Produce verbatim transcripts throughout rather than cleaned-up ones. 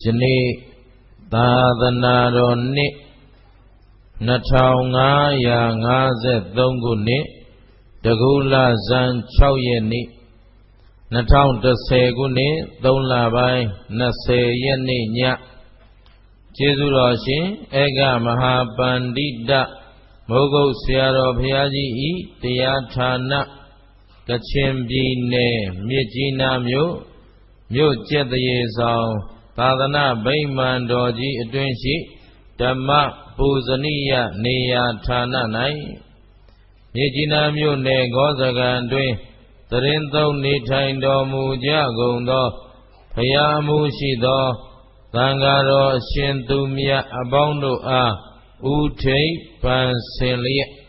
နေ့သာသနာတော်နှစ်နှစ်ထောင်ငါးရာငါးဆယ်သုံးခုနှစ်တကူလဇန်၆ရက်နေ့နှစ်ထောင်တစ်ဆယ်ခုနှစ်သုံးလပိုင်းနှစ်ဆယ်ရက်နေ့ညကျေးဇူးတော်ရှင်ဧကမဟာပန္တိတမိုးကုတ်ဆရာတော်ဘုရားကြီးဤတရားဌာနကချင်ပြည်နယ်မြစ်ကြီးနားမြို့မြို့ကျက်တရေဆောင်သာသနာဗိမာန်တော်ကြီးအတွင်းရှိဓမ္မပူဇနိယနေရာဌာန၌မြစ်ကြီးနားမြို့နယ်ဂောဇကံတွင်သရင်သုံးနေထိုင်တော်မူကြကုန်သောဘုရားမှုရှိသောသံဃာတော်အရှင်သူမြတ်အပေါင်းတို့အားဥထိပ်ပန်ဆင်လျက်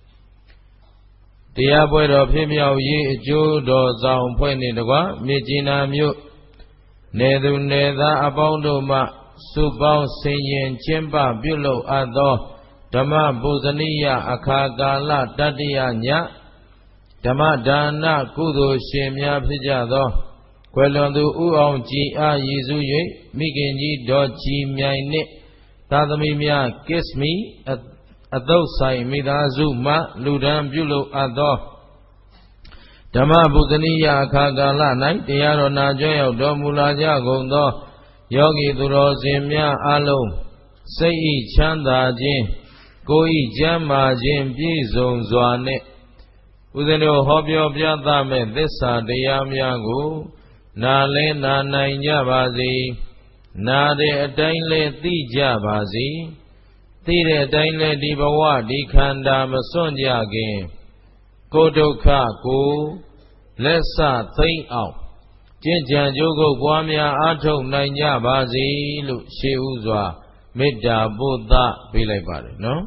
တရားပွဲတော်ဖြစ်မြောက်ရေးအကျိုးတော်ဆောင်ဖွဲ့နှင့်တကွမြစ်ကြီးနားမြို့နေသူနေသားအပေါင်းတို့မှစုပေါင်းဆင်ရင်ကျင်းပပြုလုပ်အပ်သောဓမ္မပူဇနိယအခါကာလတတ္တယညဓမ္မဒါနကုသိုလ်ရှင်များဖြစ်ကြသောကွယ်လွန်သူဥအောင်ကြည်အားရည်စူး၍မိခင်ကြီးဒေါ်ကြည်မြိုင်နှင့်သာသမီများကစ္စမီအသုတ်ဆိုင်မိသားစုမှလူဒန်းပြုလုပ်အပ်သောဓမ္မပူဇနိယအခါကာလ၌တရားတော်နာကြွရောက်တော်မူလာကြကုန်သောယောဂီသူတော်စင်များအားလုံးစိတ်ဤချမ်းသာခြင်းကိုယ်ဤကျမ်းမာခြင်းပြည့်စုံစွာနှင့်ဦးဇင်းတို့ဟောပြောပြသမဲ့သစ္စာတရားများကိုနာလဲနာနိုင်ကြပါစေနာတဲ့အတိုင်းလဲသိကြပါစေသိတဲ့အတိုင်းလဲဒီဘဝဒီခန္ဓာမစွန့်ကြခင်ကိုယ်ဒုက္ခကိုလက်ဆသိမ့်အောင်ကျင့်ကြံကြိုးကုပ်ပွားများအားထုတ်နိုင်ကြပါစေလို့ရှေးဥစွာမေတ္တာပို့သပေးလိုက်ပါတယ်နော်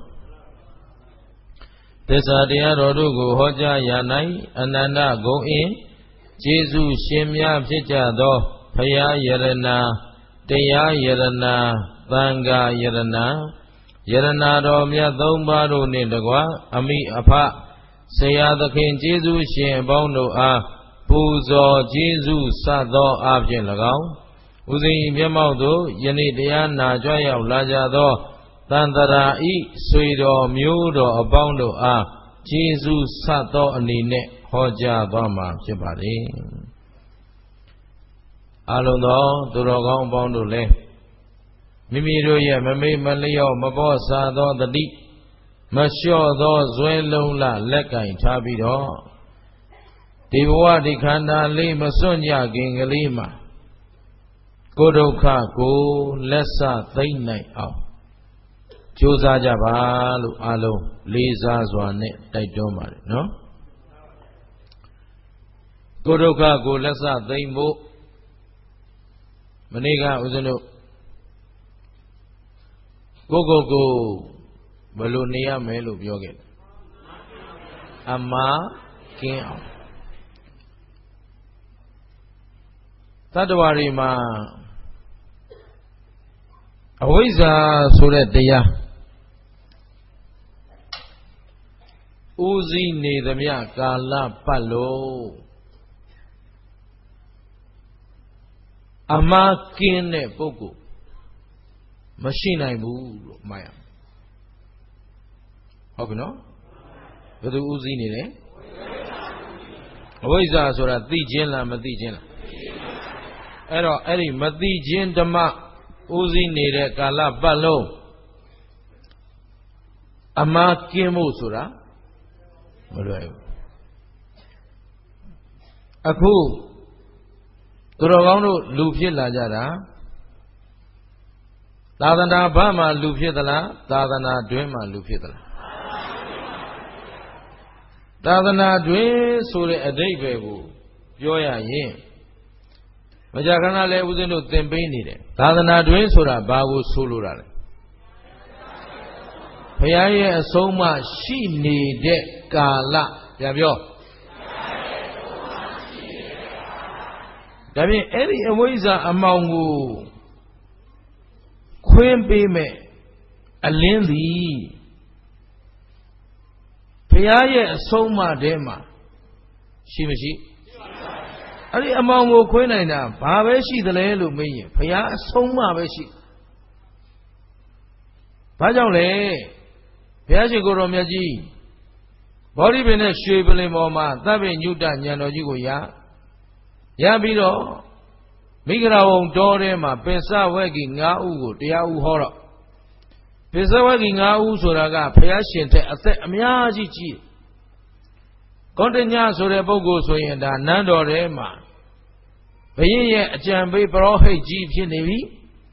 သစ္စာတရားတော်တို့ကိုဟောကြားရ၌အနန္တဂုဏ်အင်းကျေးဇူးရှင်များဖြစ်ကြသောဘုရားယရနာတရားယရနာသံဃာယရနာယရနာတော်မြတ်သုံးပါးတို့နှင့်တကွအမိအဖဆရာသခင်ကျေးဇူးရှင်အပေါင်းတို့အားပူဇော်ကျေးဇူးစသောအားဖြင့်၎င်းဥစဉ်မျက်မှောက်သို့ယနေ့တရားနာကြွရောက်လာကြသောတန်တရာဤဆွေတော်မျိုးတော်အပေါင်းတို့အားကျေးဇူးစသောအနေနဲ့ဟောကြားသွားမှာဖြစ်ပါတယ်အလုံးသောသူတော်ကောင်းအပေါင်းတို့လည်းမိမိတို့ရဲ့မမေ့မလျော့မပေါ်စာသောတတိမလျှော့သောဇွဲလုံးလလက်ကင်ထားပြီးတော့ဒီဘဝဒီခန္ဓာလေးမစွန့်ကြခင်ကလေးမှာကိုယ်ဒုက္ခကိုလက်ဆသိမ့်နိုင်အောင်ကြိုးစားကြပါလို့အားလုံးလေးစားစွာနဲ့တိုက်တွန်းပါတယ်နော်ကိုယ်ဒုက္ခကိုလက်ဆသိမ့်ဖို့မနေ့ကဦးဇင်းတို့ကိုကိုကိုဘယ်လိုနေရမယ်လို့ပြောခဲ့တယ်အမှားကင်းအောင်တတ္တဝါတွေမှာအဝိဇ္ဇာဆိုတဲ့တရားဦးစီးနေသမျှကာလပတ်လို့အမှားကင်းတဲ့ပုဂ္ဂိုလ်မရှိနိုင်ဘူးလို့မှတ်ရမယ်ဟုတ်ကဲ့နော်ဘယ်သူဦးစီးနေလဲအဝိဇ္ဇာဆိုတာသိခြင်းလားမသိခြင်းလားအဲ့တော့အဲ့ဒီမသိခြင်းဓမ္မဦးစီးနေတဲ့ကာလပတ်လုံးအမှားကင်းဖို့ဆိုတာမလွယ်ဘူးအခုသူတော်ကောင်းတို့လူဖြစ်လာကြတာသာသနာ့ဘာမှလူဖြစ်သလားသာသနာတွင်မှလူဖြစ်သလားသာသနာတွင်ဆိုတဲ့အဓိပ္ပာယ်ကိုပြောရရင်မကြာခဏလဲဦးဇင်းတို့သင်ပေးနေတယ်သာသနာတွင်ဆိုတာဘာကိုဆိုလိုတာလဲဘုရားရဲ့အဆုံးအမရှိနေတဲ့ကာလပြန်ပြောဒါဖြင့်အဲ့ဒီအဝိဇ္ဇာအမှောင်ကိုခွင်းပေးမဲ့အလင်းသည်ဘုရားရဲ့အဆုံးအမထဲမှာရှိမရှိအဲ့ဒီအမောင်ကိုခွင်းနိုင်တာဘာပဲရှိသလဲလို့မေးရင်ဘုရားအဆုံးမပဲရှိဘာကြောင့်လဲဘုရားရှင်ကိုယ်တော်မြတ်ကြီးဘောဓိပင်နဲ့ရွှေပလင်ပေါ်မှာသဗ္ဗညုတဉာဏ်တော်ကြီးကိုရရပြီးတော့မိဂရာဝုံတော်ထဲမှာပင်စဝဲကြီး၅ဦးကိုတရားဥဟောတော့ပင်စဝဲကြီး၅ဦးဆိုတာကဘုရားရှင်တဲ့အသက်အများကြီးကြီးကောတညဆိုတဲ့ပုဂ္ဂိုလ်ဆိုရင်ဒါနန်းတော်ထဲမှာဘုရင်ရဲ့အကြံပေးပရောဟိတ်ကြီးဖြစ်နေပြီ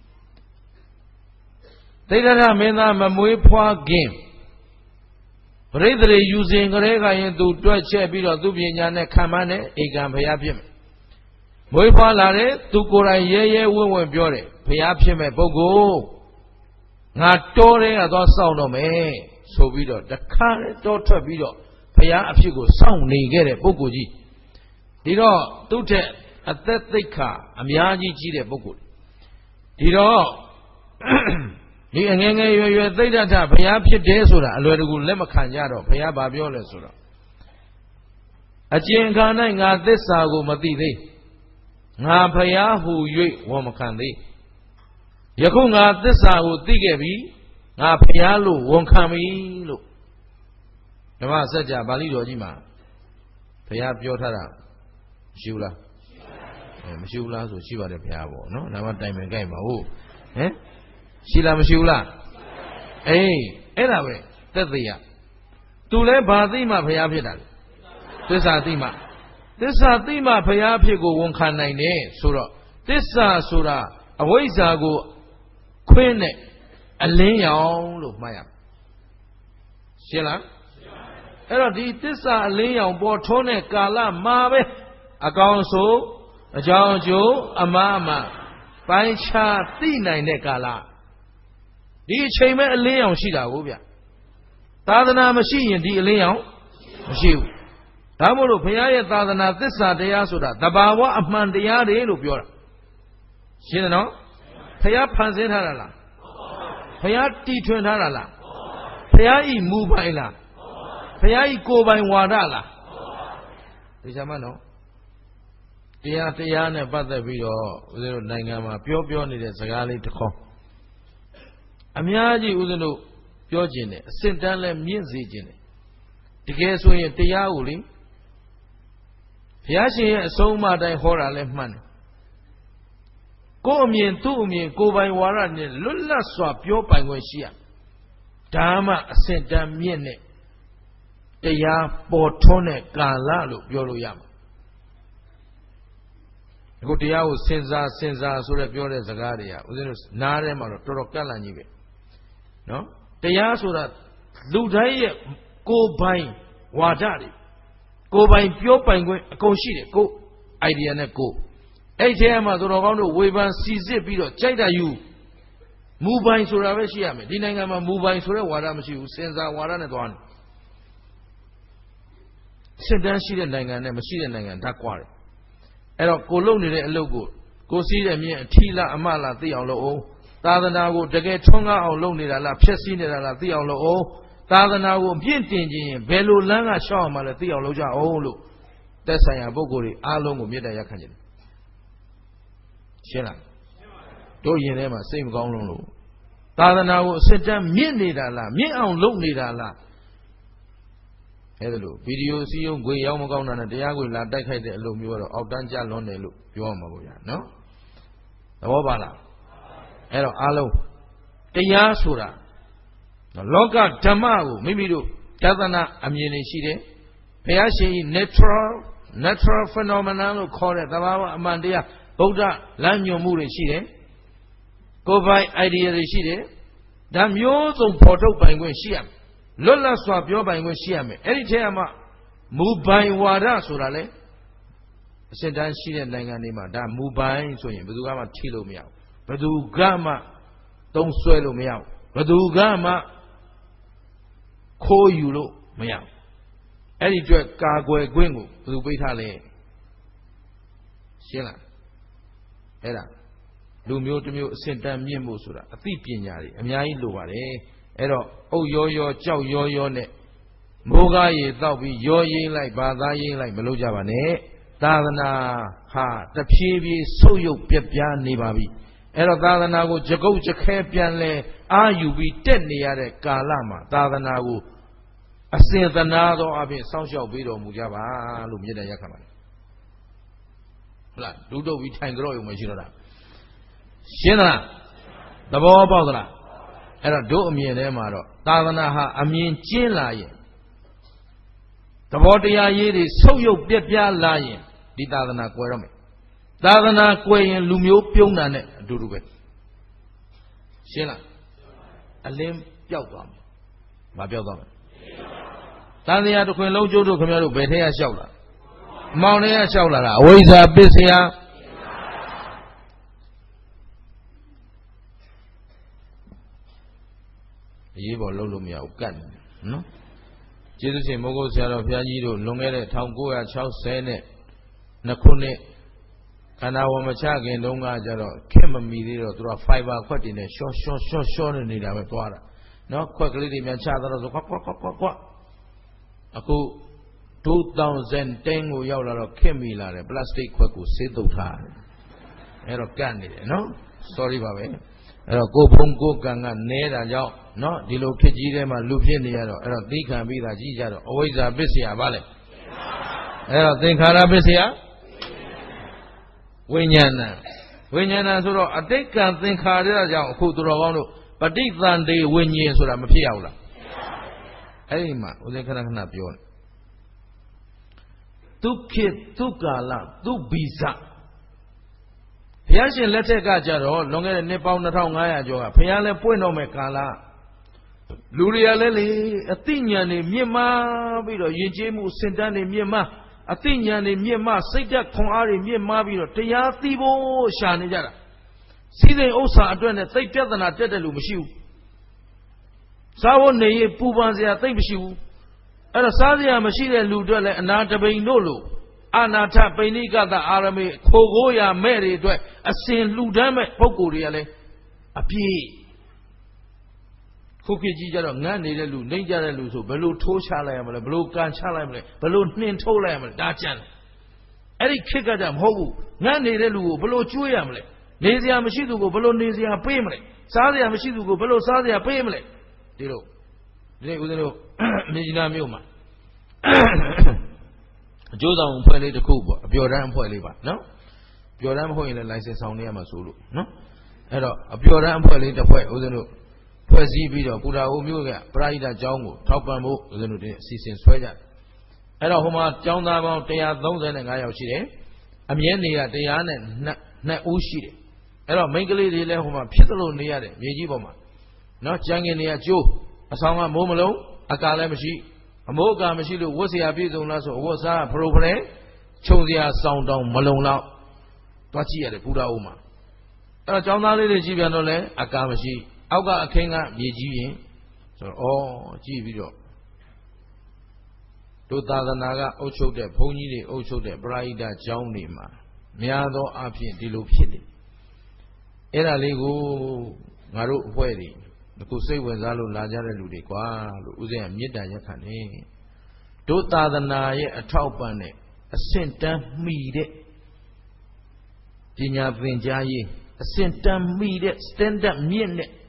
သိဒ္ဓရမင်းသားမမွေးဖွားခင်ပရိသေရေယူစဉ်ကလေးကရင်သူတွက်ချက်ပြီးတော့သူပညာနဲ့ခံမှန်းတဲ့ဧကံဘုရားဖြစ်မယ်မွေးဖွားလာတဲ့သူကိုယ်တိုင်ရဲရဲဝံ့ဝံ့ပြောတယ်ဘုရားဖြစ်မဲ့ပုဂ္ဂိုလ်ငါတောထဲကသွားစောင့်တော့မယ်ဆိုပြီးတော့တခါတောထွက်ပြီးတော့ဘုရားအဖြစ်ကိုစောင့်နေခဲ့တဲ့ပုဂ္ဂိုလ်ကြီးဒီတော့သူ့ထက်အသက်သိက္ခာအများကြီးကြီးတဲ့ပုဂ္ဂိုလ်ဒီတော့ဒီအငယ်ငယ်ရွယ်ရွယ်သိဒ္ဓထဘုရားဖြစ်တယ်ဆိုတာအလွယ်တကူလက်မခံကြတော့ဘုရားဘာပြောလဲဆိုတော့အကျင့်ခါ၌ငါသစ္စာကိုမသိသေးငါဘုရားဟူ၍ဝန်မခံသေးယခုငါသစ္စာကိုသိခဲ့ပြီငါဘုရားလို့ဝန်ခံပြီလို့ဓမ္မစကြာပါဠိတော်ကြီးမှာဘုရားပြောထားတာရှိဘူးလားအဲမရှိဘူးလားဆိုရှိပါတယ်ဘုရားပေါ့နော်ဒါမှတိုင်ပင်ကြိုက်ပါဟုတ်ဟမ်ရှိလားမရှိဘူးလားအေးအဲ့ဒါပဲသက်သေရသူလဲဘာသိမှဘုရားဖြစ်တာလဲသစ္စာသိမှသစ္စာသိမှဘုရားဖြစ်ကိုဝန်ခံနိုင်တယ်ဆိုတော့သစ္စာဆိုတာအဝိဇ္ဇာကိုခွင်းနဲ့အလင်းရောင်လို့မှတ်ရရှင်းလားအဲ့တော့ဒီသစ္စာအလင်းရောင်ပေါ်ထွန်းတဲ့ကာလမှာပဲအကောင်ဆိုအကြောင်းအကျိုးအမှားအမှန်ပိုင်းခြားသိနိုင်တဲ့ကာလဒီအချိန်မဲ့အလင်းရောင်ရှိတာကိုဗျသာသနာမရှိရင်ဒီအလင်းရောင်မရှိဘူးဒါမို့လို့ဘုရားရဲ့သာသနာသစ္စာတရားဆိုတာတဘာဝအမှန်တရားတွေလို့ပြောတာရှင်းတယ်နော်ဘုရားဖန်ဆင်းထားတာလားဘုရားတီထွင်ထားတာလားဘုရားဤမူပိုင်လားဘုရားဤကိုယ်ပိုင်ဝါဒလားဒီချမ်းမနော်တရားတရားနဲ့ပတ်သက်ပြီးတော့ဦးဇင်းတို့နိုင်ငံမှာပြောပြောနေတဲ့စကားလေးတစ်ခေါက်အများကြီးဦးဇင်းတို့ပြောကျင်တယ်အစစ်တမ်းလည်းမြင့်စေကျင်တယ်တကယ်ဆိုရင်တရားကိုလေဘုရားရှင်ရဲ့အဆုံးအမတိုင်းဟောတာလည်းမှန်တယ်ကိုယ်အမြင်သူ့အမြင်ကိုယ်ပိုင်ဝါဒနဲ့လွတ်လပ်စွာပြောပိုင်ခွင့်ရှိရဒါမှအစစ်တမ်းမြင့်တဲ့တရားပေါ်ထွန်းတဲ့ကာလလို့ပြောလို့ရမှာအခုတရားကိုစဉ်းစားစဉ်းစားဆိုတဲ့ပြောတဲ့စကားတွေကဦးဇင်းတို့နားထဲမှာတော့တော်တော်ကန့်လန့်ကြီးပဲနော်တရားဆိုတာလူတိုင်းရဲ့ကိုယ်ပိုင်ဝါဒတွေကိုယ်ပိုင်ပြောပိုင်ခွင့်အကုန်ရှိတယ်ကိုယ် idea နဲ့ကိုယ်အဲ့ဒီထဲမှာသူတော်ကောင်းတို့ဝေဖန်စီစစ်ပြီးတော့ကြိုက်တာယူမူပိုင်ဆိုတာပဲရှိရမယ်ဒီနိုင်ငံမှာမူပိုင်ဆိုတဲ့ဝါဒမရှိဘူးစဉ်းစားဝါဒနဲ့သွားတယ်စစ်တမ်းရှိတဲ့နိုင်ငံနဲ့မရှိတဲ့နိုင်ငံဓာတ်ကွာတယ်အဲ့တော့ကိုလုံနေတဲ့အလုပ်ကိုကိုစီးတဲ့မြင့်အထီလားအမလားသိအောင်လုပ်အောင်သာသနာကိုတကယ်ထွန်းကားအောင်လုပ်နေတာလားဖျက်ဆီးနေတာလားသိအောင်လုပ်အောင်သာသနာကိုပြင့်တင်ခြင်းရင်ဘယ်လိုလမ်းကရှောက်အောင်မလဲသိအောင်လုပ်ကြအောင်လို့သက်ဆိုင်ရာပုဂ္ဂိုလ်တွေအားလုံးကိုမေတ္တာရပ်ခံကြတယ်ရှင်းလားတို့ရင်ထဲမှာစိတ်မကောင်းလို့သာသနာကိုအစစ်တမ်းမြင့်နေတာလားမြင့်အောင်လုပ်နေတာလားအဲ့ဒါလို့ဗီဒီယိုစီးရုံးခွေရောက်မကောင်းတာနဲ့တရားခွေလာတိုက်ခိုက်တဲ့အလုပ်မျိုးတော့အောက်တန်းကျလွန်းတယ်လို့ပြောရမှာပေါ့ဗျာနော်သဘောပါလားအဲ့တော့အားလုံးတရားဆိုတာလောကဓမ္မကိုမိမိတို့တသနာအမြင်တွေရှိတယ်ဘုရားရှင် natural natural phenomenon လို့ခေါ်တဲ့သဘာဝအမှန်တရားဗုဒ္ဓလမ်းညွှန်မှုတွေရှိတယ်ကိုယ်ပိုင် idea တွေရှိတယ်ဒါမျိုးစုံဖော်ထုတ်ပိုင်ခွင့်ရှိရမယ်လွတ်လပ်စွာပြောပိုင်ခွင့်ရှိရမယ်အဲ့ဒီထဲမှာမူပိုင်ဝါဒဆိုတာလေအစစ်တမ်းရှိတဲ့နိုင်ငံတွေမှာဒါမူပိုင်ဆိုရင်ဘယ်သူမှထိလို့မရဘူးဘယ်သူကမှသုံးဆွဲလို့မရဘူးဘယ်သူကမှခိုးယူလို့မရဘူးအဲ့ဒီအတွက်ကာကွယ်ခွင့်ကိုဘယ်သူပေးထားလဲရှင်းလားအဲ့ဒါလူမျိုးတစ်မျိုးအစစ်တမ်းမြင့်မှုဆိုတာအသိပညာတွေအများကြီးလိုပါတယ်အဲ့တော့အုပ်ရောရောကြောက်ရောရောနဲ့မိုးကားရေတောက်ပြီးရောရင်းလိုက်ဘာသာရင်းလိုက်မလုပ်ကြပါနဲ့သာသနာဟာတဖြည်းဖြည်းဆုတ်ယုတ်ပြက်ပြားနေပါပြီအဲ့တော့သာသနာကိုကြကုတ်ကြခဲပြန်လဲအာယူပြီးတက်နေရတဲ့ကာလမှာသာသနာကိုအစင်သနာသောအပြင်စောင့်ရှောက်ပေးတော်မူကြပါလို့မြေတ္တာရက်ခံပါတယ်ဟုတ်လားဒုတုတ်ပြီးထိုင်ကြတော့ရုံမရှိတော့တာရှင်းသလားသဘောပေါက်သလားအဲ့တော့တို့အမြင်ထဲမှာတော့သာသနာဟာအမြင်ကျင်းလာရင်သဘောတရားရေးတွေဆုပ်ယုပ်ပြက်ပြားလာရင်ဒီသာသနာကွယ်တော့မယ်သာသနာကွယ်ရင်လူမျိုးပြုံးတာနဲ့အတူတူပဲရှင်းလားအလင်းပျောက်သွားမယ်မပျောက်သွားမယ်တန်တရားတစ်ခွင်လုံးကျိုးတို့ခင်ဗျားတို့ဘယ်ထဲကလျှောက်လာအမောင်ထဲကလျှောက်လာတာအဝိဇ္ဇာပစ္စယအရေးပေါ်လုံးလို့မရဘူးကတ်တယ်နော်ကျေးဇူးရှင်မိုးကုတ်ဆရာတော်ဘုရားကြီးတို့လွန်ခဲ့တဲ့၁၉၆၀နဲ့နှစ်ခုနှစ်ခန္ဓာဝမချခင်တုန်းကကြတော့ခက်မမီသေးတော့သူကဖိုင်ဘာခွက်တွေနဲ့ရှော့ရှော့ရှော့ရှော့နေနေတာပဲသွားတာနော်ခွက်ကလေးတွေများချတော့ဆိုခွက်ခွက်ခွက်ခွက်ခွက်အခု၂၀၁၀ကိုရောက်လာတော့ခက်မီလာတယ်ပလတ်စတစ်ခွက်ကိုဆေးသုတ်ထားတယ်အဲ့တော့ကတ်နေတယ်နော် sorry ပါပဲအဲ့တော့ကိုဘုံကိုကံကနဲတာကြောင့်နော်ဒီလိုဖြစ်ကြီးထဲမှာလူဖြစ်နေရတော့အဲ့တော့သိခံပြီးသားကြီးကြတော့အဝိဇ္ဇာပစ္စယပါလေအဲ့တော့သင်္ခါရပစ္စယဝိညာဏဝိညာဏဆိုတော့အတိတ်ကံသင်္ခါရကြောင့်အခုသူတော်ကောင်းတို့ပဋိသန္ဓေဝိညာဉ်ဆိုတာမဖြစ်ရဘူးလားအဲ့ဒီမှာဦးဇင်းခဏခဏပြောတယ်ဒုက္ခိဒုက္ကာလဒုဗီဇဘုရားရှင်လက်ထက်ကကြတော့လွန်ခဲ့တဲ့နှစ်ပေါင်း၂၅၀၀ကျော်ကဘုရားလည်းပွင့်တော်မဲ့ကာလလူတွေကလည်းလေအသိဉာဏ်တွေမြင့်မားပြီးတော့ယဉ်ကျေးမှုစင်တန်းတွေမြင့်မားအသိဉာဏ်တွေမြင့်မားစိတ်ဓာတ်ခွန်အားတွေမြင့်မားပြီးတော့တရားသိဖို့ရှာနေကြတာစီးစိမ်ဥစ္စာအတွက်နဲ့သိပြဿနာတက်တဲ့လူမရှိဘူးစားဖို့နေရပူပန်စရာသိမရှိဘူးအဲ့တော့စားစရာမရှိတဲ့လူတွေလည်းအနာတပိန်တို့လိုအာနာထပိဏိကတအာရမေခိုကိုရမဲ့တွေအတွက်အစဉ်လှူဒန်းမဲ့ပုံကိုယ်တွေကလည်းအပြည့်ခုခေတ်ကြီးကြတော့ငတ်နေတဲ့လူနှိမ့်ကြတဲ့လူဆိုဘယ်လိုထိုးချလိုက်ရမလဲဘယ်လိုကန်ချလိုက်မလဲဘယ်လိုနှင်ထုတ်လိုက်ရမလဲဒါကြံအဲ့ဒီခေတ်ကကြမဟုတ်ဘူးငတ်နေတဲ့လူကိုဘယ်လိုကျွေးရမလဲနေစရာမရှိသူကိုဘယ်လိုနေစရာပေးမလဲစားစရာမရှိသူကိုဘယ်လိုစားစရာပေးမလဲဒီလိုဒီဦးဇင်းတို့မြေကြီးနာမြို့မှာအကျိုးဆောင်အဖွဲ့လေးတစ်ခုပေါ့အပျော်တမ်းအဖွဲ့လေးပါနော်ပျော်တမ်းမဟုတ်ရင်လည်း license ဆောင်နေရမှာဆိုလို့နော်အဲ့တော့အပျော်တမ်းအဖွဲ့လေးတစ်ဖွဲ့ဦးဇင်းတို့ဖွဲ့စည်းပြီးတော့ပူတာအိုမျိုးကပရိဒတ်ကျောင်းကိုထောက်ပံ့ဖို့ဦးဇင်းတို့ဒီအစီအစဉ်ဆွဲကြတယ်အဲ့တော့ဟိုမှာကျောင်းသားပေါင်း၁၃၅ယောက်ရှိတယ်အမြဲနေရ၁၀၂ဦးရှိတယ်အဲ့တော့မိန်းကလေးတွေလည်းဟိုမှာဖြစ်သလိုနေရတယ်မြေကြီးပေါ်မှာနော်ကြံငင်နေရကျိုးအဆောင်ကမိုးမလုံးအကာလည်းမရှိအမိုးအကာမရှိလို့ဝတ်စရာပြည့်စုံလားဆိုအဝတ်စားဖရိုဖရဲခြုံစရာစောင်းတောင်းမလုံလောက်သွားကြည့်ရတယ်ပူတာအိုမှာအဲ့တော့ကျောင်းသားလေးတွေကြည့်ပြန်တော့လည်းအကာမရှိအောက်ကအခင်းကမြေကြီးရင်ဆိုတော့ဩကြည့်ပြီးတော့တို့သာသနာကအုပ်ချုပ်တဲ့ဘုန်းကြီးတွေအုပ်ချုပ်တဲ့ပရိဒတ်ကျောင်းတွေမှာများသောအားဖြင့်ဒီလိုဖြစ်နေအဲ့ဒါလေးကိုငါတို့အဖွဲ့တွေအခုစိတ်ဝင်စားလို့လာကြတဲ့လူတွေကွာလို့ဦးဇင်းကမေတ္တာရက်ခံနေတို့သာသနာရဲ့အထောက်ပံ့နဲ့အဆင့်တန်းမှီတဲ့ပညာသင်ကြားရေးအဆင့်တန်းမှီတဲ့ standard မြင့်တဲ့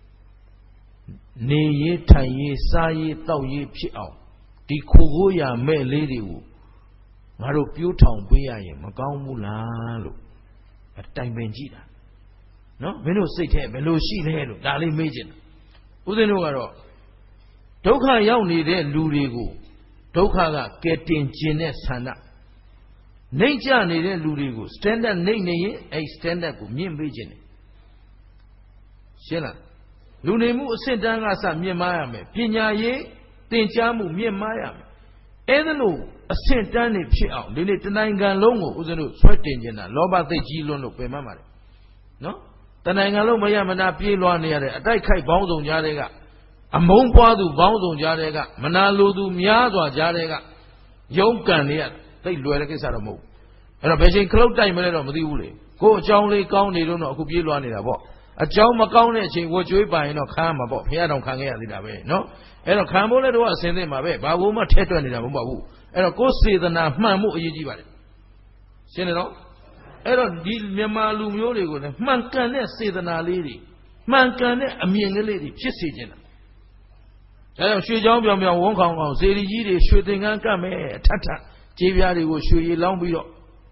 နေရေးထိုင်ရေးစားရေးတောက်ရေးဖြစ်အောင်ဒီခိုကိုရမဲ့လေးတွေကိုငါတို့ပြိုးထောင်ပေးရရင်မကောင်းဘူးလားလို့အတိုင်ပင်ကြည့်တာနော်မင်းတို့စိတ်ထဲဘယ်လိုရှိလဲလို့ဒါလေးမေးချင်တာဦးဇင်းတို့ကတော့ဒုက္ခရောက်နေတဲ့လူတွေကိုဒုက္ခကကယ်တင်ခြင်းတဲ့ဆန္ဒနှိမ့်ချနေတဲ့လူတွေကို standard နှိမ့်နေရင်အဲ့ standard ကိုမြင့်ပေးခြင်းတယ်ရှင်းလားလူနေမှုအဆင့်တန်းကစမြင့်မားရမယ်ပညာရေးသင်ကြားမှုမြင့်မားရမယ်အဲ့ဒါလို့အဆင့်တန်းနေဖြစ်အောင်ဒီနေ့တနိုင်ငံလုံးကိုဦးဇင်းတို့ဆွဲတင်ခြင်းတာလောဘသိကြီးလွန်းလို့ပြင်မှတ်ပါတယ်နော်တနိုင်ငံလုံးမရမနာပြေးလွှားနေရတဲ့အတိုက်ခိုက်ပေါင်းစုံကြားတဲ့ကအမုန်းပွားသူပေါင်းစုံကြားတဲ့ကမနာလိုသူများစွာကြားတဲ့ကရုန်းကန်နေရသိလွယ်တဲ့ကိစ္စတော့မဟုတ်ဘူးအဲ့တော့ဘယ်ချိန်ခလုတ်တိုက်မလဲတော့မသိဘူးလေကိုယ်အကြောင်းလေးကောင်းနေတော့အခုပြေးလွှားနေတာပေါ့အကြောင်းမကောင်းတဲ့အချိန်ဝကြွေးပါရင်တော့ခံရမှာပေါ့ဖះတောင်ခံခဲ့ရသေးတာပဲနော်အဲ့တော့ခံဖို့လည်းတော့အစင်းသိမှာပဲဘာလို့မှထဲတွက်နေတာမဟုတ်ပါဘူးအဲ့တော့ကိုယ်စေတနာမှန်မှုအရေးကြီးပါတယ်ရှင်းတယ်နော်အဲ့တော့ဒီမြန်မာလူမျိုးတွေကိုလည်းမှန်ကန်တဲ့စေတနာလေးတွေမှန်ကန်တဲ့အမြင်ကလေးတွေဖြစ်စေခြင်းဒါကြောင့်ရွှေချောင်းပြောင်ပြောင်ဝန်းခေါင်ခေါင်စေရီကြီးတွေရွှေသင်္ကန်းကတ်မယ်ထထကြေးပြားတွေကိုရွှေရည်လောင်းပြီးတော့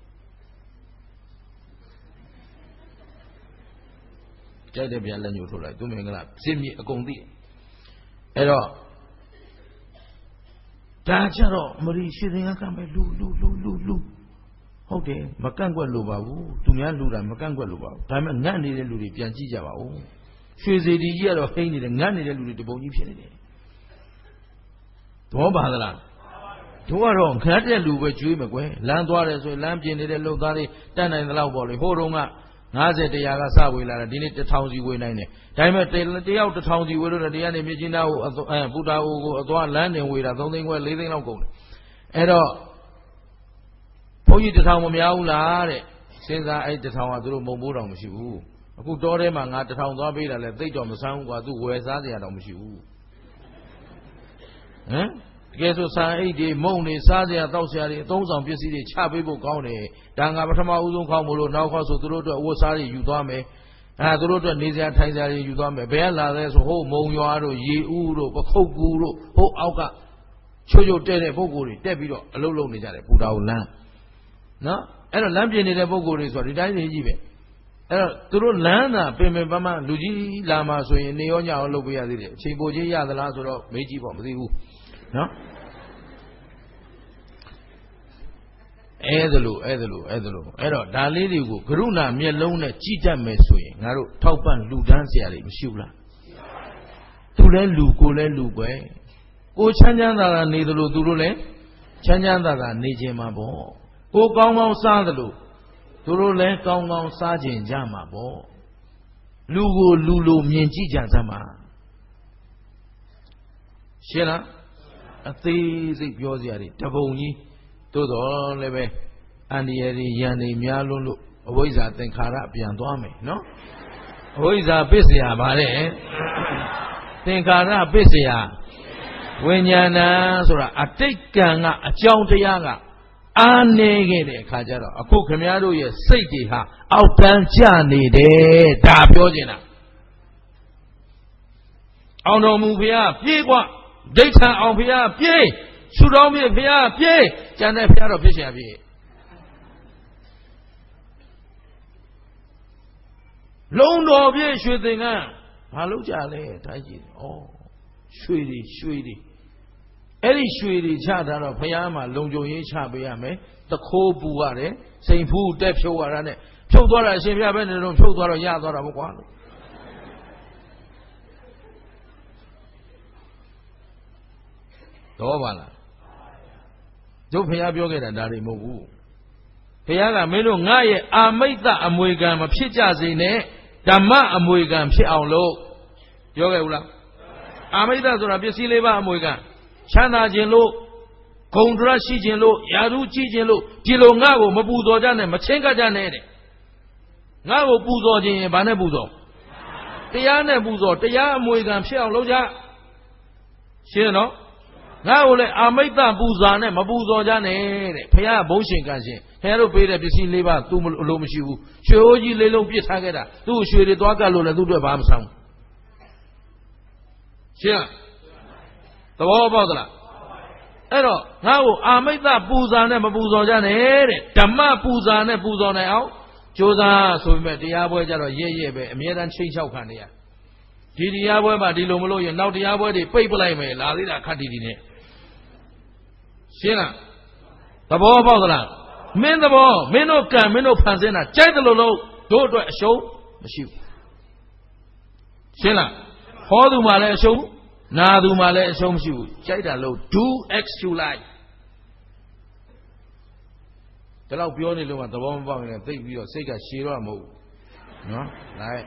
ကြိုက်တဲ့ပြန်လက်ညှိုးထိုးလိုက်သူမင်္ဂလာစင်မြေအကုန်သိအဲ့တော့ဒါကြတော့မရီရွှေသင်္ကန်းကတ်မယ်လူလူလူလူလူဟုတ်တယ်မကန့်ကွက်လို့ပါဘူးသူများလူတာမကန့်ကွက်လို့ပါဘူးဒါပေမဲ့ငတ်နေတဲ့လူတွေပြန်ကြည့်ကြပါဦးရွှေစေတီကြီးကတော့ဟိန်းနေတယ်ငတ်နေတဲ့လူတွေတပုံကြီးဖြစ်နေတယ်သဘောပါသလားတို့ကတော့ခက်တဲ့လူပဲကျွေးမကွယ်လမ်းသွားတယ်ဆိုရင်လမ်းပြင်နေတဲ့လုံသားတွေတတ်နိုင်သလောက်ပေါ့လေဟိုတုန်းကငါးဆယ်တရားကစဝေလာတာဒီနေ့တစ်ထောင်စီဝေနိုင်တယ်ဒါပေမဲ့တယောက်တစ်ထောင်စီဝေလို့တရားနေမြချင်းသားကိုအဲပူတာအိုကိုအသွားလမ်းတင်ဝေတာသုံးသိန်းခွဲလေးသိန်းလောက်ကုန်တယ်အဲ့တော့ဘုန်းကြီးတစ်ထောင်မများဘူးလားတဲ့စဉ်းစားအဲ့တစ်ထောင်ကသူတို့မုံမိုးတောင်မရှိဘူးအခုတောထဲမှာငါတစ်ထောင်သွားပေးတာလဲသိတော့မဆန်းဘူးကွာသူဝယ်စားစရာတော့မရှိဘူးဟမ်တကယ်ဆိုဆန်အိတ်တွေမုံတွေစားစရာတောက်စရာတွေအသုံးဆောင်ပစ္စည်းတွေချပေးဖို့ကောင်းတယ်ဒါငါပထမဦးဆုံးခေါင်းမလို့နောက်ခေါက်ဆိုသူတို့အတွက်အဝတ်စားတွေယူသွားမယ်အဲသူတို့အတွက်နေစရာထိုင်စရာတွေယူသွားမယ်ဘယ်ကလာလဲဆိုဟိုမုံရွာတို့ရေဦးတို့ပခုတ်ကူတို့ဟိုအောက်ကချို့ချို့တဲ့တဲ့ပုံကိုယ်တွေတက်ပြီးတော့အလုပ်လုပ်နေကြတယ်ပူတာကိုလမ်းနော်အဲ့တော့လမ်းပြင်နေတဲ့ပုံကိုယ်တွေဆိုဒီတိုင်းနေကြီးပဲအဲ့တော့သူတို့လမ်းသာပင်ပင်ပန်းပန်းလူကြီးလာမှဆိုရင်နေရောညရောလုပ်ပေးရသေးတယ်အချိန်ပိုချင်းရသလားဆိုတော့မေးကြည့်ပေါ့မသိဘူးနော်အဲ့ဒါလို့အဲ့ဒါလို့အဲ့ဒါလို့အဲ့တော့ဒါလေးတွေကိုကရုဏာမျက်လုံးနဲ့ကြည်တတ်မယ်ဆိုရင်ငါတို့ထောက်ပံ့လူဒန်းစရာတွေမရှိဘူးလားသူလဲလူကိုလဲလူပဲကိုချမ်းချမ်းသာသာနေသလိုသူတို့လဲချမ်းချမ်းသာသာနေခြင်းမှာပေါ့ကိုကောင်းကောင်းစားသလိုသူတို့လဲကောင်းကောင်းစားခြင်းကြမှာပေါ့လူကိုလူလိုမြင်ကြည့်ကြစမ်းပါရှင်းလားအသေးစိတ်ပြောစရာတွေတပုံကြီးသို့တော်လည်းပဲအန္တရာယ်တွေရန်တွေများလွန်းလို့အဝိဇ္ဇာသင်္ခါရပြန်သွားမယ်နော်အဝိဇ္ဇာပစ္စယပါလေသင်္ခါရပစ္စယဝိညာဏဆိုတာအတိတ်ကံကအကြောင်းတရားကအာနေခဲ့တဲ့အခါကျတော့အခုခမည်းတော်ရဲ့စိတ်တွေဟာအောက်တန်းကျနေတယ်ဒါပြောချင်တာအောင်တော်မူဖရာပြေးกว่าဒိဋ္ဌံအောင်ဖရာပြေးရှုတော်မြေဖရာပြေးကျန်တဲ့ဖရာတော့ဖြစ်เสียပြေးလုံးတော်ပြေးရွှေသင်္ကန်းဘာလို့ကြလဲတိုင်းကြည့်ဩရွှေတွေရွှေတွေအဲ့ဒီရွှေတွေချတာတော့ဖရာမှာလုံကြုံရေးချပေးရမယ်တခိုးပူရတယ်စိန်ဖူးတက်ဖြုတ်ရတာနဲ့ဖြုတ်သွားတာအရှင်ဖရာပဲနေတော့ဖြုတ်သွားတော့ရသွားတာပေါ့ကွာတော့ပါလားတို့ဖရာပြောခဲ့တာဒါတွေမဟုတ်ဘူးဖရာကမင်းတို့ငါရဲ့အာမိတ်တအမွေခံမဖြစ်ကြစေနဲ့ဓမ္မအမွေခံဖြစ်အောင်လို့ပြောခဲ့ဘူးလားအာမိတ်တဆိုတာပစ္စည်းလေးပါအမွေခံချမ်းသာခြင်းလို့ဂုဏ်ဒရရှိခြင်းလို့ယာရုကြည့်ခြင်းလို့ဒီလိုငါ့ကိုမပူဇော်ကြနဲ့မချင်းကပ်ကြနဲ့တဲ့ငါ့ကိုပူဇော်ခြင်းရင်ဘာနဲ့ပူဇော်တရားနဲ့ပူဇော်တရားအမွေခံဖြစ်အောင်လုပ်ကြရှင်းနော်ငါ့ကိုလည်းအာမိတ်တပူဇာနဲ့မပူဇော်ကြနဲ့တဲ့ဖခင်ဘုန်းရှင်ကရှင်ဖခင်တို့ပေးတဲ့ပစ္စည်းလေးပါသူ့အလိုမရှိဘူးရွှေအိုးကြီးလေးလုံးပြစ်ထားခဲ့တာသူ့ရွှေတွေသွားကတ်လို့လည်းသူ့အတွက်ဘာမှမဆောင်ရှင်းသဘောပေါက်သလားအဲ့တော့ငါ့ကိုအာမိတ်တပူဇာနဲ့မပူဇော်ကြနဲ့တဲ့ဓမ္မပူဇာနဲ့ပူဇော်နိုင်အောင်ကြိုးစားဆိုပေမဲ့တရားပွဲကြတော့ရဲ့ရဲ့ပဲအမြဲတမ်းချိန်ချောက်ခံနေရဒီတရားပွဲမှာဒီလိုမလို့ရင်နောက်တရားပွဲတွေပိတ်ပလိုက်မယ်လာသေးတာခတ်တီတီနဲ့ရှင်းလားသဘောပေါက်သလားမင်းသဘောမင်းတို့ကံမင်းတို့ဖန်ဆင်းတာကြိုက်တယ်လို့လို့တို့အတွက်အရှုံးမရှိဘူးရှင်းလားဟောသူမှလည်းအရှုံးနာသူမှလည်းအရှုံးမရှိဘူးကြိုက်တာလို့ do x you like ဒါတော့ပြောနေလို့မှသဘောမပေါက်ရင်သိပြီးတော့စိတ်ကရှည်တော့မဟုတ်ဘူးနော်လိုက်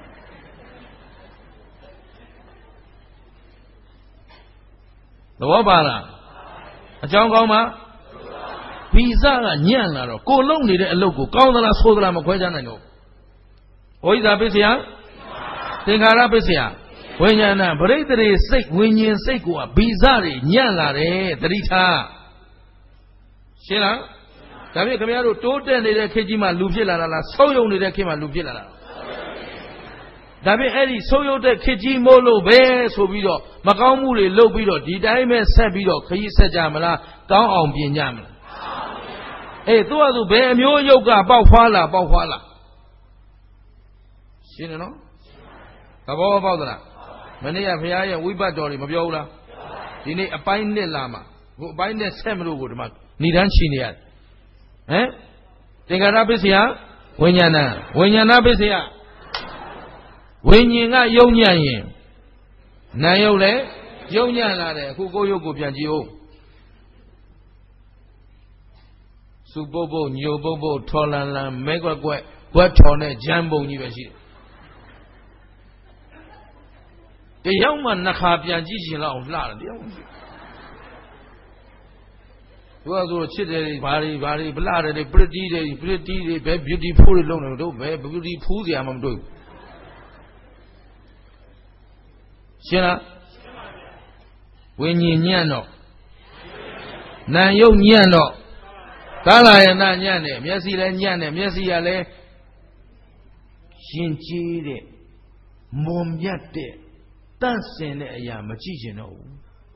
သဘောပါလားအကြောင်းကောင်းမှာဗီဇကညံ့လာတော့ကိုလုံနေတဲ့အလုပ်ကိုကောင်းသလားဆိုးသလားမခွဲခြားနိုင်တော့ဝိဇ္ဇာပစ္စယသင်္ခါရပစ္စယဝိညာဏပရိသေစိတ်ဝိညာဉ်စိတ်ကိုဗီဇတွေညံ့လာတယ်တတိထားရှင်းလားဒါပေမဲ့ခင်ဗျားတို့တိုးတက်နေတဲ့ခေတ်ကြီးမှာလူဖြစ်လာတာလားဆုပ်ယုံနေတဲ့ခေတ်မှာလူဖြစ်လာတာဒါပေမဲ့အဲ့ဒီဆုပ်ယုံတဲ့ခေတ်ကြီးမို့လို့ပဲဆိုပြီးတော့မကောင်းမှုတွေလုပ်ပြီးတော့ဒီတိုင်းပဲဆက်ပြီးတော့ခရီးဆက်ကြမလားကောင်းအောင်ပြင်ကြမလားအေးသူ့အတူဘယ်အမျိုးယုတ်ကပေါက်ဖွာလာပေါက်ဖွာလာရှင်းတယ်နော်သဘောပေါက်သလားမနေ့ကဘုရားရဲ့ဝိပတ်တော်တွေမပြောဘူးလားဒီနေ့အပိုင်းနှစ်လာမှာဟိုအပိုင်းနဲ့ဆက်မလို့ကိုဒီမှာဏိဒန်းချီနေရတယ်ဟမ်သင်္ခါရပစ္စယဝိညာဏဝိညာဏပစ္စယဝိညာဉ်ကယုံညံ့ရင်နာယုတ်လည်းယုံညံ့လာတယ်အခုကိုယ်ယုတ်ကိုပြန်ကြည့်ဦးစုပုတ်ပုတ်ညိုပုတ်ပုတ်ထော်လန်လန်မဲကွက်ကွက်ဝက်ထော်နဲ့ဂျမ်းပုံကြီးပဲရှိတယ်တယောက်မှနှခါပြန်ကြည့်ရှင်လောက်လှတယ်တယောက်သူကဆိုချစ်တယ်ဘာတွေဘာတွေဗလာတယ်ပရတီတွေပရတီတွေဘယ် beautiful တွေလုံးနေတို့ဘယ် beautiful စရာမှမတွေ့ဘူးရှင်းလားဝိညာဉ်ညံ့တော့နာယုတ်ညံ့တော့ကာလယနာညံ့တယ်မျက်စိလည်းညံ့တယ်မျက်စိကလည်းရှင်ကြီးတဲ့မွန်မြတ်တဲ့တန့်စင်တဲ့အရာမကြည့်ကျင်တော့ဘူး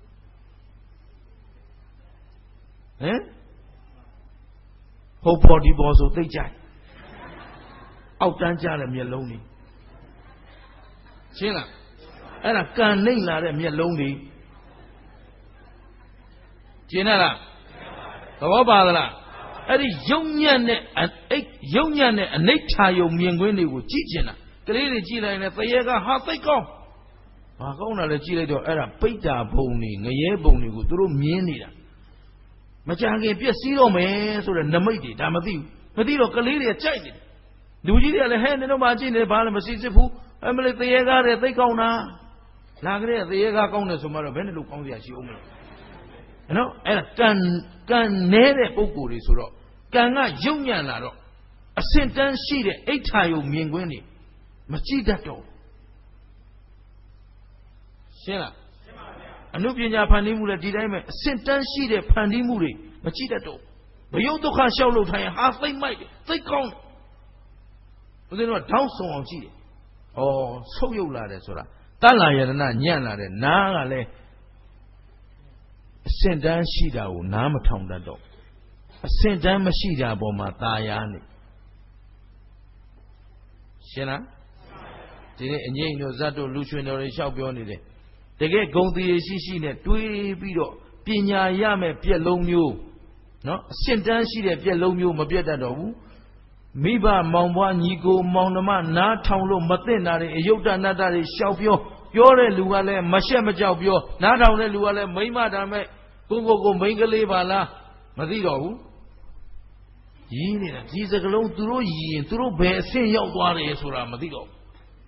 ဟမ်ဟိုပေါ်ဒီပေါ်ဆိုသိကြတယ်အောက်တန်းကြတဲ့မျက်လုံးတွေရှင်းလားအဲ့ဒါကန်နှိမ့်လာတဲ့မျက်လုံးတွေကျင်လားသဘောပါသလားအဲ့ဒီယုံညံ့တဲ့အဲ့ယုံညံ့တဲ့အနိဋ္ဌာယုံမြင်ကွင်းတွေကိုကြည့်ကျင်တာကလေးတွေကြည့်လိုက်ရင်သရေကဟာသိကောင်းဘာကောင်းတာလဲကြည့်လိုက်တော့အဲ့ဒါပိဋ္ဌာဘုံတွေငရဲဘုံတွေကိုသူတို့မြင်နေတာမကြခင်ပြည့်စည်တော့မယ်ဆိုတဲ့နမိတ်တွေဒါမသိဘူးမသိတော့ကလေးတွေကြိုက်တယ်လူကြီးတွေကလည်းဟဲ့နင်တို့မှကြည့်နေဘာလဲမစီစစ်ဘူးအမလေးသရေကားတဲ့သိကောင်းတာလာကြတဲ့သရေကားကောင်းတယ်ဆိုမှတော့ဘယ်နဲ့လို့ကောင်းစရာရှိအောင်မလဲနော်အဲ့ဒါကံကံနေတဲ့ပုံကိုယ်တွေဆိုတော့ကံကယုံညံ့လာတော့အစင်တန်းရှိတဲ့အိဋ္ဌာယုံမြင်ကွင်းတွေမကြည့်တတ်တော့ရှင်းလားရှင်းပါဗျာအနုပညာဖန်တီးမှုလည်းဒီတိုင်းပဲအစင်တန်းရှိတဲ့ဖန်တီးမှုတွေမကြည့်တတ်တော့ဘယုတ်ဒုက္ခလျှောက်လို့ထိုင်ဟာသိမ့်မိုက်တယ်သိကောင်းတယ်ဘုရားကတောင်းဆုံအောင်ကြည့်တယ်ဩဆုပ်ယုပ်လာတယ်ဆိုတာတဏ္ဍာယတနာညံ့လာတယ်နားကလည်းအစင်တန်းရှိတာကိုနားမထောင်တတ်တော့အစင်တန်းမရှိတာပေါ်မှာตาယာနေရှင်းလားဒီနေ့အငိမ့်တို့ဇတ်တို့လူချွင်တော်တွေလျှောက်ပြောနေတယ်တကယ်ဂုံတည်ရှိရှိနဲ့တွေးပြီးတော့ပညာရမဲ့ပြက်လုံးမျိုးနော်အစင်တန်းရှိတဲ့ပြက်လုံးမျိုးမပြတ်တတ်တော့ဘူးမိဘမောင်ဘွားညီကိုမောင်နှမနားထောင်လို့မသိတာတွေအယုဒ္ဓနာတတွေလျှောက်ပြောပြောတဲ့လူကလည်းမရှက်မကြောက်ပြောနားထောင်တဲ့လူကလည်းမိမဒါမဲ့ကိုကိုကိုမိန်းကလေးပါလားမသိတော့ဘူးရင်းနေတာဒီစကလုံးသူတို့ရည်ရင်သူတို့ဘယ်အဆင့်ရောက်သွားတယ်ဆိုတာမသိတော့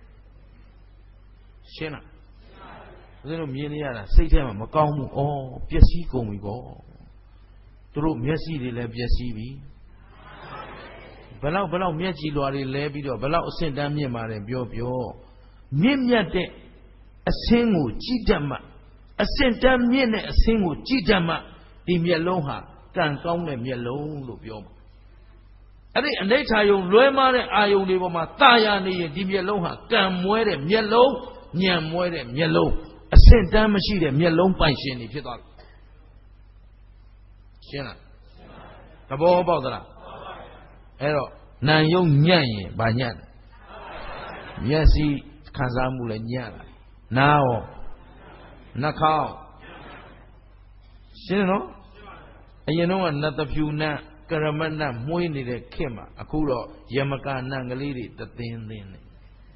ရှင်းလားဦးဇင်းတို့မြင်နေရတာစိတ်ထဲမှာမကောင်းဘူးဩပျက်စီးကုန်ပြီပေါ့သူတို့မျက်စိတွေလည်းပျက်စီးပြီဘလောက်ဘလောက်မျက်ကြည်လွာတွေလဲပြီးတော့ဘလောက်အဆင့်တန်းမြင့်ပါတယ်ပြောပြောမြင့်မြတ်တဲ့အဆင့်ကိုကြည်တတ်မှအဆင့်တန်းမြင့်တဲ့အဆင့်ကိုကြည်တတ်မှဒီမျက်လုံးဟာကံကောင်းတဲ့မျက်လုံးလို့ပြောမှာအဲ့ဒီအနိဋ္ဌာယုံလွဲမားတဲ့အာယုံတွေပေါ်မှာတာယာနေရင်ဒီမျက်လုံးဟာကံမွဲတဲ့မျက်လုံးညံမွဲတဲ့မျက်လုံးအဆင့်တန်းမရှိတဲ့မျက်လုံးပိုင်ရှင်တွေဖြစ်သွားတယ်ရှင်းလားသဘောပေါက်သလားအဲ့တော့နာယုံညံ့ရင်ဗာညံ့တယ်မျက်စိခံစားမှုလည်းညံ့လာနားရောနှာခေါင်းရှင်းနော်အရင်တော့ကနတ်တဖြူနတ်ကရမနတ်မွေးနေတဲ့ခေတ်မှာအခုတော့ယမကနတ်ကလေးတွေတသင်းသင်းနေ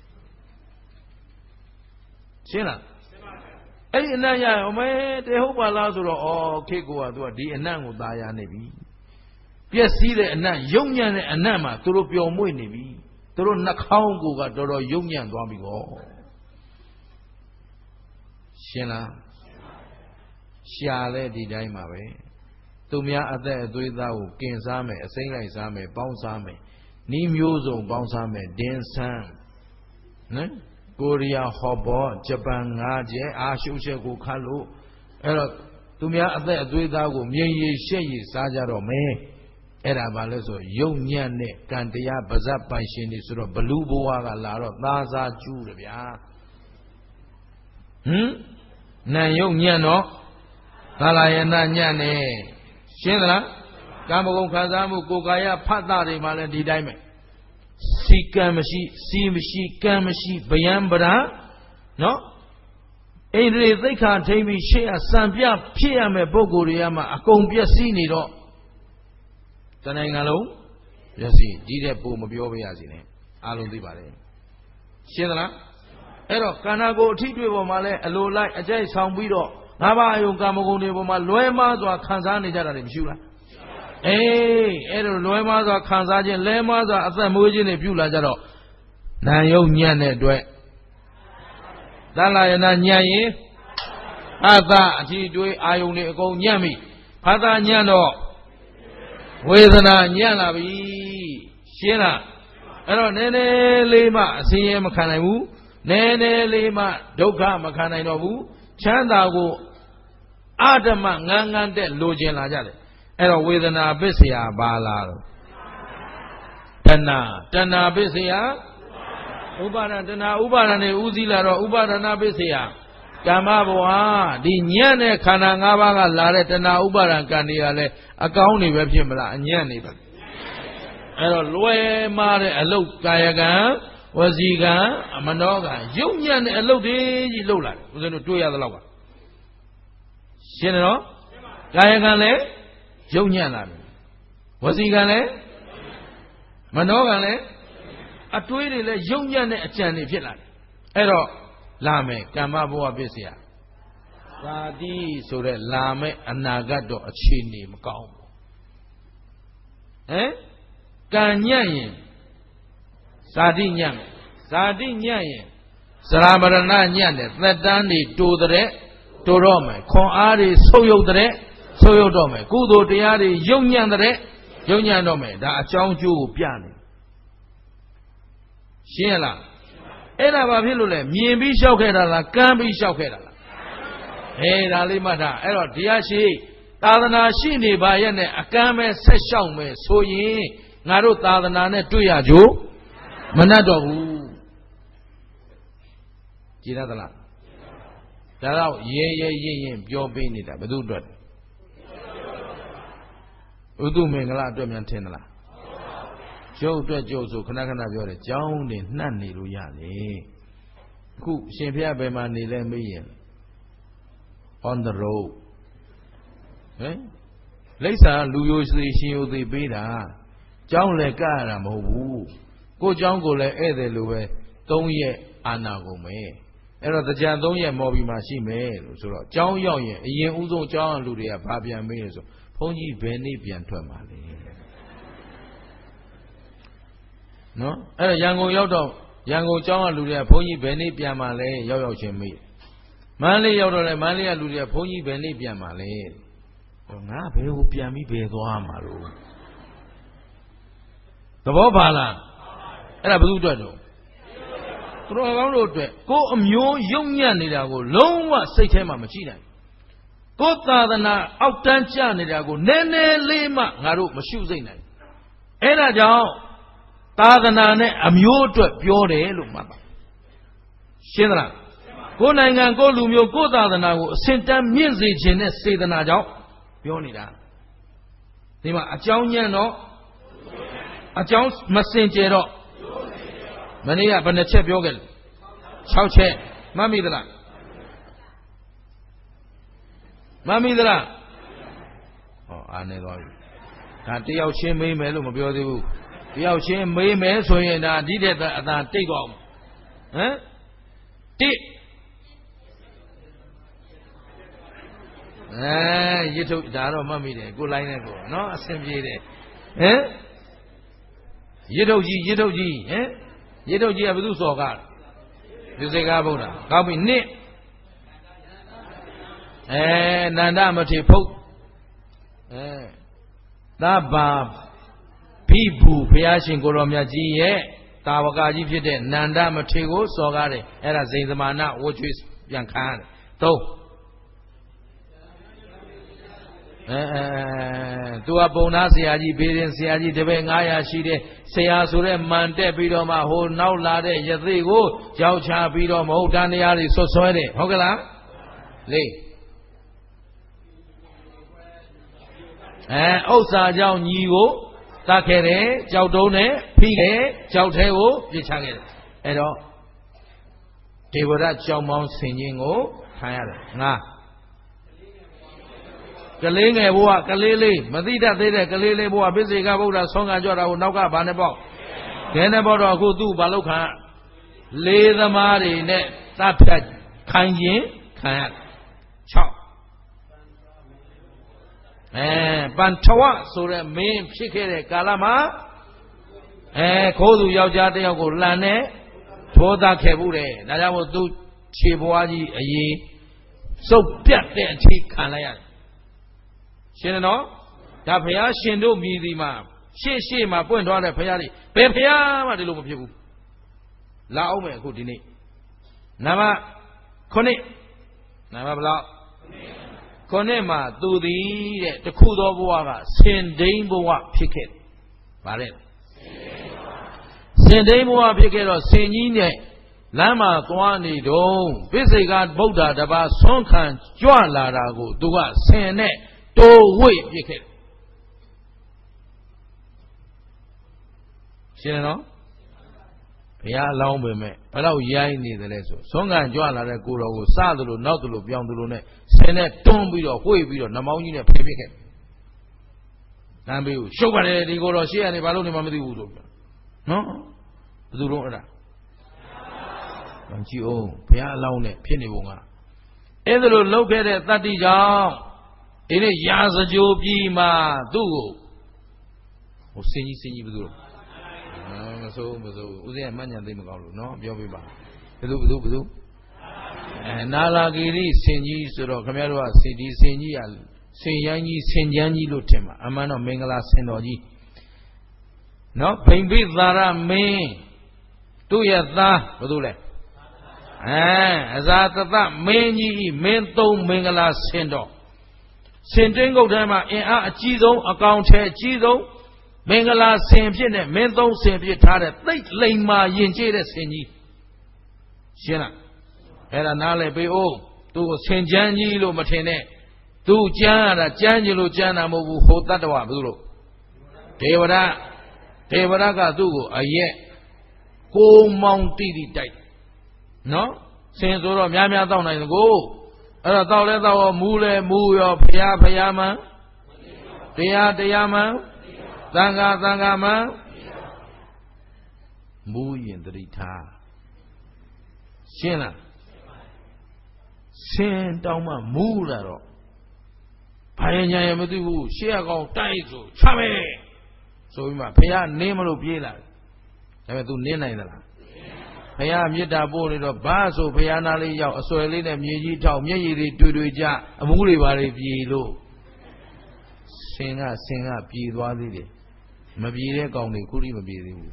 ရှင်းလားအဲ့ဒီအနတ်ရအောင်မဲတေဟုတ်ပါလားဆိုတော့ဩခေတ်ကသူကဒီအနတ်ကိုตายရနေပြီပျက်စီးတဲ့အနတ်ယုံညံ့တဲ့အနတ်မှာသူတို့ပျော်မွေ့နေပြီသူတို့နှာခေါင်းကိုကတော်တော်ယုံညံ့သွားပြီကောရှင်းလားရှာလဲဒီတိုင်းမှာပဲသူများအသက်အသွေးသားကိုกินစားမယ်အစိမ့်လိုက်စားမယ်ပေါင်းစားမယ်နီးမျိုးစုံပေါင်းစားမယ်ဒင်းဆန်းနော်ကိုရီးယားဟော့ဘောဂျပန်ငါးကျဲအာရှုချက်ကိုခတ်လို့အဲ့တော့သူများအသက်အသွေးသားကိုမြင်ရည်ရှက်ရည်စားကြတော့မယ်အဲ့ဒါဘာလဲဆိုယုံညံ့တဲ့ကံတရားပါဇက်ပိုင်ရှင်တွေဆိုတော့ဘလူဘဝကလာတော့သာသာကျူးတယ်ဗျာဟမ်နံယုံညံ့တော့သာလယနာညံ့နေရှင်းသလားကာမဂုဏ်ခံစားမှုကိုယ်ကာယဖတ်တာတွေမှလည်းဒီတိုင်းပဲစီကံမရှိစီမရှိကံမရှိဗျံပရာနော်ဣန္ဒြေသိက္ခာထိမ့်ပြီးရှေ့ကစံပြဖြစ်ရမယ်ပုဂ္ဂိုလ်တွေကမှအကုန်ပြည့်စည်နေတော့တဏှာငါလုံးပြည့်စည်ဒီတဲ့ပုံမပြောပါရစေနဲ့အားလုံးသိပါတယ်ရှင်းသလားအဲ့တော့ခန္ဓာကိုယ်အထီးတွေပေါ်မှာလဲအလိုလိုက်အကြိုက်ဆောင်ပြီးတော့ငါးပါးအယုံကာမဂုဏ်တွေပေါ်မှာလွဲမှားစွာခံစားနေကြတာတွေမရှိဘူးလားအေးအဲ့လိုလွဲမှားစွာခံစားခြင်းလဲမှားစွာအသက်မွေးခြင်းတွေပြုလာကြတော့နာယုံညံ့တဲ့အတွက်သလယနာညံ့ရင်အသအထီးတွေအာယုံတွေအကုန်ညံ့ပြီဖသညံ့တော့ဝေဒနာညံ့လာပြီရှင်းလားအဲ့တော့နည်းနည်းလေးမှအစင်းရဲမခံနိုင်ဘူးနည်းနည်းလေးမှဒုက္ခမခံနိုင်တော့ဘူးချမ်းသာကိုအဓမ္မငန်းငန်းတဲ့လိုချင်လာကြတယ်အဲ့တော့ဝေဒနာပစ္စယဘာလာတော့တဏှာတဏှာပစ္စယဥပါဒတဏှာဥပါဒနဲ့ဥစည်းလာတော့ဥပါဒနာပစ္စယကမ္မဘဝဒီညံ့တဲ့ခန္ဓာ၅ပါးကလာတဲ့တဏှာဥပါဒံကံတွေကလည်းအကောင်းနေပဲဖြစ်မလားအညံ့နေပါအဲ့တော့လွယ်မာတဲ့အလုတ်ကာယကံဝစီကံမနောကံရုပ်ညံ့တဲ့အလုတ်တွေကြီးလှုပ်လာတယ်ဦးဇင်းတို့တွေ့ရသလောက်ကရှင်းတယ်နော်ကာယကံလည်းရုပ်ညံ့လာတယ်ဝစီကံလည်းမနောကံလည်းအတွေးတွေလည်းရုပ်ညံ့တဲ့အကြံတွေဖြစ်လာတယ်အဲ့တော့လာမယ်ကမ္မဘဝပစ္စယသာတိဆိုတဲ့လာမယ်အနာဂတ်တော့အခြေအနေမကောင်းဘူးဟမ်ကံညံ့ရင်ဇာတိညံ့မယ်ဇာတိညံ့ရင်သရမရဏညံ့တယ်သက်တမ်းတွေတိုးတဲ့တိုးတော့မယ်ခွန်အားတွေဆုပ်ယုပ်တဲ့ဆုပ်ယုပ်တော့မယ်ကုသိုလ်တရားတွေယုံညံ့တဲ့ယုံညံ့တော့မယ်ဒါအကြောင်းကျိုးကိုပြနေရှင်းရလားအဲ့ဒါဘာဖြစ်လို့လဲမြင်ပြီးလျှောက်ခဲ့တာလားကမ်းပြီးလျှောက်ခဲ့တာလားအေးဒါလေးမှတ်ထားအဲ့တော့တရားရှိသာသနာရှိနေပါရဲ့နဲ့အကမ်းပဲဆက်လျှောက်မယ်ဆိုရင်ငါတို့သာသနာနဲ့တွေ့ရကြို့မနှက်တော့ဘူးကြည်ရသလားဒါတော့ရဲရဲရင်ရင်ပြောပေးနေတာဘယ်သူအတွက်ဥဒုမင်္ဂလာအတွက်မြန်ထင်သလားကျုပ်အတွက်ကျုပ်ဆိုခဏခဏပြောတယ်ကြောင်းတင်နှံ့နေလို့ရလေအခုရှင်ဖျားဘယ်မှာနေလဲမေးရင် on the road ဟင်လိပ်စာလူယိုစီရှင်ယိုသေးပေးတာကြောင်းလည်းကရတာမဟုတ်ဘူးကိုเจ้าကိုလည်းဧည့်သည်လိုပဲသုံးရက်အာနာကုန်မယ်အဲ့တော့တရားသုံးရက်မော်ဘီမှာရှိမယ်လို့ဆိုတော့เจ้าရောက်ရင်အရင်ဦးဆုံးเจ้าလူတွေကဘာပြန်မေးလဲဆိုဘုန်းကြီးဘယ်နေ့ပြန်ထွက်မှာလဲနော်အဲ့တော့ရန်ကုန်ရောက်တော့ရန်ကုန်เจ้าကလူတွေကဘုန်းကြီးဘယ်နေ့ပြန်မှာလဲရောက်ရောက်ချင်းမေးမန္တလေးရောက်တော့လေမန္တလေးကလူတွေကဘုန်းကြီးဘယ်နေ့ပြန်မှာလဲငါဘယ်ကိုပြန်ပြီးဘယ်သွားမှာလို့သဘောပါလားအဲ့ဒါဘယ်သူအတွက်တော့သူတော်ကောင်းတို့အတွက်ကိုယ်အမျိုးယုံညံ့နေတာကိုလုံးဝစိတ်ထဲမှာမရှိနိုင်ကိုယ်သာသနာအောက်တန်းကျနေတာကိုနည်းနည်းလေးမှငါတို့မရှုစိတ်နိုင်အဲ့ဒါကြောင့်သာသနာနဲ့အမျိုးအတွက်ပြောတယ်လို့မှတ်ပါရှင်းသလားကိုယ်နိုင်ငံကိုယ်လူမျိုးကိုယ်သာသနာကိုအစဉ်တန်းမြင့်စေခြင်းနဲ့စေတနာကြောင့်ပြောနေတာဒီမှာအကြောင်းညံ့တော့အကြောင်းမစင်ကြယ်တော့မနေ့ကဘယ်နှချက်ပြောခဲ့လဲ၆ချက်မှတ်မိသလားမှတ်မိသလားဟောအားနေသွားပြီဒါတယောက်ချင်းမေးမယ်လို့မပြောသေးဘူးတယောက်ချင်းမေးမယ်ဆိုရင်ဒါဒီတဲ့အသာတိတ်သွားအောင်ဟမ်တိအဲရစ်ထုတ်ဒါတော့မှတ်မိတယ်ကိုလိုင်းနဲ့ကိုနော်အဆင်ပြေတယ်ဟမ်ရစ်ထုတ်ကြီးရစ်ထုတ်ကြီးဟမ်ရစ်ထုတ်ကြီးကဘယ်သူစော်ကားဒီစေကားဗုဒ္ဓကောင်းပြီနှစ်အဲနန္ဒမထေဖုတ်အဲသဗ္ဗဘိဘူဘုရားရှင်ကိုရောမြတ်ကြီးရဲ့တာဝကကြီးဖြစ်တဲ့နန္ဒမထေကိုစော်ကားတယ်အဲ့ဒါဇိန်သမဏဝှချွေးပြန်ခံရတယ်သုံးအဲသူကပုံသားဆရာကြီးဘေးရင်ဆရာကြီးတပည့်ငါးရာရှိတယ်ဆရာဆိုတဲ့မန်တက်ပြီးတော့မှဟိုနောက်လာတဲ့ယသိကိုကြောက်ချပြီးတော့မဟုတ်တန်တရားတွေဆွဆွဲတယ်ဟုတ်ကလားလေအဲဥစ္စာကြောင့်ညီကိုတတ်ခဲ့တယ်ကြောက်တုံးနဲ့ဖိခဲ့ကြောက်ထဲကိုပြစ်ချခဲ့တယ်အဲ့တော့ဒေဝရကြောင်မောင်းဆင်ခြင်းကိုခံရတယ်ငါကလေးငယ်ဘုရားကလေးလေးမသိတတ်သေးတဲ့ကလေးလေးဘုရားပိစိကဗုဒ္ဓဆောင်းကကြွတာကိုနောက်ကဘာနဲ့ပေါ့ခဲနဲ့ပေါ့တော့အခုသူ့ဘာလို့ခံလေးသမားတွေနဲ့တတ်ဖြတ်ခိုင်းခြင်းခံရ၆အဲပန်ထဝဆိုတဲ့မင်းဖြစ်ခဲ့တဲ့ကာလမှာအဲခိုးသူယောက်ျားတစ်ယောက်ကိုလှန်နဲ့ထိုးသားခဲ့ဘူးတယ်ဒါကြောင့်မို့သူခြေဘွားကြီးအရေးစုပ်ပြတ်တဲ့အထိခံလိုက်ရတယ်ရှင်းတယ်နော်ဒါဘုရားရှင်တို့မြည်ဒီမှာရှေ့ရှေ့မှာပွင့်သွားတဲ့ဘုရားတွေဘယ်ဘုရားမှဒီလိုမဖြစ်ဘူးလာအောင်မယ်အခုဒီနေ့နံပါတ်ခုနှစ်နံပါတ်ဘယ်လောက်ခုနှစ်မှာသူသည်တဲ့တခုသောဘဝကစင်ဒိန်ဘဝဖြစ်ခဲ့တယ်ဗါလဲစင်ဒိန်ဘဝဖြစ်ခဲ့တော့စင်ကြီးနဲ့လမ်းမှာသွားနေတော့ပိစိကဗုဒ္ဓတပါးဆွမ်းခံကြွလာတာကိုသူကဆင်နဲ့တိုးဝိပြစ်ခဲ့တယ်ရှင်းနော်ဘုရားအလောင်းပဲမဲ့ဘယ်တော့ရိုင်းနေတယ်လဲဆိုဆွမ်းခံကြွလာတဲ့ကိုတော်ကိုစသလိုနောက်သလိုပြောင်းသလိုနဲ့ဆင်နဲ့တွန်းပြီးတော့ဝှေ့ပြီးတော့နှမောင်းကြီးနဲ့ဖိပစ်ခဲ့တမ်းပြီးရှုပ်ပါတယ်ဒီကိုတော်ရှေ့ကနေဘာလို့နေမှမသိဘူးလို့ပြောနော်ဘယ်သူတော့အဲ့ဒါမကြည့်အောင်ဘုရားအလောင်းနဲ့ဖြစ်နေပုံကအဲ့ဒါလိုလုပ်ခဲ့တဲ့တတ္တိကြောင့်ဒီနေ့ရာဇကြိုပြီးမှသူ့ကိုဟိုစင်ကြီးစင်ကြီးဘယ်သူလို့မစိုးမစိုးဦးဇင်းကမှတ်ဉာဏ်သိမကောင်းလို့နော်ပြောပြပါဘယ်သူဘယ်သူဘယ်သူအဲနာလာဂီရိစင်ကြီးဆိုတော့ခင်ဗျားတို့ကစီဒီစင်ကြီးကစင်ရမ်းကြီးစင်ကြမ်းကြီးလို့ထင်ပါအမှန်တော့မင်္ဂလာစင်တော်ကြီးနော်ဗိမ္ပိသာရမင်းသူ့ရဲ့သားဘယ်သူလဲအဲအဇာတတမင်းကြီးမင်းသုံးမင်္ဂလာစင်တော်စင်တင်းကုတ်ထဲမှာအင်အားအကြီးဆုံးအကောင်ထဲအကြီးဆုံးမင်္ဂလာစင်ဖြစ်နဲ့မင်းသုံးစင်ဖြစ်ထားတဲ့သိတ်လိမ်မာယဉ်ကျေးတဲ့စင်ကြီးရှင်းလားအဲ့ဒါနားလဲပေးအောင်သူ့ကိုစင်ကြမ်းကြီးလို့မထင်နဲ့သူကြမ်းရတာကြမ်းကြီးလို့ကြမ်းတာမဟုတ်ဘူးဟိုတတ္တဝဘယ်သူလို့ဒေဝရဒေဝရကသူ့ကိုအရက်ကိုမောင်တိတိတိုက်နော်စင်ဆိုတော့များများတောက်နိုင်တယ်ကိုအဲ့တော့တောက်လဲတောက်ရောမူးလဲမူးရောဖျားဖျားမှန်တရားတရားမှန်သံဃာသံဃာမှန်မူးရင်တတိထားရှင်းလားစင်တောင်းမှမူးလာတော့ဘာရင်ညာရမသိဘူးရှေ့အကောင်တိုက်ဆိုချမယ်ဆိုပြီးမှဖျားနင်းမလို့ပြေးလာတယ်ဒါပေမဲ့ तू နင်းနိုင်သလားဘုရားမေတ္တာပို့နေတော့ဘာဆိုဘုရားနာလေးရောက်အစွဲလေးနဲ့မြေကြီးထောက်မျက်ရည်တွေတွေ့တွေ့ကြအမှုတွေပါလေပြေလို့ဆင်ကဆင်ကပြေသွားသေးတယ်မပြေတဲ့ကောင်တွေခုထိမပြေသေးဘူး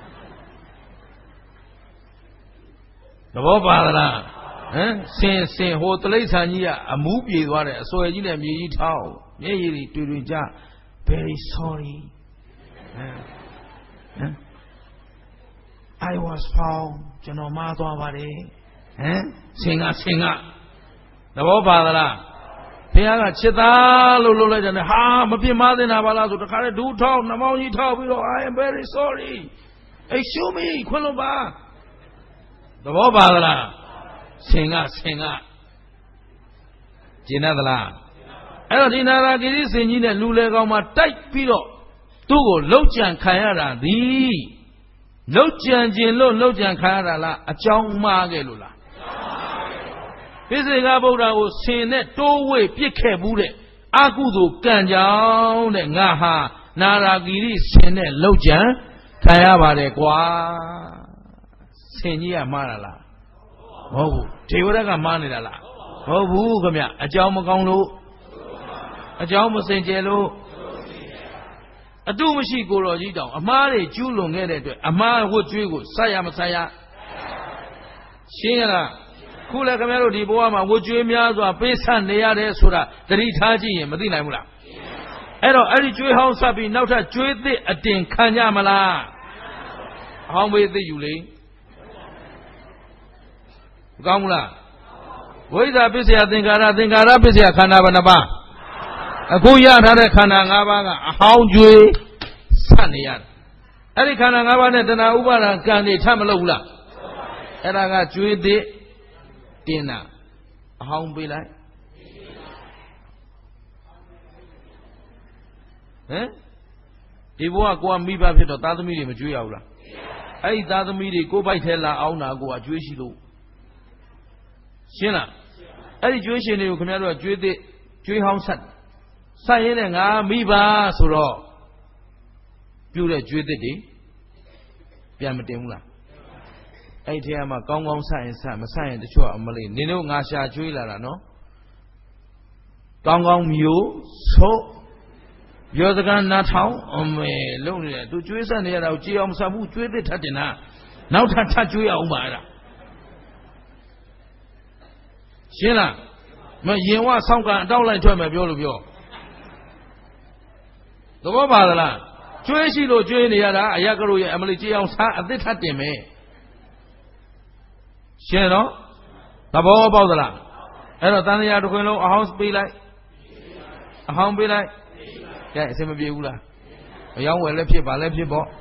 သဘောပါလားဟမ်ဆင်ဆင်ဟိုတလိษံကြီးကအမှုပြေသွားတယ်အစွဲကြီးနဲ့မြေကြီးထောက်မျက်ရည်တွေတွေ့တွေ့ကြ very sorry ဟမ်ဟမ်I was found ကျွန်တော်မှားသွားပါတယ်ဟမ်ဆင်ကဆင်ကသဘောပါသလားဘုရားကချစ်သားလို့လုပ်လိုက်တယ်ဟာမပြစ်မှားတင်တာပါလားဆိုတခါတည်းဒူးထောက်နှမောင်းကြီးထောက်ပြီးတော့ I am very sorry excuse me ခွင့်လို့ပါသဘောပါသလားဆင်ကဆင်ကကျင်သလားအဲ့တော့ဒီနာရာဂိရိဆင်ကြီးနဲ့လူလေကောင်မှာတိုက်ပြီးတော့သူ့ကိုလှုပ်ကြံခံရတာသည်လှုပ်ကြံခြင်းလို့လှုပ်ကြံခံရတာလားအကြောင်းမှားခဲ့လို့လားပိစိကဗုဒ္ဓကိုဆင်နဲ့တိုးဝှေ့ပြစ်ခဲ့ဘူးတဲ့အကုသိုလ်ကံကြောင့်တဲ့ငါဟာနာရာဂိရိဆင်နဲ့လှုပ်ကြံခံရပါတယ်ကွာဆင်ကြီးကမှားတာလားမဟုတ်ဘူးဒေဝရကမှားနေတာလားမဟုတ်ဘူးခင်ဗျအကြောင်းမကောင်းလို့အကြောင်းမစင်ကြယ်လို့အတုမရှိကိုတော်ကြီးတောင်အမားတွေကျူးလွန်ခဲ့တဲ့အတွက်အမားဝတ်ကြွေးကိုဆက်ရမဆက်ရရှင်းရလားခုလည်းခင်ဗျားတို့ဒီဘဝမှာဝတ်ကြွေးများစွာပေးဆက်နေရတယ်ဆိုတာသတိထားကြည့်ရင်မသိနိုင်ဘူးလားအဲ့တော့အဲ့ဒီကျွေးဟောင်းဆက်ပြီးနောက်ထပ်ကျွေးသစ်အတင်ခံကြမလားအဟောင်းမေးသိယူလေမကောင်းဘူးလားဝိဇ္ဇာပစ္စယသင်္ခါရသင်္ခါရပစ္စယခန္ဓာဘယ်နှပါးအခုရထားတဲ့ခန္ဓာ၅ပါးကအဟောင်းကျွေးဆက်နေရတယ်အဲ့ဒီခန္ဓာ၅ပါးနဲ့တဏှာဥပါဒံကံတွေထပ်မလုပ်ဘူးလားအဲ့ဒါကကျွေးသစ်တင်တာအဟောင်းပေးလိုက်ဟမ်ဒီဘဝကိုကမိဘဖြစ်တော့သားသမီးတွေမကြွေးရဘူးလားအဲ့ဒီသားသမီးတွေကိုပိုက်ထဲလာအောင်တာကိုကကြွေးရှိလို့ရှင်းလားအဲ့ဒီကြွေးရှင်တွေကိုခင်ဗျားတို့ကကြွေးသစ်ကြွေးဟောင်းဆက်ဆက်ရင်းနဲ့ငါမိဘဆိုတော့ပြုတဲ့ကြွေးသစ်တွေပြန်မတင်ဘူးလားအဲ့ဒီထဲမှာကောင်းကောင်းဆက်ရင်ဆက်မဆက်ရင်တချို့အမလေးနင်တို့ငါရှာကြွေးလာတာနော်ကောင်းကောင်းမျိုးဆိုပြောစကားနားထောင်အမေလုံနေတယ်သူကြွေးဆက်နေရတာကိုကြည်အောင်မဆက်ဘူးကြွေးသစ်ထပ်တင်တာနောက်ထပ်ထပ်ကြွေးအောင်ပါအဲ့ဒါရှင်းလားမရင်ဝဆောင်းကအတောက်လိုက်ထွက်မယ်ပြောလို့ပြောသဘောပါသလားကျွေးရှိလို့ကျွေးနေရတာအရကလို့ရဲ့အမလေးကြည်အောင်စားအသစ်ထပ်တင်မယ်ရှင်းတော့သဘောပေါက်သလားအဲ့တော့တန်တရားတစ်ခွင်လုံးအဟောင်းပေးလိုက်အဟောင်းပေးလိုက်ကဲအစင်မပြေဘူးလားအယောင်းဝယ်လည်းဖြစ်ပါလည်းဖြစ်ပေါ့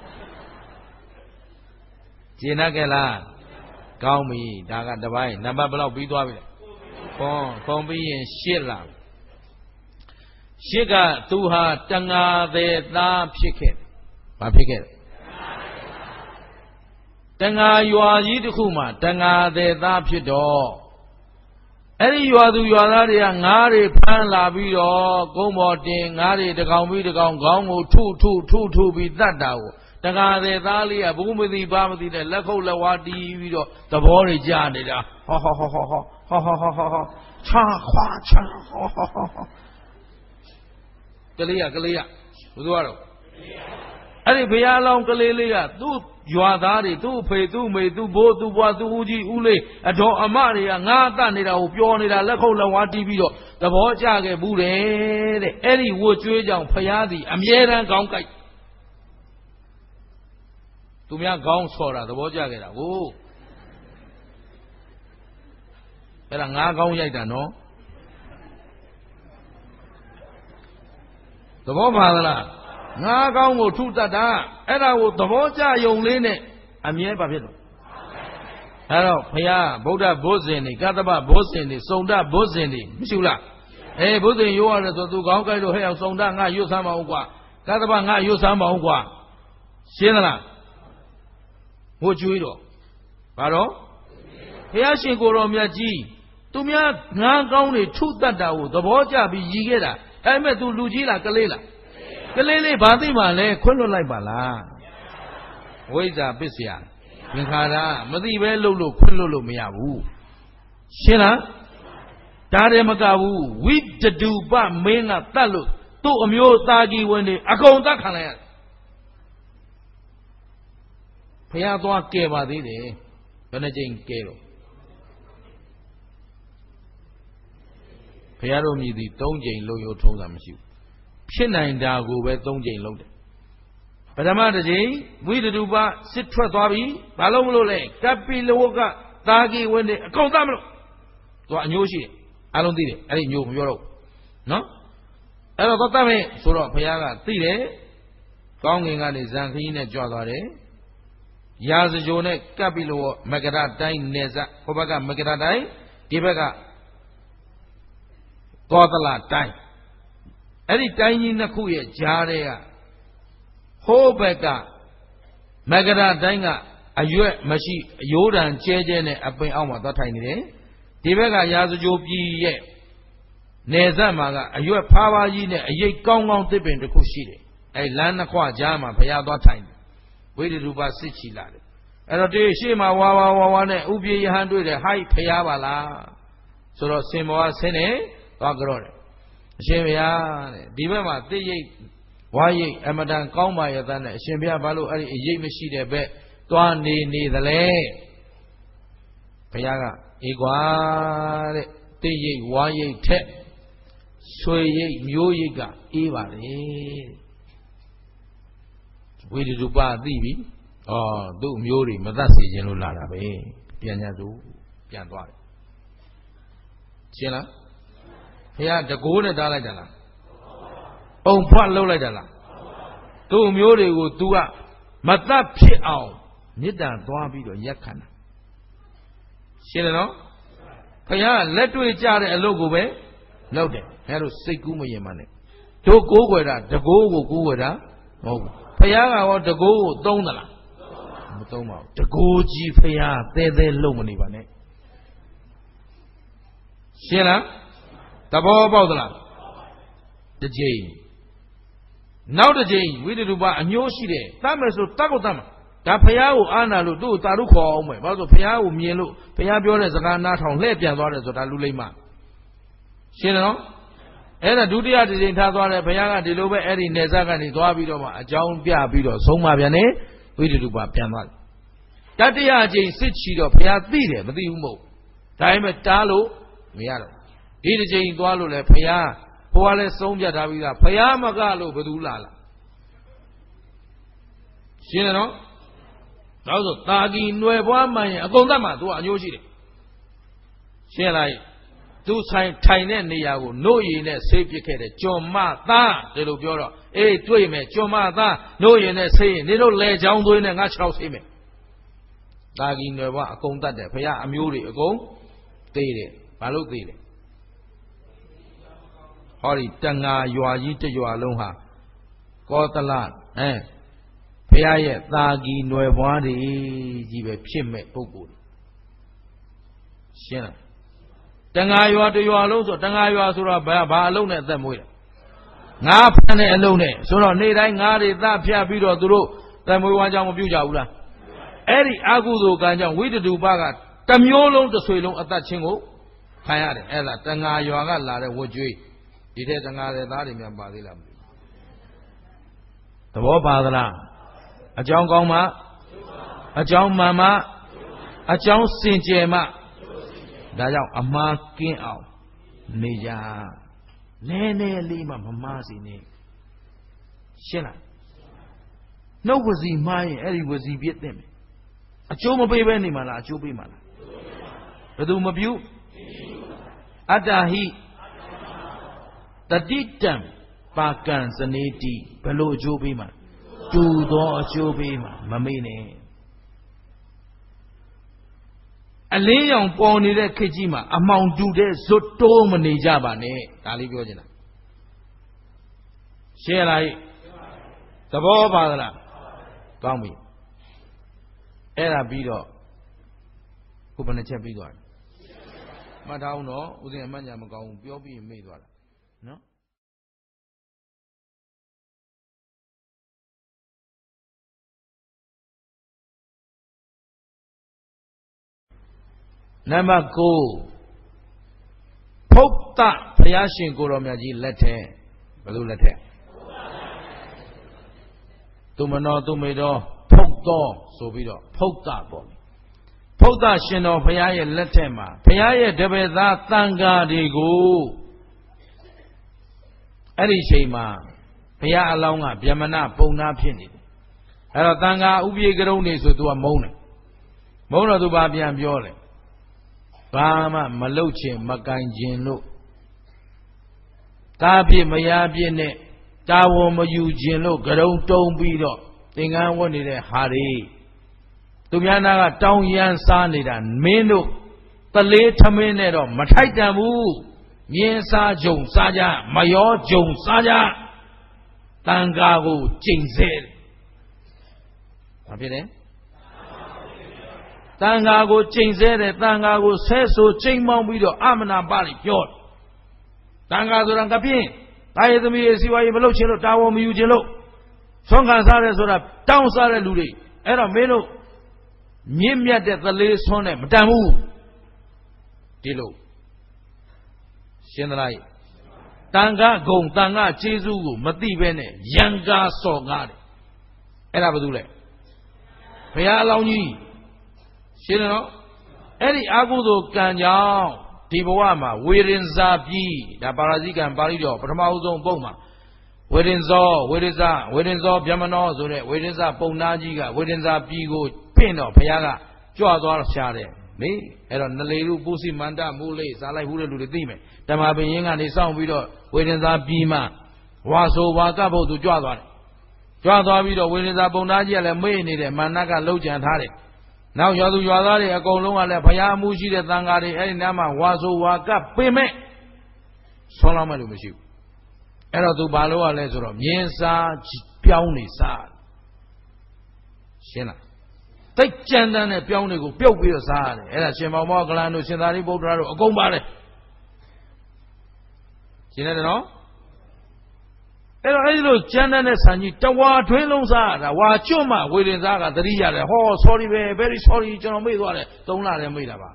ကျင်တတ်ကြလားကောင်းပြီဒါကတပိုင်းနံပါတ်ဘယ်လောက်ပြီးသွားပြီလဲခွန်ခွန်ပြီးရင်ရှစ်လားရှစ်ကသူဟာတငါသေးသားဖြစ်ခဲ့ဘာဖြစ်ခဲ့တငါရွာကြီးတစ်ခုမှာတငါသေးသားဖြစ်တော့အဲ့ဒီရွာသူရွာသားတွေကငါးတွေဖမ်းလာပြီးတော့ကုန်းပေါ်တင်ငါးတွေတကောင်ပြီးတကောင်ခေါင်းကိုထုထုထုထုပြီးတတ်တာကိုတကားတဲ့သားလေးကဘူးမသိပါမသိတဲ့လက်ခုပ်လက်ဝါးတီးပြီးတော့သဘောတွေကြားနေတာဟောဟောဟောဟောဟောဟောဟောဟောဟောဟောချာခွာချာဟောဟောဟောကလေးရကလေးရဘုရားတော့အဲ့ဒီဘုရားလောင်းကလေးလေးကသူ့ရွာသားတွေသူ့ဖေသူ့မေသူ့ဘိုးသူ့ဘွားသူ့ဦးကြီးဦးလေးအတော်အမတွေကငါးတတ်နေတာကိုပြောနေတာလက်ခုပ်လက်ဝါးတီးပြီးတော့သဘောကျခဲ့ဘူးတဲ့တဲ့အဲ့ဒီဝတ်ကြွေးကြောင့်ဖျားသည်အမြဲတမ်းကောင်းကြိုက်သူများခေါင်းဆော်တာသဘောကျခဲ့တာကိုအဲ့ဒါငါးကောင်းရိုက်တာနော်သဘောပါသလားငါးကောင်းကိုထုတတ်တာအဲ့ဒါကိုသဘောကျယုံလေးနဲ့အမြဲပါဖြစ်တော့အဲ့တော့ဘုရားဗုဒ္ဓဘုဇင်တွေကတ္တပဘုဇင်တွေစုံတဘုဇင်တွေမရှိဘူးလားအေးဘုဇင်ရိုးရတယ်ဆိုသူခေါင်းကြိုက်လို့ဟဲ့အောင်စုံတငါရွတ်ဆမ်းမအောင်ကွာကတ္တပငါရွတ်ဆမ်းမအောင်ကွာရှင်းသလားဟိုကျွေးတော့ဘာတော့ဘုရားရှင်ကိုယ်တော်မြတ်ကြီးသူများငါးကောင်းတွေထုတတ်တာကိုသဘောကျပြီးရည်ခဲ့တာအဲ့မဲ့သူလူကြီးလားကလေးလားကလေးလေးဘာသိမှလဲခွင့်လွတ်လိုက်ပါလားဝိဇ္ဇာပစ္စယသင်္ခါရမသိပဲလှုပ်လို့ခွင့်လွတ်လို့မရဘူးရှင်းလားဒါတည်းမကဘူးဝိတ္တုပမင်းကတတ်လို့သူ့အမျိုးသားကြီးဝင်တွေအကုန်တတ်ခံလိုက်ရတယ်ဘုရားသွားကဲပါသေးတယ်ဘယ်နှကြိမ်ကဲတော့ဘုရားတို့မြည်သည်သုံးကြိမ်လှုပ်ရိုးထုံးတာမရှိဘူးဖြစ်နိုင်တာကိုပဲသုံးကြိမ်လှုပ်တယ်ပထမတစ်ကြိမ်ဝိတ္တုပစစ်ထွက်သွားပြီဘာလို့မလို့လဲကပိလဝကသာဂီဝင်တယ်အကုန်သတ်မလို့သူကအညိုးရှိတယ်အားလုံးသိတယ်အဲ့ဒီညိုးမပြောတော့နော်အဲ့တော့သတ်မယ်ဆိုတော့ဘုရားကသိတယ်ကောင်းငင်ကနေဇံခကြီးနဲ့ကြွသွားတယ်ရာဇဂိုနဲ့ကပ်ပြီးလို့မကရတိုင်းနေဇဟိုဘက်ကမကရတိုင်းဒီဘက်ကကောသလတိုင်းအဲ့ဒီတိုင်းကြီးနှစ်ခုရဲ့ကြားထဲကဟိုဘက်ကမကရတိုင်းကအရွက်မရှိအယိုးတန်ကျဲကျဲနဲ့အပင်အောက်မှာသွားထိုင်နေတယ်ဒီဘက်ကရာဇဂိုပြည်ရဲ့နေဇမှာကအရွက်ဖားဖားကြီးနဲ့အရိပ်ကောင်းကောင်းသစ်ပင်တစ်ခုရှိတယ်အဲ့လမ်းနှစ်ခွကြားမှာဘုရားသွားထိုင်တယ်ဝိတ္တုပစစ်ချီလာတယ်အဲ့တော့ဒီရှေ့မှာဝါဝါဝါဝါနဲ့ဥပြေယဟန်တွေ့တယ်ဟိုက်ဖျားပါလားဆိုတော့စင်မောဆင်းနေသွားကြတော့တယ်အရှင်ဘုရားတဲ့ဒီဘက်မှာတိရိပ်ဝါရိပ်အမတန်ကောင်းပါရဲ့တဲ့နဲ့အရှင်ဘုရားဘာလို့အဲ့ဒီအရိပ်မရှိတဲ့ဘက်သွားနေနေသလဲဘုရားကအေးကွာတဲ့တိရိပ်ဝါရိပ်ထက်ဆွေရိတ်မျိုးရိတ်ကအေးပါလေဝိတုဒုပသိပြီဩသူ့မျိုးတွေမသက်စေခြင်းလို့လာတာပဲပြန်ညာသူပြန်သွားတယ်ရှင်းလားဘုရားတကိုးနဲ့တားလိုက်တာလားအုံဖွက်လှုပ်လိုက်တာလားသူ့မျိုးတွေကို तू ကမသက်ဖြစ်အောင်မေတ္တာသွားပြီးတော့ရက်ခံတာရှင်းတယ်နော်ဘုရားလက်တွေ့ကြတဲ့အလုပ်ကိုပဲလုပ်တယ်အဲဒါစိတ်ကူးမရင်မနဲ့တို့ကိုးကွယ်တာတကိုးကိုကိုးကွယ်တာမဟုတ်ဘူးဘုရားကရောတကိုးကိုသုံးသလားမသုံးပါဘူးတကိုးကြီးဘုရားသဲသဲလုံမနေပါနဲ့ရှင်းလားသဘောပေါက်သလားတစ်ကြိမ်နောက်တစ်ကြိမ်ဝိတုဒ္ဓပအညိုးရှိတယ်တတ်မယ်ဆိုတတ်ကိုတတ်မှာဒါဘုရားကိုအာနာလို့သူ့ကိုတာရုခေါ်အောင်မယ်ဘာလို့ဆိုဘုရားကိုမြင်လို့ဘုရားပြောတဲ့စကားနားထောင်လှည့်ပြန်သွားတယ်ဆိုတာလူလိမ့်မရှင်းတယ်နော်အဲ့ဒါဒုတိယတစ်ကြိမ်ထားသွားတယ်ဘုရားကဒီလိုပဲအဲ့ဒီနေဇကနေသွားပြီးတော့မှအကြောင်းပြပြီးတော့ဆုံးမပြန်တယ်ဝိတုဒ္ဓပပြန်သွားတယ်တတိယအကြိမ်စစ်ချီတော့ဘုရားသိတယ်မသိဘူးမဟုတ်ဒါပေမဲ့တားလို့မရတော့ဒီတစ်ကြိမ်သွားလို့လေဘုရားဘုရားလည်းဆုံးဖြတ်ထားပြီးသားဘုရားမကလို့ဘယ်သူလာလားရှင်းတယ်နော်နောက်ဆိုတာကီຫນွယ်ပွားမှန်ရင်အကုန်တတ်မှသူကအညိုးရှိတယ်ရှင်းလိုက်သူဆိုင်ထိုင်တဲ့နေရာကိုနှုတ်ရည်နဲ့ဆေးပစ်ခဲ့တဲ့ကျွန်မသားဒီလိုပြောတော့အေးတွေ့မယ်ကျွန်မသားနှုတ်ရည်နဲ့ဆေးရင်နေတို့လဲချောင်းသွေးနဲ့ငါခြောက်ဆေးမယ်တာကီຫນွယ်ပွားအကုန်တတ်တယ်ဘုရားအမျိုးတွေအကုန်သိတယ်ဘာလို့သိလဲဟောဒီတန်ငါရွာကြီးတရွာလုံးဟာကောသလအဲဘုရားရဲ့သာဂီຫນွယ်ပွားတွေကြီးပဲဖြစ်မဲ့ပုဂ္ဂိုလ်ရှင်းလားတန်ငါရွာတရွာလုံးဆိုတန်ငါရွာဆိုတော့ဘာဘာအလုံးနဲ့အသက်မွေးတယ်ငါးဖမ်းတဲ့အလုံးနဲ့ဆိုတော့နေ့တိုင်းငါးတွေသတ်ဖြတ်ပြီးတော့သူတို့သက်မွေးဝမ်းကြောင်းမပြုကြဘူးလားအဲ့ဒီအကုသိုလ်ကံကြောင့်ဝိတ္တုပကတမျိုးလုံးတစ်ဆွေလုံးအသက်ချင်းကိုခံရတယ်အဲ့ဒါတန်ငါရွာကလာတဲ့ဝတ်ကြွေးဒီတဲ့တန်ငါတဲ့သားတွေများပါသေးလားမသိဘူးသဘောပါသလားအကြောင်းကောင်းမှအကြောင်းမှန်မှအကြောင်းစင်ကြယ်မှဒါကြောင့်အမှားကင်းအောင်နေကြနည်းနည်းလေးမှမမှားစီနဲ့ရှင်းလားနှုတ်ဝစီမှားရင်အဲ့ဒီဝစီပြည့်တဲ့မယ်အကျိုးမပေးဘဲနေမှာလားအကျိုးပေးမှာလားဘယ်သူမပြုအတ္တဟိတတိတံပါကံစနေတိဘယ်လိုအကျိုးပေးမှာတူသောအကျိုးပေးမှာမမေ့နဲ့အလင်းရောင်ပေါ်နေတဲ့ခေတ်ကြီးမှာအမှောင်တူတဲ့ဇွတ်တိုးမနေကြပါနဲ့ဒါလေးပြောချင်တာရှင်းလားသဘောပါသလားကောင်းပြီအဲ့ဒါပြီးတော့ခုဘယ်နှချက်ပြီးသွားလဲမှတ်ထားအောင်တော့ဦးဇင်းအမှတ်ညာမကောင်းဘူးပြောပြီးမေ့သွားတာနော်နံပါတ်၉ဖုတ်တဘုရားရှင်ကိုတော်မြတ်ကြီးလက်ထက်ဘယ်လိုလက်ထက်သူမနောသူမေတော်ဖုတ်တော်ဆိုပြီးတော့ဖုတ်တပေါ့ဖုတ်တရှင်တော်ဘုရားရဲ့လက်ထက်မှာဘုရားရဲ့တပည့်သားတန်ဃာတွေကိုအဲ့ဒီချိန်မှာဘုရားအလောင်းကဗျမနပုံနာဖြစ်နေတယ်အဲ့တော့တန်ဃာဥပြေကရုံးနေဆိုသူကမုန်းတယ်မုန်းတော့သူဘာပြန်ပြောလဲဘာမှမလုတ်ချင်မကင်ချင်လို့တားပြစ်မရပြစ်နဲ့တာဝန်မယူချင်လို့ကြုံတုံးပြီးတော့သင်္ကန်းဝတ်နေတဲ့ဟာတွေသူများနာကတောင်းရမ်းစားနေတာမင်းတို့တလေးထမင်းနဲ့တော့မထိုက်တန်ဘူးမြင်းစားကြုံစားကြမရောကြုံစားကြတန်ဃာကိုကျင့်စေဘာဖြစ်လဲတန်ဃာကိုကျင့်စေတယ်တန်ဃာကိုဆဲဆိုကျင့်မောင်းပြီးတော့အမနာပါလိပြောတန်ဃာဆိုတာကပြင်းတာယေသမီးရဲ့စီဝါရေးမလုပ်ချင်လို့တာဝန်မယူချင်လို့ဆုံးခံစားရဲဆိုတာတောင်းစားတဲ့လူတွေအဲ့တော့မင်းတို့မြင့်မြတ်တဲ့သလေးဆွန်းနဲ့မတန်ဘူးဒီလိုရှင်းသလားတန်ခါဂုံတန်ခါကျေးဇူးကိုမသိဘဲနဲ့ရံကားစော်ကားတယ်အဲ့ဒါဘာလို့လဲဘုရားအလောင်းကြီးရှင်းတယ်နော်အဲ့ဒီအာဟုသောကံကြောင့်ဒီဘဝမှာဝေရင်ဇာပြီးဒါပါရာဇိကံပါဠိတော်ပထမအဆုံးပုံမှာဝေရင်ဇောဝေရဇဝေရင်ဇောဗျမနောဆိုတဲ့ဝေရင်ဇပုံနာကြီးကဝေရင်ဇာပြီးကိုပင့်တော့ဘုရားကကြွသွားရှာတယ်လေအဲ့တော့နလေရုပုစီမန္တမူလေးစားလိုက်ဘူးတဲ့လူတွေသိမယ်ဓမ္မပင်ရင်းကနေစောင့်ပြီးတော့ဝေရင်ဇာပြီးမှဝါဆိုဝါကဖို့သူကြွသွားတယ်ကြွသွားပြီးတော့ဝေရင်ဇာပုံနာကြီးကလည်းမေ့နေတယ်မာနကလှုပ်ကြံထားတယ်နောက်ရွာသူရွာသားတွေအကုန်လုံးကလည်းဘုရားအမှုရှိတဲ့သံဃာတွေအဲ့ဒီနားမှာဝါဆိုဝါကပင်မဲ့ဆောင်းလောက်မှလို့မရှိဘူးအဲ့တော့သူဘာလို့ ရလဲဆိုတော့မြင်းစားပြောင်းနေစားရှင်းလားတိတ်ကြမ်းတမ်းတဲ့ပြောင်းတွေကိုပြုတ်ပြီးတော့စားရတယ်အဲ့ဒါရှင်မောင်မောကလန်တို့ရှင်သာရိပုတ္တရာတို့အကုန်ပါတယ်ရှင်းတယ်နော်အဲ့တော့အဲ့ဒီလိုကြမ်းတမ်းတဲ့ဆန်ကြီးတဝါထွင်းလုံးစားရတာဝါကျွတ်မှဝေရင်စားကသတိရတယ်ဟော sorry ပဲ very sorry ကျွန်တော်မေ့သွားတယ်သုံးလလည်းမေ့တာပါ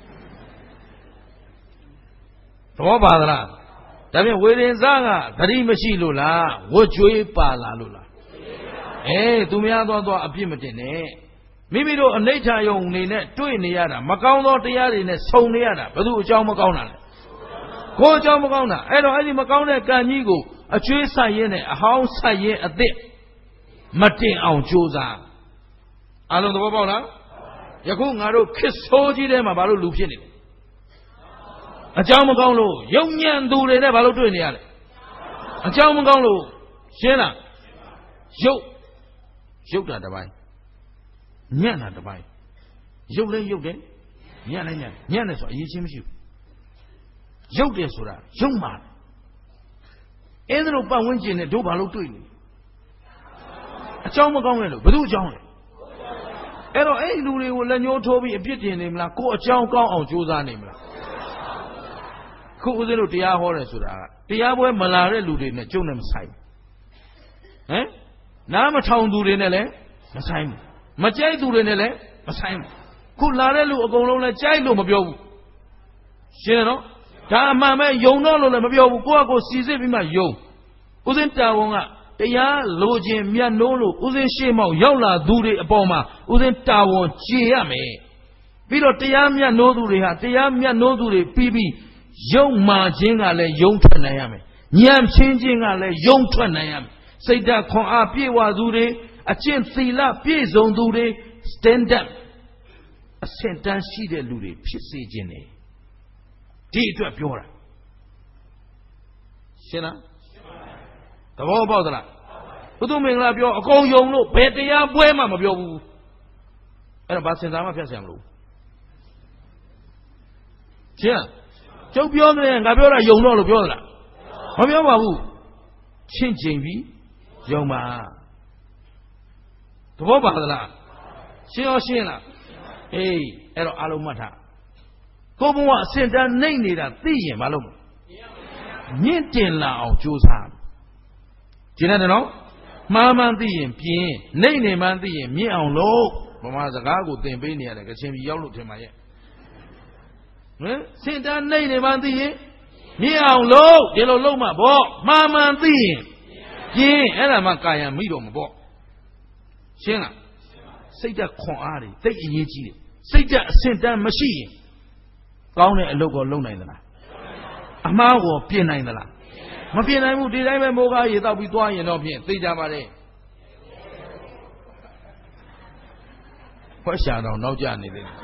သဘောပါသလားဒါဖြင့်ဝေရင်စားကသတိမရှိလို့လားဝတ်ကြွေးပါလာလို့လားအေးသူများသွားသွားအပြစ်မတင်နဲ့မိမိတို့အနိဋ္ဌာယုံနေနဲ့တွေ့နေရတာမကောင်းသောတရားတွေနဲ့ဆုံနေရတာဘယ်သူအကြောင်းမကောင်းတာလဲကိုယ်အကြောင်းမကောင်းတာအဲ့တော့အဲ့ဒီမကောင်းတဲ့ကံကြီးကိုအကျွေးဆက်ရင်းနဲ့အဟောင်းဆက်ရင်းအသစ်မတင်အောင်ကြိုးစားအလုံးသဘောပေါက်လားယခုငါတို့ခစ်ဆိုးကြီးထဲမှာဘာလို့လူဖြစ်နေလဲအကြောင်းမကောင်းလို့ယုံညံ့သူတွေနဲ့ဘာလို့တွေ့နေရလဲအကြောင်းမကောင်းလို့ရှင်းလားယုတ်ယုတ်တာတစ်ပိုင်းညံ့တာတစ်ပိုင်းယုတ်လဲယုတ်တယ်ညံ့လဲညံ့ညံ့တယ်ဆိုအရေးချင်းမရှိဘူးယုတ်တယ်ဆိုတာယုံမှာအဲ့ဒါလို့ပတ်ဝန်းကျင်နဲ့တို့ဘာလို့တွေ့နေအကြောင်းမကောင်းလဲလို့ဘယ်သူအကြောင်းလဲအဲ့တော့အဲ့လူတွေကိုလက်ညှိုးထိုးပြီးအပြစ်တင်နေမလားကိုယ်အကြောင်းကောင်းအောင်ကြိုးစားနေမလားခုဦးဇင်းတို့တရားဟောတယ်ဆိုတာကတရားပွဲမလာတဲ့လူတွေနဲ့ကျုံနဲ့မဆိုင်ဟမ်နားမထောင်သူတွေနဲ့လည်းမဆိုင်ဘူးမကြိုက်သူတွေနဲ့လည်းမဆိုင်ဘူးခုလာတဲ့လူအကုန်လုံးလည်းကြိုက်လို့မပြောဘူးရှင်းတယ်နော်ဒါအမှန်ပဲယုံတော့လို့လည်းမပြောဘူးကိုယ့်အကိုစီစစ်ပြီးမှယုံဦးဇင်းတာဝန်ကတရားလိုခြင်းမြတ်နိုးလို့ဦးဇင်းရှေ့မောက်ရောက်လာသူတွေအပေါ်မှာဦးဇင်းတာဝန်ကျေရမယ်ပြီးတော့တရားမြတ်နိုးသူတွေဟာတရားမြတ်နိုးသူတွေပြီးပြီးယုံမာခြင်းကလည်းယုံထွက်နိုင်ရမယ်ဉာဏ်ချင်းချင်းကလည်းယုံထွက်နိုင်ရမယ်စိတ်ဓာတ်ခွန်အားပြည့်ဝသူတွေအကျင့်သီလပြည့်စုံသူတွေ standard အဆင့်တန်းရှိတဲ့လူတွေဖြစ်စေခြင်းနဲ့ဒီအတွက်ပြောတာရှင်းလားသဘောပေါက်သလားဘုသူမင်္ဂလာပြောအကုန်ယုံလို့ဘယ်တရားပွဲမှမပြောဘူးအဲ့တော့ဘာစင်စားမှဖြတ်ဆံမလို့ရှင်းကျုပ်ပြောတယ်ငါပြောတာယုံတော့လို့ပြောသလားမပြောပါဘူးရှင်းကျင်ပြီးယုံပါသဘောပါသလားရှင်းရောရှင်းလားအေးအဲ့တော့အားလုံးမှတ်ထားကိုဘဝအစင်တန်းနှိမ့်နေတာသိရင်မလုပ်ဘူးမြင့်တင်လာအောင်ကြိုးစားကျင်းတယ်နော်မှားမှန်းသိရင်ပြင်းနှိမ့်နေမှန်းသိရင်မြင့်အောင်လုပ်ဗမာစကားကိုသင်ပေးနေရတယ်ကချင်ပြည်ရောက်လို့ထင်ပါရဲ့ဟင်စင်တန်းနှိမ့်နေမှန်းသိရင်မြင့်အောင်လုပ်ဒီလိုလုပ်မှပေါ့မှားမှန်းသိရင်ပြင်းအဲ့ဒါမှကာယံမိတော့မပေါ့ရှင်းလားစိတ်ဓာတ်ခွန်အားတွေသိအရေးကြီးတယ်စိတ်ဓာတ်အစင်တန်းမရှိရင်ကောင်းတဲ့အလုပ်ကိုလုပ်နိုင်သလားအမှားကိုပြင်နိုင်သလားမပြင်နိုင်ဘူးဒီတိုင်းပဲမိုးကားရေတောက်ပြီးသွားရင်တော့ဖြင့်သိကြပါလေခွက်ရှာတော့နောက်ကျနေသေးတယ်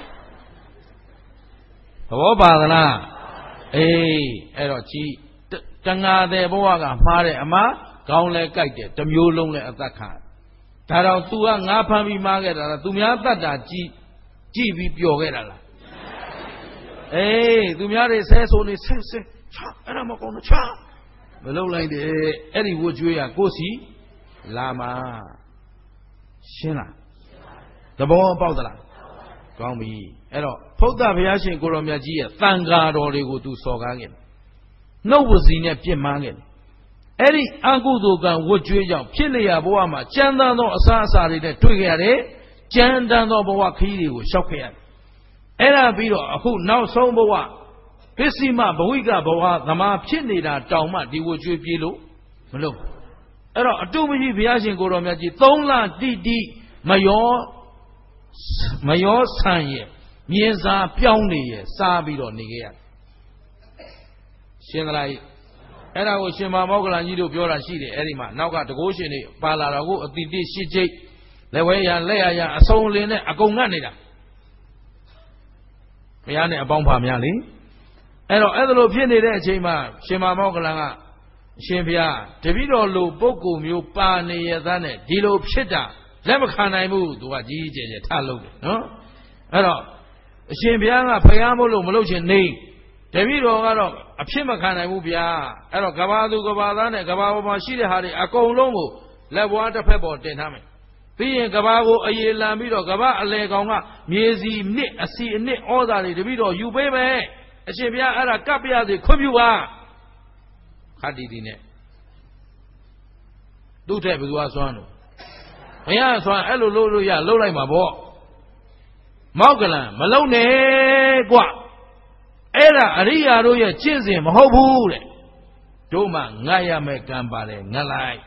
သဘောပါသလားအေးအဲ့တော့ကြီးတငါတဲ့ဘဝကမှားတဲ့အမှားကောင်းလဲကြိုက်တယ်တစ်မျိုးလုံးလဲအသက်ခံဒါတော့ तू ကငါဖမ်းပြီးမှားခဲ့တာလား तू များတတ်တာကြီးကြည့်ပြီးပျော်ခဲ့တာလားအေးသူများတွေဆဲဆိုနေဆဲဆဲချအဲ့ဒါမကောင်းတော့ချမလုံးလိုက်တယ်အဲ့ဒီဝတ်ကြွေးရကိုစီလာမှာရှင်းလားသဘောပေါက်သလားကောင်းပြီအဲ့တော့ဖုဒ္ဓဘုရားရှင်ကိုရောမြတ်ကြီးရဲ့သံဃာတော်တွေကိုသူစော်ကားခဲ့တယ်နှုတ်ဝစီနဲ့ပြစ်မှားခဲ့တယ်အဲ့ဒီအကုသိုလ်ကံဝတ်ကြွေးကြောင့်ဖြစ်လျာဘဝမှာကြမ်းတမ်းသောအစားအစာတွေနဲ့တွေ့ခဲ့ရတယ်ကြမ်းတမ်းသောဘဝခရီးတွေကိုရှောက်ခဲ့ရတယ်အဲ့ဒါပြီးတော့အခုနောက်ဆုံးဘဝပစ္စည်းမဘဝိကဘဝသမာဖြစ်နေတာတောင်မှဒီဝကျွေးပြေးလို့မလုပ်အဲ့တော့အတုမရှိဘုရားရှင်ကိုတော်မြတ်ကြီးသုံးလတိတိမယောမယောဆံရဲ့မြင်စာပြောင်းနေရဲ့စားပြီးတော့နေခဲ့ရရှင်းသလားအဲ့ဒါကိုရှင်မမောကလန်ကြီးတို့ပြောတာရှိတယ်အဲ့ဒီမှာနောက်ကတကိုးရှင်တွေပါလာတော့ကိုအတိတိရှစ်ကျိတ်လက်ဝဲရလက်ရရအစုံလင်းနဲ့အကုန်ငတ်နေတာဘုရားနဲ့အပေါင်းဖာများလေအဲ့တော့အဲ့ဒါလိုဖြစ်နေတဲ့အချိန်မှာရှင်မမောကလန်ကအရှင်ဘုရားတပည့်တော်လိုပုဂ္ဂိုလ်မျိုးပါနေရသားနဲ့ဒီလိုဖြစ်တာလက်မခံနိုင်ဘူးသူကကြီးကြီးကျယ်ကျယ်ထလုပ်တယ်နော်အဲ့တော့အရှင်ဘုရားကဘုရားမို့လို့မလုပ်ချင်နေတပည့်တော်ကတော့အဖြစ်မခံနိုင်ဘူးဗျာအဲ့တော့ကဘာသူကဘာသားနဲ့ကဘာပေါ်မှာရှိတဲ့ဟာတွေအကုန်လုံးကိုလက်ဘွားတစ်ဖက်ပေါ်တင်ထားမယ်ပြီးရင်ကဘာကိုအရေလံပြီးတော့ကဘာအလေကောင်ကမြေစီနစ်အစီအနစ်ဩဇာတွေတပည့်တော်ယူပေးမယ်အရှင်ဘုရားအဲ့ဒါကပ်ပြရစီခွင့်ပြုပါခတ်တီတီနဲ့သူ့ထက်ဘယ်သူကစွမ်းလို့ဘုရားစွမ်းအဲ့လိုလုပ်လို့ရလှုပ်လိုက်မှာပေါ့မောက်ကလန်မလုံနဲ့ကွအဲ့ဒါအရိယာတို့ရဲ့ကျင့်စဉ်မဟုတ်ဘူးတဲ့တို့မှငတ်ရမယ်ကံပါတယ်ငတ်လိုက်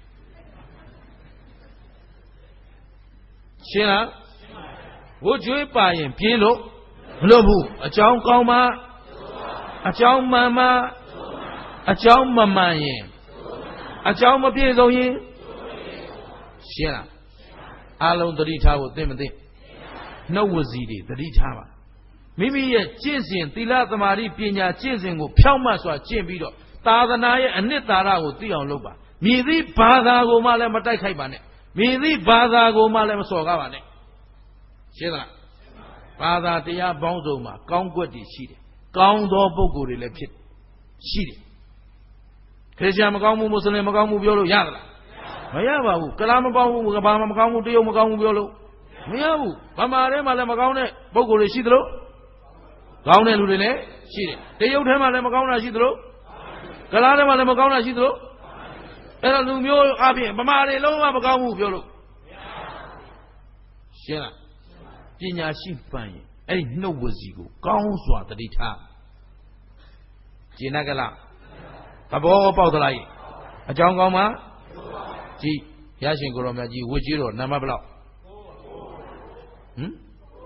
ရှင်းလားဝတ်ကြွေးပါရင်ပြေးလို့မလို့ဘူးအကြောင်းကောင်းမှအကြောင်းမှန်မှအကြောင်းမမှန်ရင်အကြောင်းမပြည့်စုံရင်ရှင်းလားအလုံးသတိထားဖို့သိမသိနှုတ်ဝစီတွေသတိထားပါမိမိရဲ့ကျင့်စဉ်သီလသမာဓိပညာကျင့်စဉ်ကိုဖြောင့်မတ်စွာကျင့်ပြီးတော့သာသနာရဲ့အနှစ်သာရကိုသိအောင်လုပ်ပါမြည်သည့်ဘာသာကိုမှလည်းမတိုက်ခိုက်ပါနဲ့မြည်သည့်ဘာသာကိုမှလည်းမစော်ကားပါနဲ့ရှင်းလားဘာသာတရားပေါင်းစုံမှာကောင်းကွက်တွေရှိတယ်ကောင်းသောပုဂ္ဂိုလ်တွေလည်းဖြစ်ရှိတယ်ခရစ်ယာန်မကောင်းဘူးမွတ်စလင်မကောင်းဘူးပြောလို့ရသလားမရပါဘူးကလားမကောင်းဘူးကဘာမှမကောင်းဘူးတရုတ်မကောင်းဘူးပြောလို့မရဘူးဗမာထဲမှာလည်းမကောင်းတဲ့ပုဂ္ဂိုလ်တွေရှိသလိုကောင်းတဲ့လူတွေလည်းရှိတယ်တရုတ်ထဲမှာလည်းမကောင်းတာရှိသလိုကလားထဲမှာလည်းမကောင်းတာရှိသလိုအဲ့တော့လူမျိုးအပြင်ဗမာတွေလုံးဝမကောင်းဘူးပြောလို့ရှင်းလားပညာရှိပန်ရင်အဲ့ဒီနှုတ်ဝစီကိုကောင်းစွာတတိထားကျင်ကလားသဘောပေါက်သလားအကြောင်းကောင်းမှကြည်ရရှင်ကိုရောမြတ်ကြီးဝတ်ကြီးတော့နံပါတ်ဘယ်လောက်ဟမ်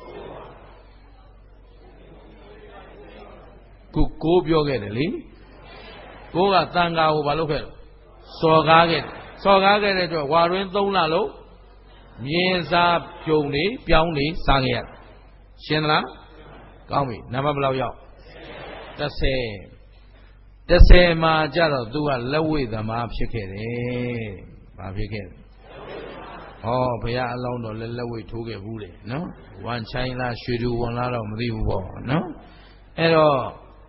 ကိုကိုပြောခဲ့တယ်လေကိုကတန်ဃာကိုဘာလုပ်ခဲ့လဲစော်ကားခဲ့တယ်စော်ကားခဲ့တဲ့အတွက်ဝါရင်းသုံးလလုံးမြင်းစားပြုံနေပြောင်းနေစားခဲ့ရတယ်ရှင်းသလားကောင်းပြီနံပါတ်ဘယ်လောက်ရောက်တစ်ဆယ်တစ်ဆယ်မှာကြတော့သူကလက်ဝိသမားဖြစ်ခဲ့တယ်ဘာဖြစ်ခဲ့လဲဩဘုရားအလောင်းတော်လက်လက်ဝိထိုးခဲ့ဘူးလေနော်ဝမ်ချိုင်းလားရွှေတူဝန်လားတော့မသိဘူးပေါ့နော်အဲ့တော့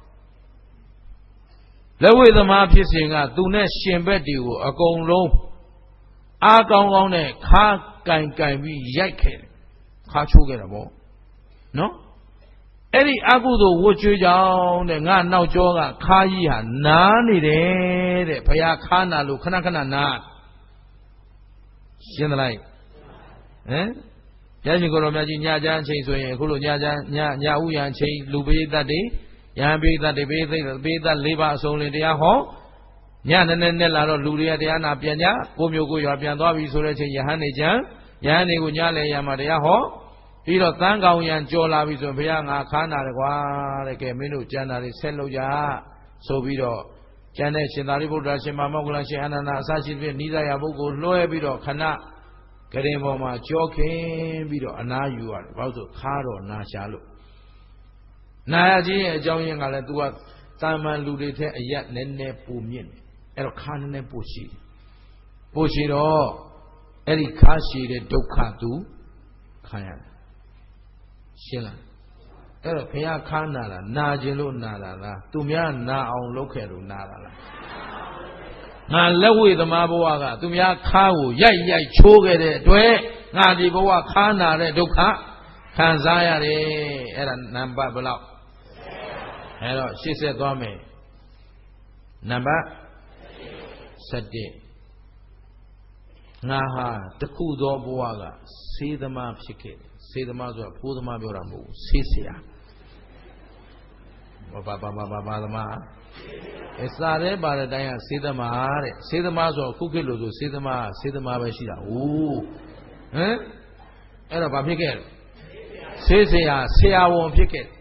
လက်ဝိသမားဖြစ်စဉ်ကသူနဲ့ရှင်ဘက်တွေကိုအကုန်လုံးအားကောင်းကောင်းနဲ့ခါကင်ကင်ပြီးရိုက်ခဲ့တယ်ခါချိုးခဲ့တာပေါ့နော်အဲ့ဒီအကုသိုလ်ဝတ်ကြွေးကြောင်းတဲ့ငါနောက်ကျောကခါကြီးဟာနားနေတယ်တဲ့ဘုရားခါနာလို့ခဏခဏနားရှင်းသလားဟမ်ရရှင်ကိုရောမြတ်ကြီးညချမ်းချိန်ဆိုရင်အခုလိုညချမ်းညညဥယျာဉ်ချိန်လူပိဋကတ်တွေယဟန်ပိဋကတ်တွေပိဋကတ်ပိဋကတ်၄ပါးအစုံလင်တရားဟောညနေနဲ့နဲ့လာတော့လူတွေကတရားနာပြန်ကြကိုမျိုးကိုရွာပြန်သွားပြီဆိုတဲ့အချိန်ယဟန်နေကြယဟန်တွေကိုညလေရမှာတရားဟောပြီးတော့တန်းကောင်ရံကြော်လာပြီဆိုရင်ဘုရားငါခါနာတယ်ကွာတဲ့ကဲမင်းတို့ကျန်တာတွေဆက်လုပ်ကြဆိုပြီးတော့ကျန်တဲ့ရှင်သာရိပုတ္တရာရှင်မမောက္ကလရှင်အနန္ဒာအစရှိသဖြင့်နိဒာယပုဂ္ဂိုလ်လွှဲပြီးတော့ခဏကရင်ပေါ်မှာကြောခင်ပြီးတော့အနာယူရတယ်ဘာလို့ဆိုခါတော့နာရှာလို့နာရခြင်းရဲ့အကြောင်းရင်းကလည်း तू ကတာမန်လူတွေထက်အရက်နည်းနည်းပိုမြင့်တယ်အဲ့တော့ခါနည်းနည်းပိုရှိတယ်ပိုရှိတော့အဲ့ဒီခါရှိတဲ့ဒုက္ခ तू ခံရတယ်ရှင်းလားအဲ့တော့ဘုရားခါနာတာနာခြင်းလို့နာတာလားသူများနာအောင်လုပ်ခဲ့လို့နာတာလားငါလက်ဝိသမားဘဝကသူများခါကိုရိုက်ရိုက်ချိုးခဲ့တဲ့အတွက်ငါဒီဘဝခါနာတဲ့ဒုက္ခခံစားရတယ်အဲ့ဒါနံပါတ်ဘယ်လောက်အဲ့တော့ရှေ့ဆက်သွားမယ်နံပါတ်ဆယ်တစ်ငါဟာတခုသောဘဝကစေသမားဖြစ်ခဲ့တယ်စေသမားဆိုတာဖိုးသမားပြောတာမဟုတ်ဘူးဆေးဆရာဘာဘာဘာဘာဘာသမားအစာတဲ့ပါတဲ့တိုင်းကစေသမားတဲ့စေသမားဆိုခုခေတ်လို့ဆိုစေသမားစေသမားပဲရှိတာဟိုဟမ်အဲ့တော့ဘာဖြစ်ခဲ့လဲဆေးစရာဆရာဝန်ဖြစ်ခဲ့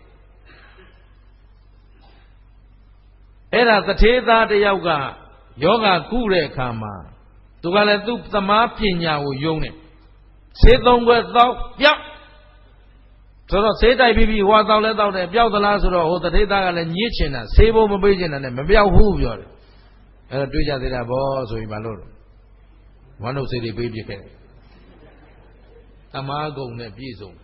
အဲ့ဒါတထေးသားတယောက်ကယောဂကုတဲ့အခါမှာသူကလည်းသူ့သမားပညာကိုယုံတယ်ဆေးသုံးခွက်သောက်ပြောက်ဆိုတော့ဆေးတိုက်ပြီးပြီးဟွာသောက်လဲသောက်တယ်ပြောက်သလားဆိုတော့ဟိုတထေးသားကလည်းညှစ်ချင်တာဆေးဖို့မပေးချင်တာနဲ့မပြောက်ဘူးပြောတယ်အဲ့တော့တွေးကြသေးတာဗောဆိုပြီးမလို့ဝမ်းတို့ဆေးတွေပေးပြခဲ့တယ်သမားကုံနဲ့ပြည့်စုံ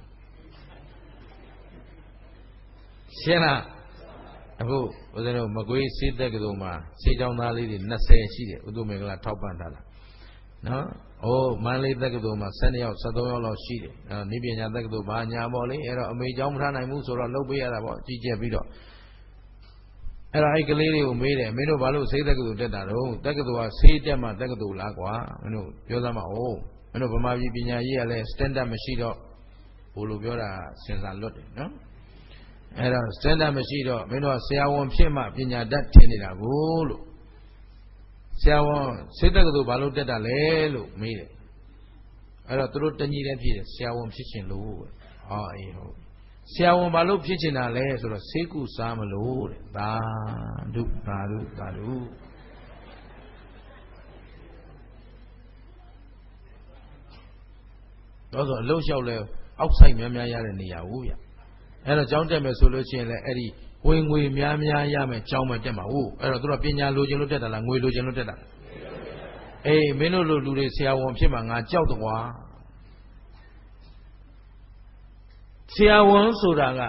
ရှင်းလားအခုဦးဇင်းတို့မကွေးစေးတက်ကတော်မှာစေးချောင်းသားလေးတွေ၂၀ရှိတယ်ဥဒ္ဓမေကလာထောက်ပံ့ထားတာနော်အိုးမန္တလေးတက်ကတော်မှာ၁၂ယောက်၁၃ယောက်လောက်ရှိတယ်အဲနိပညာတက်ကတော်ဘာညာပေါ့လေအဲ့တော့အမေเจ้าမထားနိုင်ဘူးဆိုတော့လှုပ်ပေးရတာပေါ့ကြီးကျက်ပြီးတော့အဲ့တော့အဲ့ကလေးတွေကိုမေးတယ်မင်းတို့ဘာလို့စေးတက်ကတော်တက်တာတော့တက်ကတော်ကစေးတက်မှတက်ကတော်လားကွာမင်းတို့ပြောသမှာဟုတ်မင်းတို့ဗမာပြည်ပညာရေးကလည်း standard မရှိတော့ဘို့လိုပြောတာစင်စာလွတ်တယ်နော်အဲ့တော့ standard မရှိတော့မင်းတို့ဆရာဝန်ဖြစ်မှပညာတတ်ထင်နေတာကိုလို့ဆရာဝန်စေတက္ကသိုလ်ဘာလို့တက်တာလဲလို့မေးတယ်အဲ့တော့သူတို့တညီတည်းဖြစ်တယ်ဆရာဝန်ဖြစ်ချင်လို့ပဲဟောအေးဟုတ်ဆရာဝန်ဘာလို့ဖြစ်ချင်တာလဲဆိုတော့ဆေးကုစားမလို့တဲ့သာဓုသာဓုသာဓုတော့ဆိုအလုံးလျှောက်လဲအောက်ဆိုင်များများရတဲ့နေရာဟုတ်ဗျအဲ့တော့ကျောင်းတက်မယ်ဆိုလို့ရှိရင်လည်းအဲ့ဒီဝင်ငွေများများရမယ်ကျောင်းမှာတက်မှာဟုတ်အဲ့တော့သူတို့ပညာလိုချင်လို့တက်တာလားငွေလိုချင်လို့တက်တာအေးမင်းတို့လိုလူတွေဆရာဝန်ဖြစ်မှာငါကြောက်တော့ကွာဆရာဝန်ဆိုတာက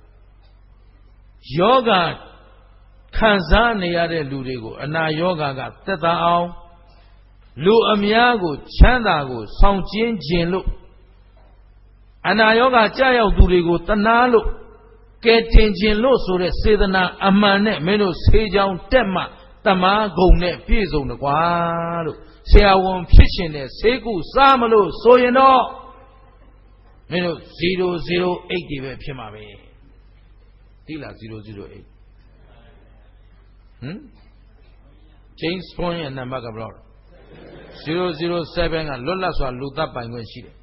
ယောဂခံစားနေရတဲ့လူတွေကိုအနာယောဂကသက်သာအောင်လူအများကိုချမ်းသာကိုဆောင်ကျဉ်ခြင်းလို့အနာယောဂကြာရောက်သူတွေကိုတနာလို့ကဲတင်ခြင်းလို့ဆိုတဲ့စေတနာအမှန်နဲ့မင်းတို့ဆေးကြောင်တက်မှတမားဂုံနဲ့ပြည့်စုံတယ်ကွာလို့ဆရာဝန်ဖြစ်ရှင်တဲ့ဆေးကုစားမလို့ဆိုရင်တော့မင်းတို့ဇီရိုဇီရိုအိတ်တွေပဲဖြစ်မှာပဲသိလားဇီရိုဇီရိုအိတ်ဟမ် James Bond ရဲ့နံပါတ်ကဘယ်လောက်ဇီရိုဇီရိုဆဗန်ကလွတ်လပ်စွာလူသက်ပိုင်ခွင့်ရှိတယ်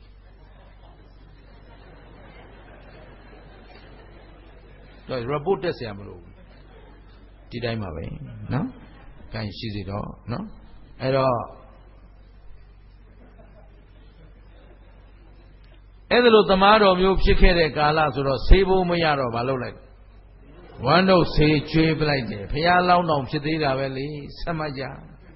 တော့ report တက်ဆရာမလို့ဒီတိုင်းပါပဲနော်။ကန်ရှိစီတော့နော်အဲ့တော့အဲ့ဒါလိုသမားတော်မျိုးဖြစ်ခဲ့တဲ့ကာလဆိုတော့ဆေးဖို့မရတော့ဘာလုပ်လိုက်ဝမ်းတို့ဆေးကျွေးပလိုက်တယ်ဖះလောင်းတောင်ဖြစ်သေးတာပဲလေဆက်မကြ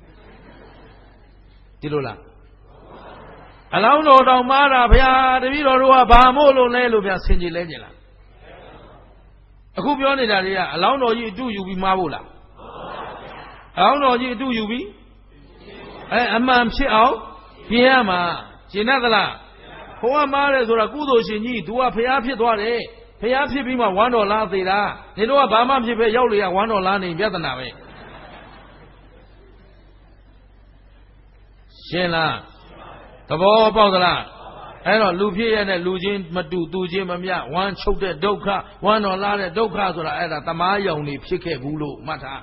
ဒီလိုလားအလောင်းတော်တောင်မားတာဖះတပည့်တော်တို့ကဘာမို့လို့လဲလို့ဗျဆင်ကြည်လဲကြလားအခုပြောနေတာတွေကအလောင်းတော်ကြီးအတူယူပြီးမားဖို့လားအလောင်းတော်ကြီးအတူယူပြီးအဲအမှန်ဖြစ်အောင်ပြင်ရမှာရှင်းသလားဘုရားမားတယ်ဆိုတာကုသိုလ်ရှင်ကြီး तू ကဖျားဖြစ်သွားတယ်ဖျားဖြစ်ပြီးမှဝမ်းတော်လားသေးတာနေတော့ကဘာမှဖြစ်ပဲရောက်လေရဝမ်းတော်လားနေပြဿနာပဲရှင်းလားသဘောပေါက်သလားအဲ့တော့လူဖြစ်ရတဲ့လူချင်းမတူသူချင်းမမျှဝမ်းချုပ်တဲ့ဒုက္ခဝမ်းတော်လားတဲ့ဒုက္ခဆိုတာအဲ့ဒါတမားရောင်နေဖြစ်ခဲ့ဘူးလို့မှတ်ထား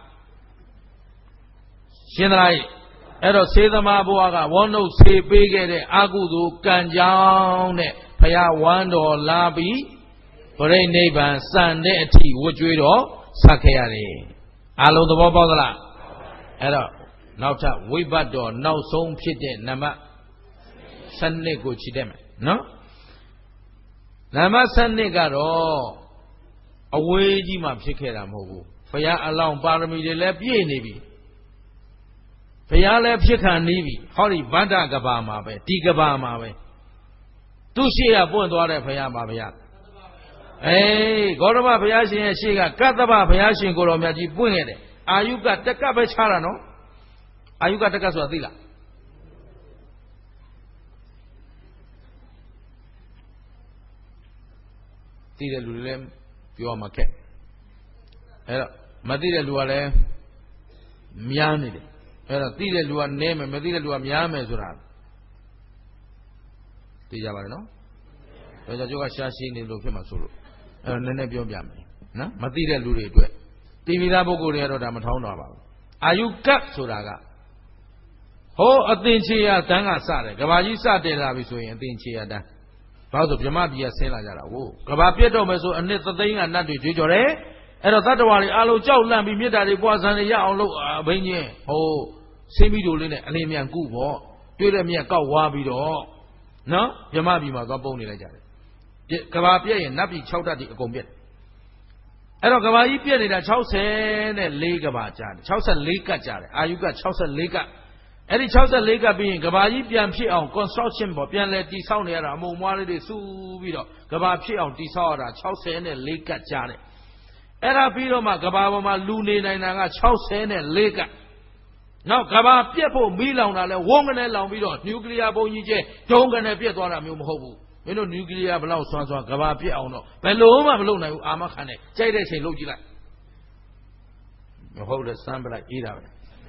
ရှင်းသလားအဲ့တော့စေသမားဘုရားကဝန်းနှုတ်ဆေးပေးခဲ့တဲ့အာကုသိုလ်ကံကြောင့်တဲ့ဘုရားဝမ်းတော်လာပြီးဗရိနိဗ္ဗာန်စံတဲ့အထိဝတ်ကြွေးတော်ဆက်ခဲ့ရတယ်အလုံးသဘောပေါက်သလားအဲ့တော့နောက်ထပ်ဝိဘတ်တော်နောက်ဆုံးဖြစ်တဲ့နံပါတ်၁၂ကိုချီတက်မယ်နော်နံပါတ်၁၂ကတော့အဝေးကြီးမှဖြစ်ခဲ့တာမဟုတ်ဘူးဘုရားအလောင်းပါရမီတွေလည်းပြည့်နေပြီဘုရားလည်းဖြစ်ခံနေပြီဟောဒီဗန္ဒကဘာမှာပဲဒီကဘာမှာပဲသူ့ရှေ့ကပွင့်သွားတဲ့ဘုရားပါဘုရားအေးဂေါတမဘုရားရှင်ရဲ့ရှေ့ကကတ္တဗဘုရားရှင်ကိုတော်မြတ်ကြီးပွင့်ခဲ့တယ်အာယုကတက်ကပဲခြားတာနော်အာယုကတက်ကဆိုတာသိလားသိတဲ့လူတွေလည်းပြောမှခက်အဲ့တော့မသိတဲ့လူကလည်းများနေတယ်အဲ့တော့သိတဲ့လူကနည်းမယ်မသိတဲ့လူကများမယ်ဆိုတာသိကြပါလားနော်ဒါကြောင့်ကျိုးကရှားရှိနေလို့ဖြစ်မှာဆိုလို့အဲ့တော့နည်းနည်းပြောပြမယ်နော်မသိတဲ့လူတွေအတွက်သိပြီးသားပုဂ္ဂိုလ်တွေကတော့ဒါမထောင်းတော့ပါဘူးအာယုကတ်ဆိုတာကဟောအသင်္ချေယတန်းကစတယ်ကဘာကြီးစတယ်လာပြီဆိုရင်အသင်္ချေယတန်းဘာလို့ဆိုဗြဟ္မပြည်ကဆင်းလာကြတာကိုကဘာပြတ်တော့မယ်ဆိုအနှစ်သသိန်းကနတ်တွေကြွေးကြော်တယ်အဲ့တော့တတ္တဝါတွေအားလုံးကြောက်လန့်ပြီးမေတ္တာတွေပွားဆန်းနေရအောင်လို့အဘိညာဉ်ဟိုဆင်းပြီးတို့လေးနဲ့အလင်းမြန်ကုပေါ့တွေ့တဲ့မြက်ကောက်ဝါပြီးတော့နော်ဗြဟ္မပြည်မှာသွားပုံနေလိုက်ကြတယ်ကဘာပြည့်ရင်နတ်ပြည်၆ဓာတ်တွေအကုန်ပြည့်တယ်အဲ့တော့ကဘာကြီးပြည့်နေတာ၆၀နဲ့၄ကဘာကြာတယ်၆၄ကတ်ကြာတယ်အာယုက၆၄ကတ်အဲ့ဒီ၆၄ကတ်ပြီးရင်ကဘာကြီးပြန်ဖြစ်အောင် construction ပေါ့ပြန်လဲတည်ဆောက်နေရတာအမုံမွားလေးတွေစူးပြီးတော့ကဘာဖြစ်အောင်တည်ဆောက်ရတာ၆၀နဲ့၄ကတ်ကြာတယ်အဲ့ဒါပြီးတော့မှကဘာပေါ်မှာလူနေနိုင်တာက၆၀နဲ့၄ကတ်နောက်ကဘာပြက်ဖို့မီးလောင်တာလဲဝုန်းကနေလောင်ပြီးတော့နျူကလ িয়ার ဘုံကြီးကျဲဒုံကနေပြက်သွားတာမျိုးမဟုတ်ဘူးမင်းတို့နျူကလ িয়ার ဘလောက်ဆွမ်းဆွမ်းကဘာပြက်အောင်တော့ဘယ်လို့မှမလုပ်နိုင်ဘူးအာမခံနဲ့ကြိုက်တဲ့ချိန်လုပ်ကြည့်လိုက်မဟုတ်တဲ့စမ်းပလိုက်အေးတာပဲ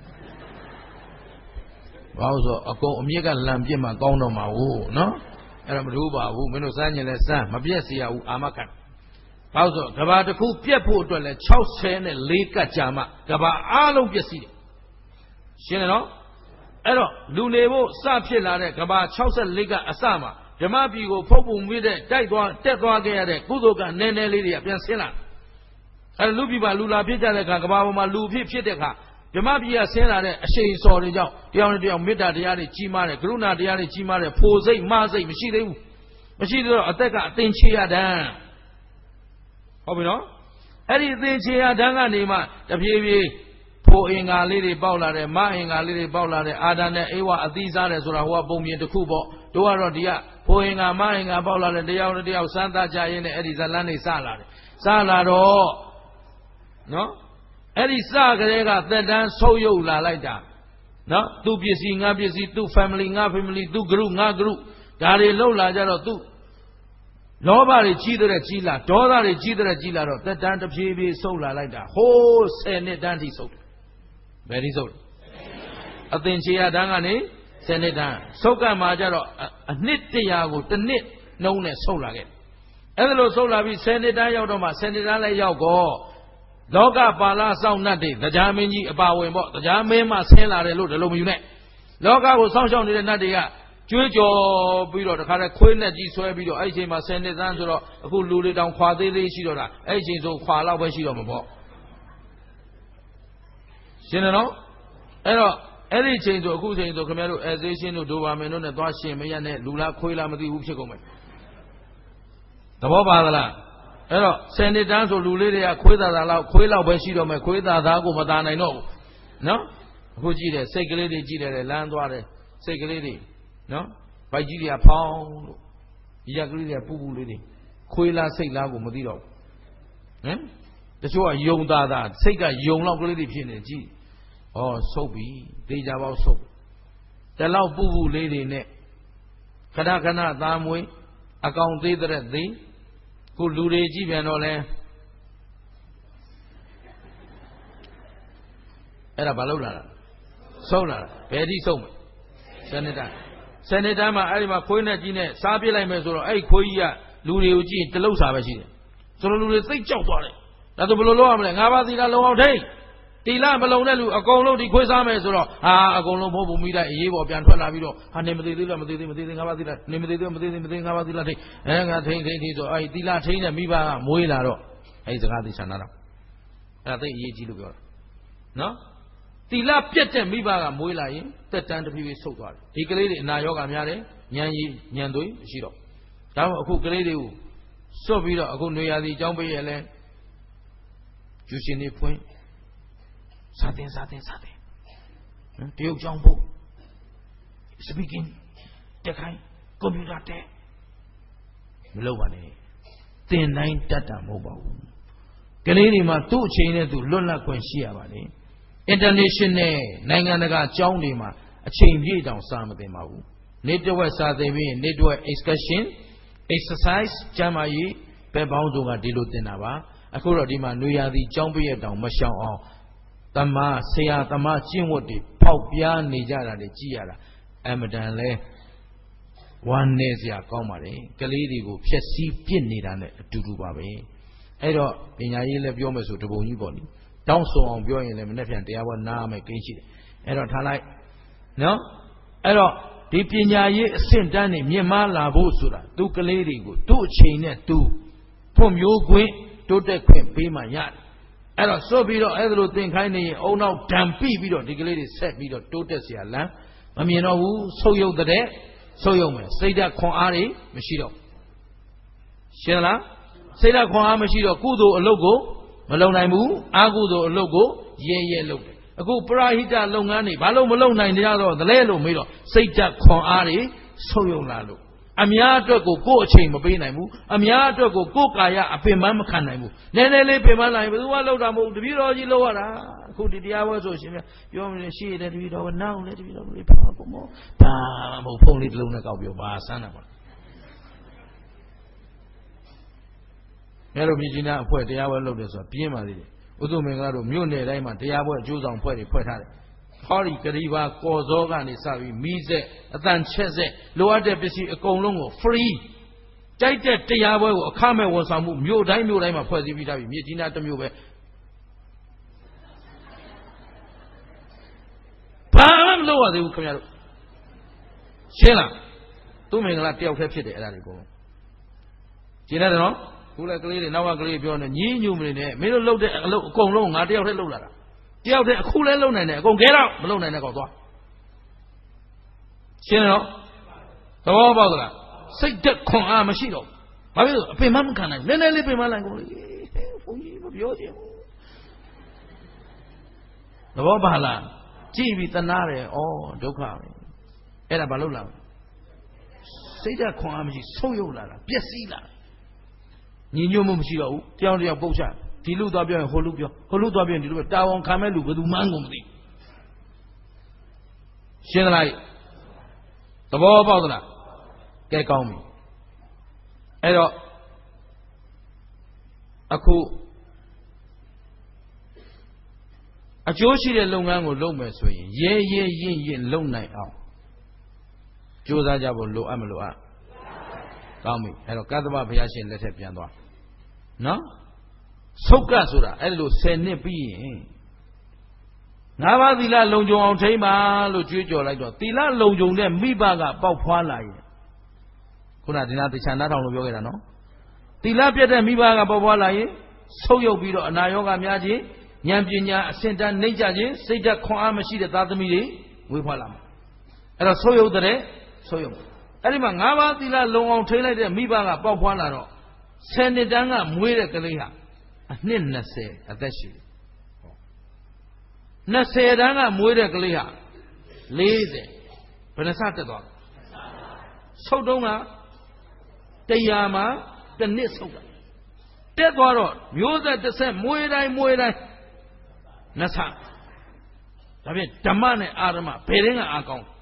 ဘာလို့ဆိုအကုန်အမြင့်ကလံပြစ်မှကောင်းတော့မှာဟုတ်နော်အဲ့ဒါမလို့ပါဘူးမင်းတို့စမ်းကျင်လဲစမ်းမပြက်เสียဘူးအာမခံဘာလို့ဆိုကဘာတစ်ခုပြက်ဖို့အတွက်လဲ၆၀နဲ့၄ကတ်ကြာမှကဘာအားလုံးပြက်စီးတယ်ရှင်းတယ်နော်အဲ့တော့လူနေဖို့စဖြစ်လာတဲ့ကဘာ၆၄ကအစမှာဓမ္မပြည်ကိုဖုတ်ပုံမိတဲ့တိုက်သွားတက်သွားခဲ့ရတဲ့ကုသိုလ်ကနည်းနည်းလေးတွေကပြန်ဆင်းလာအဲ့လူပြည်ပါလူလာဖြစ်ကြတဲ့အခါကဘာပေါ်မှာလူဖြစ်ဖြစ်တဲ့အခါဓမ္မပြည်ကဆင်းလာတဲ့အရှိန်စော်တွေကြောင့်တယောက်နဲ့တယောက်မေတ္တာတရားတွေကြီးမားတယ်ကရုဏာတရားတွေကြီးမားတယ်ဖိုစိတ်မစိတ်မရှိသေးဘူးမရှိသေးတော့အသက်ကအသင်ချေရတန်းဟုတ်ပြီနော်အဲ့ဒီအသင်ချေရတန်းကနေမှတပြေးပြေးဖိုအင်္ဂါလေးတွေပေါက်လာတယ်မအင်္ဂါလေးတွေပေါက်လာတယ်အာဒာနဲ့အေဝအသီးစားတယ်ဆိုတာဟိုကပုံပြင်တစ်ခုပေါ့တို့ကတော့ဒီကဖိုအင်္ဂါမအင်္ဂါပေါက်လာတယ်တယောက်နဲ့တယောက်စမ်းသပ်ကြရင်းနဲ့အဲ့ဒီဇလန်းတွေစလာတယ်စလာတော့နော်အဲ့ဒီစကလေးကသက်တမ်းဆုပ်ယုပ်လာလိုက်တာနော်သူပစ္စည်းငါပစ္စည်းသူ family ငါ family သူ group ငါ group ဒါတွေလှုပ်လာကြတော့သူလောဘတွေကြီးတဲ့ကြီးလာဒေါသတွေကြီးတဲ့ကြီးလာတော့သက်တမ်းတစ်ပြေးပြေးဆုပ်လာလိုက်တာဟိုးဆယ်နှစ်တန်းထိဆုပ်တယ်ဘယ်ဒီဆုပ်အသင်ချေရတန်းကနေဆယ်နှစ်တန်းဆုပ်ကမှကြတော့အနှစ်တရာကိုတစ်နှစ်နှုံးနဲ့ဆုပ်လာခဲ့အဲ့ဒါလို့ဆုပ်လာပြီးဆယ်နှစ်တန်းရောက်တော့မှဆယ်နှစ်တန်းလည်းရောက်တော့လောကပါဠစောင့်နှတ်တွေတရားမင်းကြီးအပါဝင်ပေါ့တရားမင်းမှဆင်းလာတယ်လို့ဒီလိုမယူနဲ့လောကကိုစောင့်ရှောက်နေတဲ့နှတ်တွေကကျွေးကြော်ပြီးတော့တခါတည်းခွေးနဲ့ကြီးဆွဲပြီးတော့အဲ့ဒီအချိန်မှာဆယ်နှစ်တန်းဆိုတော့အခုလူတွေတောင်ခွာသေးသေးရှိတော့တာအဲ့ဒီအချိန်ဆိုခွာလောက်ပဲရှိတော့မှာပေါ့ရှင်းတယ်နော်အဲ့တော့အဲ့ဒီအချိန်ဆိုအခုအချိန်ဆိုခင်ဗျားတို့အဲဇေးရှင်းတို့ဒိုဘာမင်တို့နဲ့သွားရှင်မရနဲ့လူလားခွေးလားမသိဘူးဖြစ်ကုန်မယ်သဘောပါသလားအဲ့တော့ဆယ်နှစ်တန်းဆိုလူလေးတွေကခွေးသားသားလောက်ခွေးလောက်ပဲရှိတော့မယ်ခွေးသားသားကိုမသားနိုင်တော့ဘူးနော်အခုကြည့်တယ်စိတ်ကလေးတွေကြည့်တယ်လမ်းသွားတယ်စိတ်ကလေးတွေနော်ဗိုက်ကြီးတွေကဖောင်းလို့ဒီရကလေးတွေကပူပူလေးတွေခွေးလားစိတ်လားကိုမသိတော့ဘူးဟမ်တချို့ကယုံသားသားစိတ်ကယုံလောက်ကလေးတွေဖြစ်နေကြည့်ဩဆုပ်ပြီဒေကြပေါက်ဆုပ်တလောက်ပူပူလေးတွေနဲ့ခဏခဏသားမွေးအကောင်သေးတဲ့သေးခုလူတွေကြည့်ပြန်တော့လဲအဲ့ဒါဘာလို့လာတာဆုံးလာတာဘယ်ထိဆုံးမလဲဆယ်နှစ်တန်းဆယ်နှစ်တန်းမှာအဲ့ဒီမှာခွေးနဲ့ကြီးနဲ့စားပြစ်လိုက်မယ်ဆိုတော့အဲ့ဒီခွေးကြီးကလူတွေကိုကြည့်တလုတ်စာပဲရှိတယ်ဆိုတော့လူတွေသိကြောက်သွားတယ်ဒါဆိုဘယ်လိုလုပ်ရမလဲငါးပါးသီလလုံအောင်ထိတီလမလုံတဲ့လူအကုန်လုံးဒီခွေးစားမယ်ဆိုတော့ဟာအကုန်လုံးမဟုတ်ဘူးမိလိုက်အေးပေါ်ပြန်ထွက်လာပြီးတော့ဟာနေမသေးသေးလားမသေးသေးမသေးသေးငါးပါးသီလနေမသေးသေးမသေးသေးမသေးငါးပါးသီလထိအဲငါထိန်ထိန်ထိဆိုအဲ့ဒီသီလထိန်တဲ့မိဘကမွေးလာတော့အဲ့ဒီစကားသိချာနာတော့အဲ့ဒါသိအရေးကြီးလို့ပြောတာနော်သီလပြတ်တဲ့မိဘကမွေးလာရင်တက်တန်းတစ်ပြေးပြေးဆုတ်သွားတယ်ဒီကလေးတွေအနာရောဂါများတယ်ဉာဏ်ရည်ဉာဏ်သွေးမရှိတော့ဒါမှအခုကလေးတွေကိုစွတ်ပြီးတော့အခုနေရာစီအကြောင်းပေးရလဲကျူရှင်နေဖွင့်စာသင်စာသင်စာသင်တရုတ်ကျောင်းဖို့ speaking တက်ခိုင်းကွန်ပျူတာတက်မလုပ်ပါနဲ့သင်တိုင်းတတ်တာမဟုတ်ပါဘူးကလေးတွေမှာသူ့အချိန်နဲ့သူလွတ်လပ်ခွင့်ရှိရပါလေ international နိုင်ငံတကာကျောင်းတွေမှာအချိန်ပြည့်တောင်စာမသင်ပါဘူးနေ့တစ်ဝက်စာသင်ပြီးနေ့တစ်ဝက် excursion exercise ကျမ်းမာရေးဘယ်ပေါင်းစုံကဒီလိုသင်တာပါအခုတော့ဒီမှာနွေရာသီကျောင်းပြည့်တောင်မရှောင်အောင်တမဆရာတမကျင့်ဝတ်တွေပေါက်ပြားနေကြတာတွေကြည့်ရတာအမတန်လဲဝမ်းနေစရာကောင်းပါတယ်ကလေးတွေကိုဖြက်စီးပြစ်နေတာနဲ့အတူတူပါပဲအဲ့တော့ပညာရေးလည်းပြောမယ်ဆိုတပုံကြီးပေါ့နိတောင်းဆိုအောင်ပြောရင်လည်းမနေ့ပြန်တရားပွဲနားမယ်ကိန်းရှိတယ်အဲ့တော့ထားလိုက်နော်အဲ့တော့ဒီပညာရေးအဆင့်တန်းနေမြင့်မားလာဖို့ဆိုတာသူကလေးတွေကိုတို့အချိန်နဲ့တူဖွံ့ဖြိုးခွင့်တိုးတက်ခွင့်ပေးမှရတယ်အဲ့တော့ဆိုပြီးတော့အဲ့ဒါလိုသင်ခိုင်းနေရင်အုံနောက်ဓာန်ပိပြီးတော့ဒီကလေးတွေဆက်ပြီးတော့တိုးတက်เสียလမ်းမမြင်တော့ဘူးဆုပ်ယုပ်တဲ့ဆုပ်ယုပ်မယ်စိတ်ဓာတ်ခွန်အားတွေမရှိတော့ရှင်းလားစိတ်ဓာတ်ခွန်အားမရှိတော့ကုသိုလ်အလုပ်ကိုမလုပ်နိုင်ဘူးအာကုသိုလ်အလုပ်ကိုရဲရဲလုပ်တယ်အခုပရာဟိတလုပ်ငန်းတွေဘာလို့မလုပ်နိုင်ကြတော့တလဲလို့မေးတော့စိတ်ဓာတ်ခွန်အားတွေဆုပ်ယုပ်လာလို့အများအတွက်ကိုကိုယ့်အချိန်မပေးနိုင်ဘူးအများအတွက်ကိုကိုယ့်ကာယအပင်ပန်းမခံနိုင်ဘူးနည်းနည်းလေးပင်ပန်းလာရင်ဘယ်သူမှလောက်တာမဟုတ်တပည့်တော်ကြီးလောက်ရတာအခုဒီတရားပွဲဆိုရှင်ပြောမလို့ရှိရတဲ့တပည့်တော်ကနောက်လေတပည့်တော်လေးပါကိုမောဘာမဟုတ်ဖုန်းလေးတစ်လုံးနဲ့ကောက်ပြောပါစမ်းတာပါငါတို့မြကြီးနားအဖွဲ့တရားပွဲလုပ်တယ်ဆိုတာပြင်းပါသေးတယ်ဥဒုမင်္ဂလာတို့မြို့နယ်တိုင်းမှာတရားပွဲအကျိုးဆောင်ဖွဲ့တွေဖွဲ့ထားတယ်ဟောဒီကတိပါကော်စောကနေစပြီးမီးဆက်အတန်ချက်ဆက်လိုအပ်တဲ့ပစ္စည်းအကုန်လုံးကို free တိုက်တဲ့တရားပွဲကိုအခမဲ့ဝန်ဆောင်မှုမြို့တိုင်းမြို့တိုင်းမှာဖွဲ့စည်းပြီးသားပြီမြကြီးနားတစ်မြို့ပဲဘာမှမလုပ်ရသေးဘူးခင်ဗျားတို့ရှင်းလားသူ့မင်္ဂလာတယောက်တည်းဖြစ်တယ်အဲ့ဒါတွေအကုန်လုံးရှင်းတယ်နော်ခုလည်းကလေးတွေနောက်ကကလေးပြောနေညီးညူမနေနဲ့မင်းတို့လုပ်တဲ့အလုပ်အကုန်လုံးငါတယောက်တည်းလုပ်လာတာတယောက်တည်းအခုလည်းလုပ်နိုင်တယ်အကုန်ခဲတော့မလုပ်နိုင်တဲ့ကောင်သွားရှင်းနော်သဘောပေါက်သလားစိတ်သက်ခွန်အားမရှိတော့ဘာဖြစ်လို့အပင်မမခံနိုင်နည်းနည်းလေးပင်မလိုက်ကုန်လေဘုန်းကြီးမပြောချင်ဘူးသဘောပါလားကြည့်ပြီးတနာတယ်ဩဒုက္ခပဲအဲ့ဒါဘာလို့လဲစိတ်သက်ခွန်အားမရှိဆုံးယုတ်လာတာပျက်စီးလာညီညွတ်မှုမရှိတော့ဘူးတယောက်တယောက်ပုတ်ချဒီလူသွားပြောရင်ဟိုလူပြောဟိုလူသွားပြောရင်ဒီလူပြောတာဝန်ခံမဲ့လူဘယ်သူမှန်းကုန်မသိရှင်းသလားသဘောပေါက်သလားကဲကောင်းပြီအဲ့တော့အခုအကျိုးရှိတဲ့လုပ်ငန်းကိုလုပ်မယ်ဆိုရင်ရဲရဲရင့်ရင့်လုပ်နိုင်အောင်ကြိုးစားကြဖို့လိုအပ်မလိုအပ်ကောင်းပြီအဲ့တော့ကတ္တဗဘုရားရှင်လက်ထက်ပြန်သွားနော်ဆုတ်ကဆိုတာအဲ့လိုဆယ်နှစ်ပြီးရင်ငါးပါးသီလလုံခြုံအောင်ထိမ့်ပါလို့ကြွေးကြော်လိုက်တော့သီလလုံခြုံတဲ့မိဘကပေါက်ဖွာလာရင်ခုနဒီနာတခြားနားထောင်လို့ပြောခဲ့တာနော်သီလပြတ်တဲ့မိဘကပေါက်ဖွာလာရင်ဆုတ်ယုတ်ပြီးတော့အနာရောဂါများခြင်းဉာဏ်ပညာအဆင့်တန်းနှိမ့်ကြခြင်းစိတ်ဓာတ်ခွန်အားမရှိတဲ့သားသမီးတွေဝေးဖွာလာမှာအဲ့တော့ဆုတ်ယုတ်တဲ့ဆုတ်ယုတ်အဲ့ဒီမှာငါးပါးသီလလုံအောင်ထိမ့်လိုက်တဲ့မိဘကပေါက်ဖွာလာတော့ဆယ်နှစ်တန်းကမွေးတဲ့ကလေးဟာအနှစ်၂၀အသက်ရှိတယ်၂၀တန်းကမွေးတဲ့ကလေးဟာ၄၀ဘယ်နှဆတက်သွားလဲဆုတ်တုံးကတရာမှာတစ်နှစ်ဆုတ်တာတက်သွားတော့မျိုးဆက်တစ်ဆက်မွေးတိုင်းမွေးတိုင်းနှစ်ဆဒါဖြင့်ဓမ္မနဲ့အာရမဘယ်ရင်ကအာကောင်း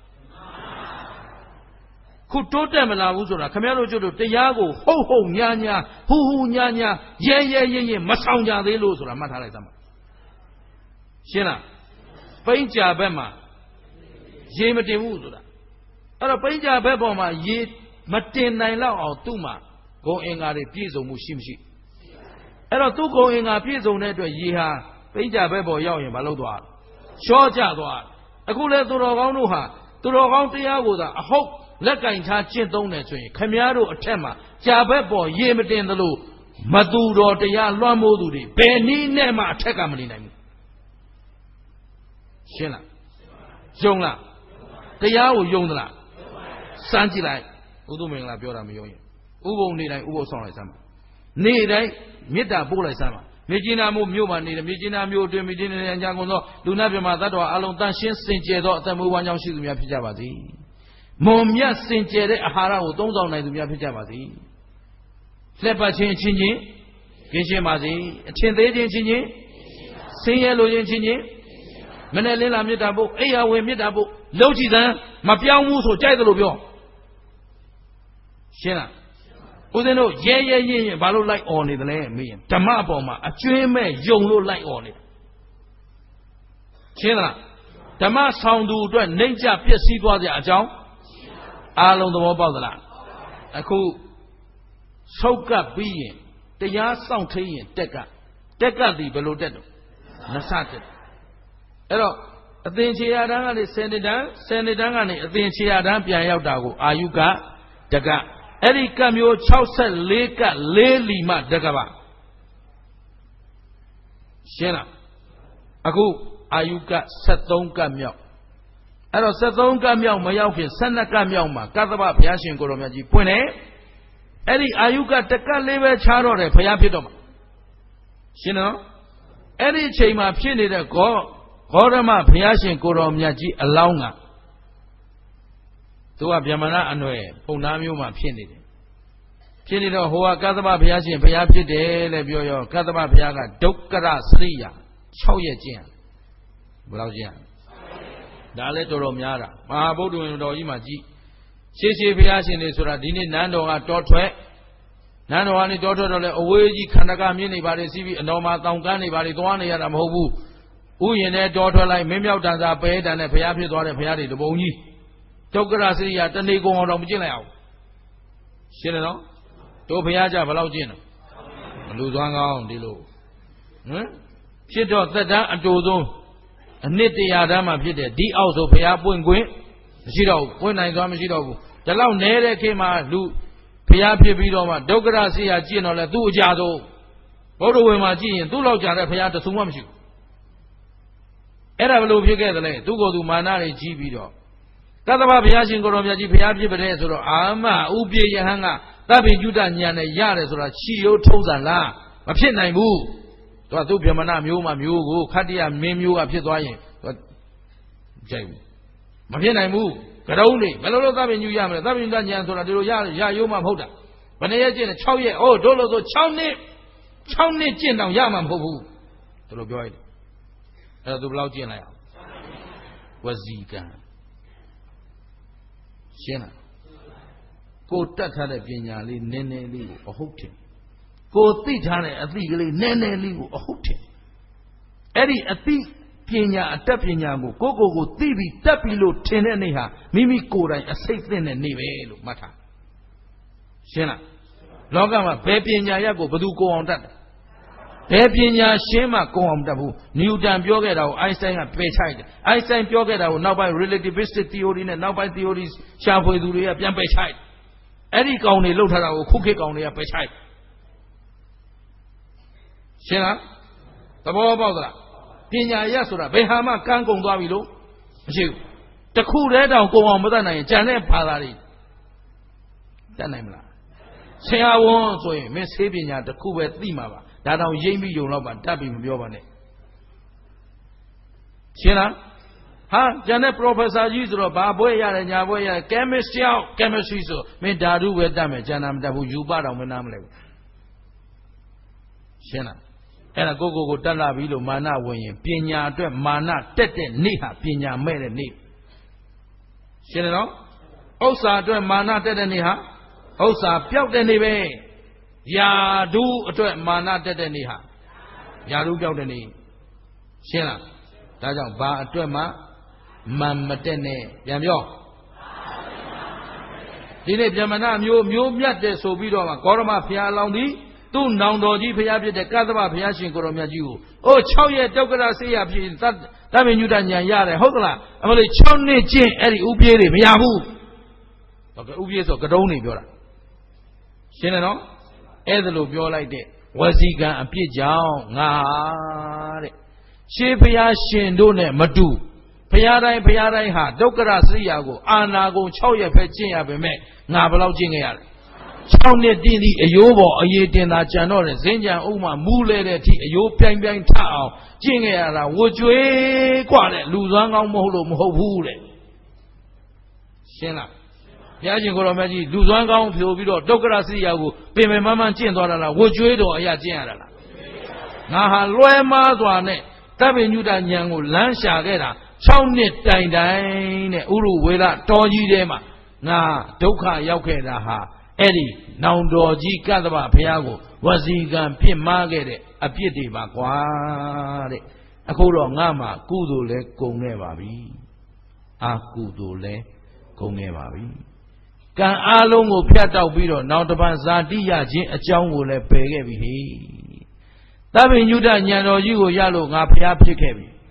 ခုတိုးတက်မလာဘူးဆိုတာခမရတို့ကျွတ်တို့တရားကိုဟုတ်ဟုတ်ညာညာဟူဟူညာညာရဲရဲရင်ရင်မဆောင်ကြသေးလို့ဆိုတာမှတ်ထားလိုက်သမှာရှင်းလားပိန်းကြဘက်မှာရေမတင်ဘူးဆိုတာအဲ့တော့ပိန်းကြဘက်ပေါ်မှာရေမတင်နိုင်လောက်အောင်သူ့မှာဂုံအင်္ဂါတွေပြည့်စုံမှုရှိမရှိအဲ့တော့သူ့ဂုံအင်္ဂါပြည့်စုံတဲ့အတွက်ရေဟာပိန်းကြဘက်ပေါ်ရောက်ရင်မလုပ်သွားရှော့ကြသွားအခုလဲသူတော်ကောင်းတို့ဟာသူတော်ကောင်းတရားကိုသာအဟုတ်လက်ကင်ထားကျင့်သုံးတယ်ဆိုရင်ခမည်းတော်အထက်မှာကြာဘက်ပေါ်ရေမတင်သလိုမသူတော်တရားလွှမ်းမိုးသူတွေဘယ်နည်းနဲ့မှအထက်ကမနေနိုင်ဘူးရှင်းလားယုံလားတရားကိုယုံသလားစမ်းကြည့်လိုက်ဥဒုမင်္ဂလာပြောတာမယုံရင်ဥပုံနေတိုင်းဥပုသ်ဆောင်လိုက်စမ်းပါနေ့တိုင်းမေတ္တာပို့လိုက်စမ်းပါမြေကြီးနာမို့မြို့မှာနေတယ်မြေကြီးနာမြို့အတွင်းမြေကြီးနာညာကုန်သောလူနာပြမသတ္တဝါအလုံးတန်ရှင်းစင်ကြယ်သောအသက်မွေးဝမ်းကြောင်းရှိသူများဖြစ်ကြပါစေမွန်မြတ်စင်ကြယ်တဲ့အာဟာရကိုသုံးဆောင်နိုင်သူများဖြစ်ကြပါစေလက်ပတ်ချင်းချင်းချင်းကင်းရှင်းပါစေအထင်သေးချင်းချင်းချင်းဆင်းရဲလိုချင်းချင်းချင်းမနဲ့လင်းလာမြတ်တာဖို့အိယာဝင်မြတ်တာဖို့လှုပ်ကြည့်စမ်းမပြောင်းဘူးဆိုကြိုက်တယ်လို့ပြောရှင်းလားဦးဇင်းတို့ရဲရဲရင့်ရင်ဘာလို့လိုက်អော်နေသလဲမေးရင်ဓမ္မအပေါ်မှာအကျွင်းမဲ့ယုံလို့လိုက်អော်နေတာရှင်းလားဓမ္မဆောင်သူအတွက်နှိမ့်ချပျက်စီးသွားကြအကြောင်းအားလုံးသဘောပေါက်သလားအခုဆုတ်ကပ်ပြီးရင်တရားစောင့်ထိန်ရင်တက်ကတက်ကသည်ဘယ်လိုတက်တော့နဆတက်အဲ့တော့အသင်ချေရတန်းကနေဆယ်နှစ်တန်းဆယ်နှစ်တန်းကနေအသင်ချေရတန်းပြန်ရောက်တာကိုအာယုကတကအဲ့ဒီကမျိုး၆၄ကလေးလီမတကပါရှင်းလားအခုအာယုကဆက်သုံးကမြောက်အဲ့တော့ဆက်သုံးကမြောက်မရောက်ခင်ဆယ်နှစ်ကမြောက်မှာကသဗ္ဗဘုရားရှင်ကိုတော်မြတ်ကြီးပွင့်တယ်အဲ့ဒီအာယုကတကလေးပဲခြားတော့တယ်ဘုရားဖြစ်တော့မှာရှင်းနော်အဲ့ဒီအချိန်မှာဖြစ်နေတဲ့ဂေါဂေါရမဘုရားရှင်ကိုတော်မြတ်ကြီးအလောင်းကသူကဗျမနာအနွယ်ပုံနာမျိုးမှာဖြစ်နေတယ်ဖြစ်နေတော့ဟိုကကသဗ္ဗဘုရားရှင်ဘုရားဖြစ်တယ်လေပြောရောကသဗ္ဗဘုရားကဒုက္ခရစရိယာ၆ရက်ကျင့်ဘယ်လောက်ကျင့်ဒါလည်းတော်တော်များတာမဟာဗုဒ္ဓဝင်တော်ကြီးမှာကြည့်ရှေးရှေးဘုရားရှင်တွေဆိုတာဒီနေ့နန်းတော်ကတောထွက်နန်းတော်ကနေတောထွက်တော့လေအဝေးကြီးခန္ဓာကမြင့်နေပါလေစီးပြီးအတော်မှာတောင်ကန်းနေပါလေသွားနေရတာမဟုတ်ဘူးဥယျာဉ်နဲ့တောထွက်လိုက်မင်းမြောက်တန်စာပဲတန်နဲ့ဘုရားဖြစ်သွားတဲ့ဘုရားတွေတပုံကြီးဒုက္ခရစရိယာတဏီကုံအောင်တော့မကျင့်လိုက်အောင်ရှင်းတယ်နော်တို့ဘုရားကြဘယ်လောက်ကျင့်တော့မလူသွမ်းကောင်းဒီလိုဟမ်ဖြစ်တော့သက်တမ်းအတူဆုံးအနှစ်တရာတန်းမှာဖြစ်တယ်ဒီအောက်ဆိုဘုရားပွင့်ခွင့်မရှိတော့ဘူးပွင့်နိုင်သွားမရှိတော့ဘူးဒီလောက်နဲတဲ့ခေတ်မှာလူဘုရားဖြစ်ပြီးတော့မှဒုက္ခရစရိယာကျင့်တော့လဲသူ့အကြဆုံးဘုရားဝင်မှာကြည့်ရင်သူ့လောက်ကြတဲ့ဘုရားတဆူမှမရှိဘူးအဲ့ဒါဘယ်လိုဖြစ်ခဲ့သလဲသူ့ကိုယ်သူမာနတွေကြီးပြီးတော့ကသဗ္ဗဘုရားရှင်ကိုတော်မြတ်ကြီးဘုရားဖြစ်တဲ့ဆိုတော့အာမဥပိယဟန်ကသဗ္ဗညုတဉာဏ်နဲ့ရတယ်ဆိုတာချီရိုးထုံးစံလားမဖြစ်နိုင်ဘူးသူကသူ့ဗြဟ္မဏမျိုးမှမျိုးကိုခတ္တယမင်းမျိုးကဖြစ်သွားရင်သူကြိုက်ဘူးမဖြစ်နိုင်ဘူးကရုံးနေဘယ်လိုလုပ်သဗ္ဗညုရမလဲသဗ္ဗညုတဉာဏ်ဆိုတာဒီလိုရရရိုးမှမဟုတ်တာဘယ်နှစ်ရက်ကျင့်လဲ၆ရက်အိုးတို့လို့ဆို၆နှစ်၆နှစ်ကျင့်တော့ရမှာမဟုတ်ဘူးသူလိုပြောရတယ်အဲ့တော့သူဘယ်လောက်ကျင့်လိုက်အောင်ဝစီကံရှင်းလားကိုတတ်ထားတဲ့ပညာလေးနည်းနည်းလေးကိုအဟုတ်တယ်ကိုသိထားတဲ့အသိကလေးနည်းနည်းလေးကိုအဟုတ်တယ်အဲ့ဒီအသိပညာအတတ်ပညာကိုကိုကိုကိုသိပြီးတတ်ပြီးလို့ထင်တဲ့နေ့ဟာမိမိကိုယ်တိုင်အစိတ်သိတဲ့နေ့ပဲလို့မှတ်ထားရှင်းလားလောကမှာဘယ်ပညာရက်ကိုဘယ်သူကိုအောင်တတ်တယ်ဘယ်ပညာရှင်းမှကိုအောင်တတ်ဘူးနျူတန်ပြောခဲ့တာကိုအိုင်းစတိုင်းကပယ်ချိုက်တယ်အိုင်းစတိုင်းပြောခဲ့တာကိုနောက်ပိုင်း relativistic theory နဲ့နောက်ပိုင်း theory ရှာဖွေသူတွေကပြန်ပယ်ချိုက်အဲ့ဒီကောင်တွေလှုပ်ထားတာကိုခုခေတ်ကောင်တွေကပယ်ချိုက်ရှင်းလားသဘောပေါက်သလားပညာရက်ဆိုတာဘယ်ဟာမှကန်းကုန်သွားပြီလို့မရှိဘူးတခုတည်းတောင်ကိုအောင်မတတ်နိုင်ရင်ကြံတဲ့ဘာသာတွေတတ်နိုင်မလားဆရာဝန်ဆိုရင်မင်းဆေးပညာတခုပဲသိမှာပါဒါတောင်ရိမ့်ပြီးယုံတော့ပါတတ်ပြီးမပြောပါနဲ့ရှင်းလားဟာကျန်တဲ့ professor ကြီးဆိုတော့ဘာဘွဲရတယ်ညာဘွဲရတယ် chemist ရောက် chemistry ဆိုမင်းဓာတုပဲတတ်မယ်ကျန်တာမတတ်ဘူးယူပတောင်မနားမလဲဘူးရှင်းလားအဲ့ဒါကိုကိုကိုတက်လာပြီလို့မာနဝင်ရင်ပညာအတွက်မာနတက်တဲ့နေ့ဟာပညာမဲ့တဲ့နေ့ရှင်းတယ်နော်ဥစ္စာအတွက်မာနတက်တဲ့နေ့ဟာဥစ္စာပျောက်တဲ့နေ့ပဲယာဓုအတွက်မာနတက်တဲ့နေ့ဟာယာဓုပျောက်တဲ့နေ့ရှင်းလားဒါကြောင့်ဘာအတွက်မှမန်မတက်နဲ့ပြန်ပြောဒီနေ့ဗျမနာမျိုးမျိုးမြတ်တဲ့ဆိုပြီးတော့မှဂေါရမဘုရားအလောင်းသည်သူ့နောင်တော်ကြီးဘုရားဖြစ်တဲ့ကသဗ္ဗဘုရားရှင်ကိုတော်မြတ်ကြီးကိုအိုး၆ရက်ဒုက္ခရဆေးရဖြစ်သတ္တဗညုတဉာဏ်ရတယ်ဟုတ်သလားအမလေး၆နှစ်ကျင့်အဲ့ဒီဥပြေးတွေမရဘူးဟုတ်ကဲ့ဥပြေးဆိုကတုံးနေပြောတာရှင်းတယ်နော်အဲ့ဒါလိုပြောလိုက်တဲ့ဝစီကံအပြစ်ကြောင့်ငါတဲ့ရှေးဘုရားရှင်တို့နဲ့မတူဘုရားတိုင်းဘုရားတိုင်းဟာဒုက္ခရစရိယာကိုအာနာကုန်၆ရက်ပဲကျင့်ရပါမယ်ငါဘယ်လောက်ကျင့်ခဲ့ရလဲ၆နှစ်တည်သည့်အယိုးပေါ်အရေးတင်တာကြံတော့တယ်ဇင်းကြံဥမှမူးလဲတဲ့အထိအယိုးပြိုင်ပြိုင်ထအောင်ကျင့်ခဲ့ရတာဝကြွေးกว่าတဲ့လူစွမ်းကောင်းမဟုတ်လို့မဟုတ်ဘူးတဲ့ရှင်းလားဘုရားရှင်ကိုတော်မြတ်ကြီးလူစွမ်းကောင်းဖြိုပြီးတော့ဒုက္ခရစရိယာကိုပင်ပင်မမှန်ကျင့်သွားတာလားဝကြွေးတော်အရာကျင့်ရတာလားငါဟာလွဲမားစွာနဲ့တပ္ပညုတဉာဏ်ကိုလမ်းရှာခဲ့တာ၆နှစ်တိုင်တိုင်နဲ့ဥရုဝေလတော်ကြီးထဲမှာငါဒုက္ခရောက်ခဲ့တာဟာအဲ့ဒီနောင်တော်ကြီးကသဗ္ဗဘုရားကိုဝစီကံပြစ်မှားခဲ့တဲ့အပြစ်တွေပါကွာတဲ့အခုတော့ငါမှာကုသိုလ်လဲကုန်ခဲ့ပါပြီအာကုသိုလ်လဲကုန်ခဲ့ပါပြီကံအားလုံးကိုဖြတ်တောက်ပြီးတော့နောက်တစ်ပတ်ဇာတိရခြင်းအကြောင်းကိုလည်းပယ်ခဲ့ပြီဟေ့သဗ္ဗညုတဉာဏ်တော်ကြီးကိုရလို့ငါဘုရားဖြစ်ခဲ့ပြီ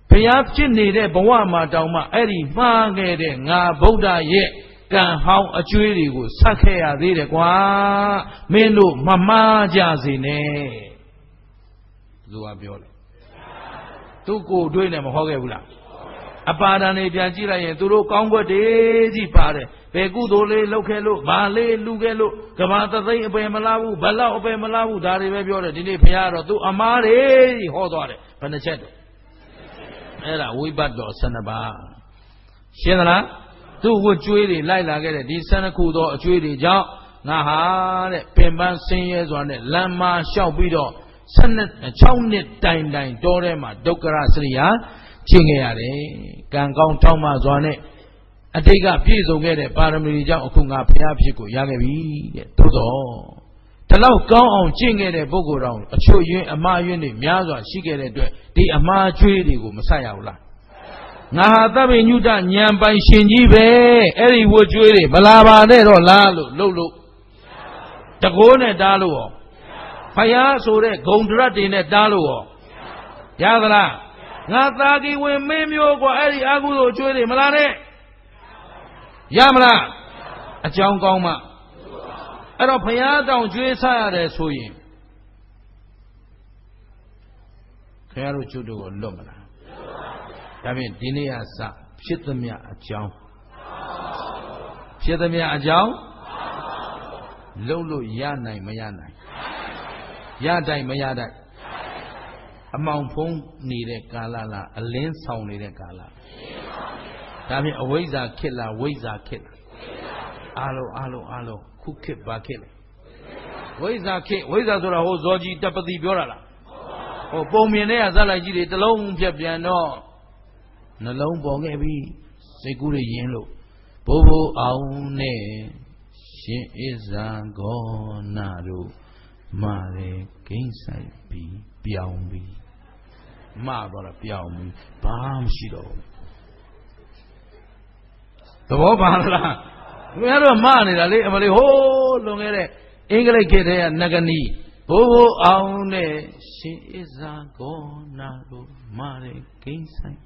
ဘုရားဖြစ်နေတဲ့ဘဝမှာတောင်မှအဲ့ဒီမှားခဲ့တဲ့ငါဗုဒ္ဓရဲ့ကံဟောင်းအကျွေးတွေကိုဆက်ခဲ့ရသေးတယ်ကွာမင်းတို့မမှားကြစေနဲ့ဘယ်သူကပြောလဲသူကိုတွေးနေမဟုတ်ခဲ့ဘူးလားအပါဒံတွေပြန်ကြည့်လိုက်ရင်သူတို့ကောင်းကွက်တွေကြီးပါတယ်ဘယ်ကုသိုလ်လေးလုပ်ခဲ့လို့ဘာလေးလူခဲ့လို့ကဘာသသိမ့်အပယ်မလားဘူးဘလောက်အပယ်မလားဘူးဒါတွေပဲပြောတယ်ဒီနေ့ဘုရားတော့သူအမားတွေဟောသွားတယ်ဘယ်နှချက်တော့အဲ့ဒါဝိပတ်တော်ဆန္ဒပါရှင်းသလားသူ့ဝတ်ကြွေးတွေလိုက်လာခဲ့တဲ့ဒီဆန္ဒခုသောအကျွေးတွေကြောင့်ငါဟာတဲ့ပင်ပန်းဆင်းရဲစွာနဲ့လမ်းမာလျှောက်ပြီးတော့ဆယ်နှစ်ခြောက်နှစ်တိုင်တိုင်တောထဲမှာဒုက္ခရစရိယာဖြစ်ခဲ့ရတယ်ကံကောင်းထောက်မှစွာနဲ့အတိတ်ကပြည့်စုံခဲ့တဲ့ပါရမီကြောင့်အခုငါဘုရားဖြစ်ကိုရခဲ့ပြီတဲ့သို့တော့ဒီလောက်ကောင်းအောင်ကျင့်ခဲ့တဲ့ပုဂ္ဂိုလ်တော်အချို့ယွင်းအမှားယွင်းတွေများစွာရှိခဲ့တဲ့အတွက်ဒီအမှားကျွေးတွေကိုမဆက်ရဘူးလားငါဟာသဗ္ဗညုတဉာဏ်ပိုင်ရှင်ကြီးပဲအဲ့ဒီဝတ်ကျွေးတွေမလာပါနဲ့တော့လားလို့လှုပ်လို့တကိုးနဲ့တားလို့ရောဖယားဆိုတဲ့ဂုံဒရတ်တွေနဲ့တားလို့ရောရသလားငါသာကီဝင်မင်းမျိုးကွာအဲ့ဒီအာဟုသောကျွေးတွေမလာနဲ့ရမလားအကြောင်းကောင်းမှအဲ့တော့ဖယားတောင်ကျွေးဆရတယ်ဆိုရင်ခင်ဗျားတို့ကျွတ်တို့ကိုလွတ်မလားဒါဖြင့်ဒီနေ့ကစဖြစ်သမျှအကြောင်းဖြစ်သမျှအကြောင်းလုံးလို့ရနိုင်မရနိုင်ရတိုင်းမရတိုင်းအမောင်ဖုံးနေတဲ့ကာလလားအလင်းဆောင်နေတဲ့ကာလဒါဖြင့်အဝိဇ္ဇာခေတ်လားဝိဇ္ဇာခေတ်လားအားလုံးအားလုံးအားလုံးခုခေတ်ပါခေတ်လားဝိဇ္ဇာခေတ်ဝိဇ္ဇာဆိုတာဟိုဇောကြီးတပတိပြောတာလားဟိုပုံမြင်တဲ့ဇာလိုက်ကြီးတွေတလုံးဖြတ်ပြန်တော့နှလုံးပေါ်ခဲ့ပြီစိတ်ကူးတွေယဉ်လို့ဘိုးဘိုးအောင်နဲ့ရှင်ဣဇံဂေါနာတို့မာရဲဂိမ့်ဆိုင်ပြီးပြောင်းပြီးမတော့လားပြောင်းပြီးဘာမှရှိတော့ဘူးသဘောပါလားခင်ဗျားတို့မနေတာလေအမလေးဟိုးလွန်ခဲ့တဲ့အင်္ဂလိပ်ခေတ်တည်းကနဂနီဘိုးဘိုးအောင်နဲ့ရှင်ဣဇံဂေါနာတို့မာရဲဂိမ့်ဆိုင်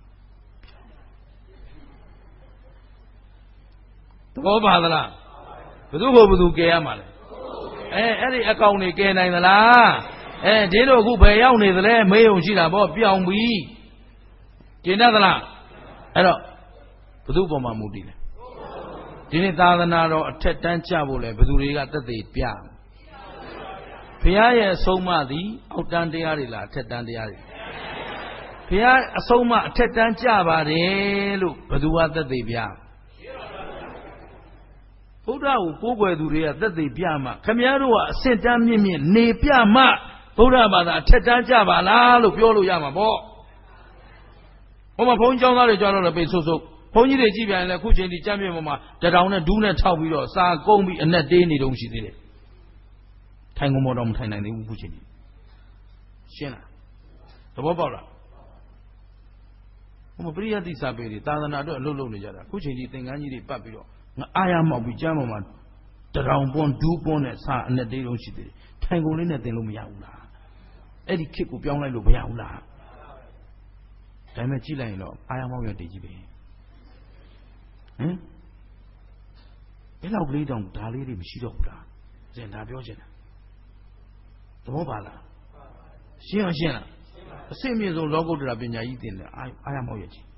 သဘောပါသလားဘယ်သူ့ကိုဘယ်သူကယ်ရမှာလဲအဲအဲ့ဒီအကောင်တွေကယ်နိုင်သလားအဲဒီတို့အခုဘယ်ရောက်နေသလဲမေးုံရှိတာပေါ့ပြောင်းပြီကျင်တတ်သလားအဲ့တော့ဘယ်သူ့ပေါ်မှာမူတည်လဲဒီနေ့သာသနာတော်အထက်တန်းကျဖို့လဲဘယ်သူတွေကသက်သေပြဘုရားရဲ့အဆုံးအမသည်အောက်တန်းတရားတွေလားအထက်တန်းတရားတွေဘုရားအဆုံးအမအထက်တန်းကျပါတယ်လို့ဘယ်သူကသက်သေပြဘုရားကိုကိုးကွယ်သူတွေကသက်သေပြမှခမည်းတော်ကအစင်တန်းမြင့်မြင့်နေပြမှဘုရားဘာသာအထက်တန်းကြပါလားလို့ပြောလို့ရမှာပေါ့ဟိုမှာဘုန်းကြီးကျောင်းသားတွေကြတော့လည်းပိတ်ဆုပ်ဆုပ်ဘုန်းကြီးတွေကြည့်ပြန်လဲခုချိန်ဒီကြမ်းမြင့်ပေါ်မှာတတောင်နဲ့ဒူးနဲ့ထောက်ပြီးတော့စာကုန်းပြီးအနက်တေးနေတုံးရှိသေးတယ်ထိုင်ကုန်ပေါ်တော့မထိုင်နိုင်သေးဘူးခုချိန်ရှင်းလားသဘောပေါက်လားဟိုမှာပရိယတ်တိစာပေတွေသာသနာအတွက်အလုပ်လုပ်နေကြတာခုချိန်ဒီသင်္ကန်းကြီးတွေပတ်ပြီးတော့ငါအားရမောက်ပြီးကျမ်းပေါ်မှာတရောင်ပွန်းဒူးပွန်းနဲ့စာအနဲ့တေးလုံးရှိသေးတယ်ထိုင်ကုန်လေးနဲ့သင်လို့မရဘူးလားအဲ့ဒီခေတ်ကိုပြောင်းလိုက်လို့မရဘူးလားဒါပေမဲ့ကြည့်လိုက်ရင်တော့အားရမောက်ရတည်ကြီးပဲဟမ်ဘယ်လောက်ကလေးတောင်ဒါလေးတွေမရှိတော့ဘူးလားဇင်ဒါပြောချင်တာသဘောပါလားရှင်းအောင်ရှင်းလားအစစ်အမြင့်ဆုံးလောကုတ္တရာပညာကြီးသင်တယ်အားရမောက်ရကြီး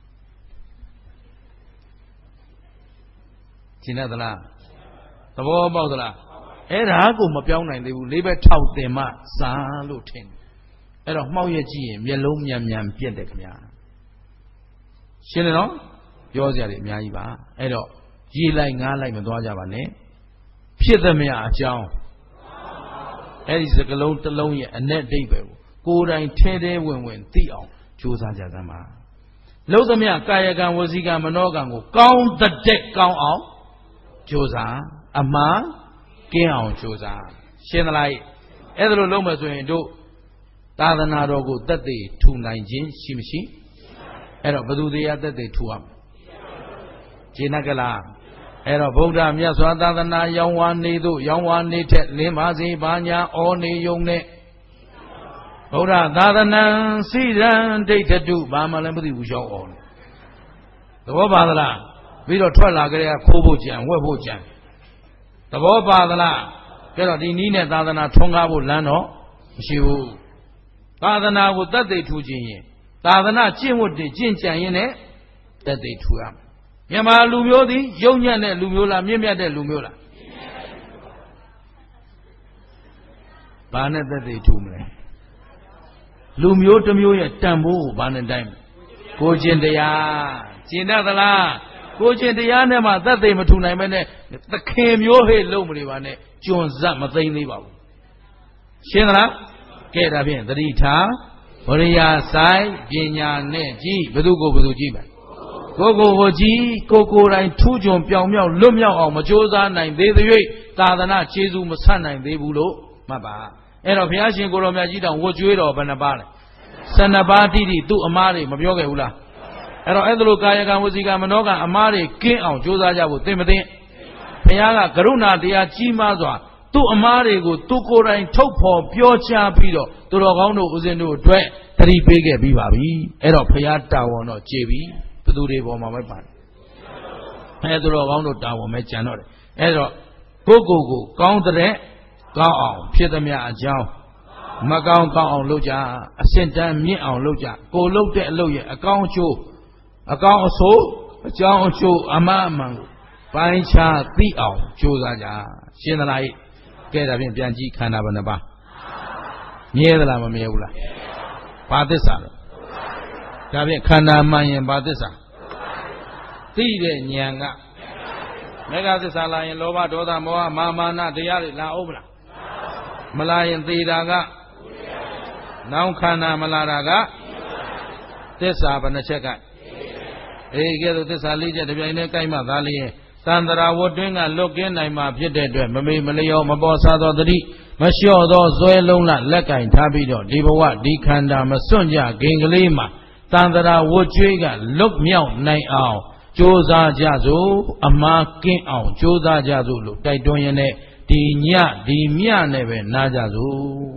ရှင်းသလားသဘောပေါက်သလားအဲ့ဒါကိုမပြောင်းနိုင်သေးဘူးလေးဘက်ထောက်တင်မှစာလို့ထင်တယ်အဲ့တော့မှောက်ရကြည့်ရင်မျက်လုံးမြန်မြန်ပြက်တယ်ခင်ဗျာရှင်းတယ်နော်ပြောစရာတွေအများကြီးပါအဲ့တော့ရေးလိုက်ငားလိုက်မသွားကြပါနဲ့ဖြစ်သမျှအကြောင်းအဲ့ဒီစကလုံးတစ်လုံးရဲ့အ내အဓိပ္ပာယ်ကိုကိုယ်တိုင်ထဲထဲဝင်ဝင်သိအောင်ကြိုးစားကြသမ်းပါလုံးသမျှကာယကံဝစီကံမနောကံကိုကောင်းတဲ့ကောင်းအောင်ကြိုးစားအမှားကင်းအောင်ကြိုးစားရှင်းသလားအဲ့ဒါလိုလုပ်မယ်ဆိုရင်တို့သာသနာတော်ကိုသက်သေထူနိုင်ခြင်းရှိမရှိအဲ့တော့ဘယ်သူတရားသက်သေထူရမလဲခြေနက်ကလားအဲ့တော့ဗုဒ္ဓမြတ်စွာသာသနာရောင်ဝါနေတို့ရောင်ဝါနေထက်လင်းပါစေဘာညာဩနေယုံနဲ့ဟဗုဒ္ဓသာသနံစိရံဒိဋ္ဌတုဘာမှလည်းမသိဘူးရောက်အောင်သဘောပါသလားပြီးတော့ထွက်လာကြတဲ့ခိုးဖို့ကြံဝက်ဖို့ကြံသဘောပါသလားကြတော့ဒီနည်းနဲ့သာသနာထွန်းကားဖို့လမ်းတော့မရှိဘူးသာသနာကိုတတ်သိထူခြင်းရင်သာသနာကျင့်ဝတ်တွေကျင့်ကြံရင်လည်းတတ်သိထူရမယ်မြန်မာလူမျိုးသည်ယုံညံ့တဲ့လူမျိုးလားမြင့်မြတ်တဲ့လူမျိုးလားဘာနဲ့တတ်သိထူမလဲလူမျိုးတစ်မျိုးရဲ့တန်ဖိုးကိုဘာနဲ့တိုင်းကိုကျင့်တရားကျင့်တတ်သလားကိုကျင့်တရားနဲ့မှတတ်သိမထူနိုင်မဲနဲ့သခင်မျိုးဟဲ့လုံးမနေပါနဲ့ကျွန်းဇတ်မသိမ့်သေးပါဘူးရှင်းသလားကဲဒါဖြင့်သတိထားဝရိယဆိုင်ပညာနဲ့ကြည်ဘယ်သူကိုဘယ်သူကြည့်ပါကိုကိုကိုကြည်ကိုကိုတိုင်းထူးချွန်ပြောင်မြောက်လွတ်မြောက်အောင်မကြိုးစားနိုင်သေးသေး၍သာသနာကျေးဇူးမဆက်နိုင်သေးဘူးလို့မှတ်ပါအဲ့တော့ဘုရားရှင်ကိုတော်မြတ်ကြီးတောင်ဝတ်ကြွေးတော်ဘယ်နှပါလဲဆယ်နှစ်ပါးတိတိသူ့အမားတွေမပြောခဲ့ဘူးလားအဲ့တော့အဲ့ဒါလိုကာယကံဝစီကံမနောကံအမားတွေကင်းအောင်ကြိုးစားကြဖို့သင်မသိဘုရားကကရုဏာတရားကြီးမားစွာသူ့အမားတွေကိုသူကိုယ်တိုင်ထုတ်ဖော်ပြောကြားပြီးတော့သူတော်ကောင်းတို့ဦးဇင်းတို့အတွက်သတိပေးခဲ့ပြီးပါပြီအဲ့တော့ဘုရားတာဝန်တော့ကျေပြီဘသူတွေပေါ်မှာပဲပါတယ်အဲ့သူတော်ကောင်းတို့တာဝန်ပဲကြံတော့တယ်အဲ့တော့ကိုကိုကိုကောင်းတဲ့ကောင်းအောင်ဖြစ်သမျှအကြောင်းမကောင်းကောင်းအောင်လုပ်ကြအစင်တန်းမြင့်အောင်လုပ်ကြကိုလုပ်တဲ့အလုပ်ရဲ့အကောင်းအကျိုးအကောင်းအဆိုးအကြောင်းအကျိုးအမှန်အမှန်ပိုင်းခြားသိအောင်ကြိုးစားကြရှင်းသလားကဲဒါဖြင့်ပြန်ကြည့်ခန္ဓာဘယ်နှပါမြဲသလားမမြဲဘူးလားဘာသစ္စာလဲဒါဖြင့်ခန္ဓာမှန်ရင်ဘာသစ္စာသိတဲ့ဉာဏ်ကမေဃသစ္စာလာရင်လောဘဒေါသမောဟမာမာနတရားတွေလာအောင်မလားမလာရင်သေတာကနောင်ခန္ဓာမလာတာကသစ္စာဘယ်နှချက်ကအေးကဲသို့သစ္စာလေးချက်တပြိုင်တည်းကိုက်မှသာလျင်သန္တရာဝတ်တွင်းကလွတ်ကင်းနိုင်မှာဖြစ်တဲ့အတွက်မမေ့မလျော့မပေါ်စားသောတတိမလျှော့သောဇွဲလုံးလလက်ကင်ထားပြီးတော့ဒီဘဝဒီခန္ဓာမစွန့်ကြဂင်ကလေးမှာသန္တရာဝတ်ကျွေးကလွတ်မြောက်နိုင်အောင်ကြိုးစားကြစို့အမှားကင်းအောင်ကြိုးစားကြစို့လို့တိုက်တွန်းရင်းနဲ့ဒီညဒီမြနဲ့ပဲနားကြစို့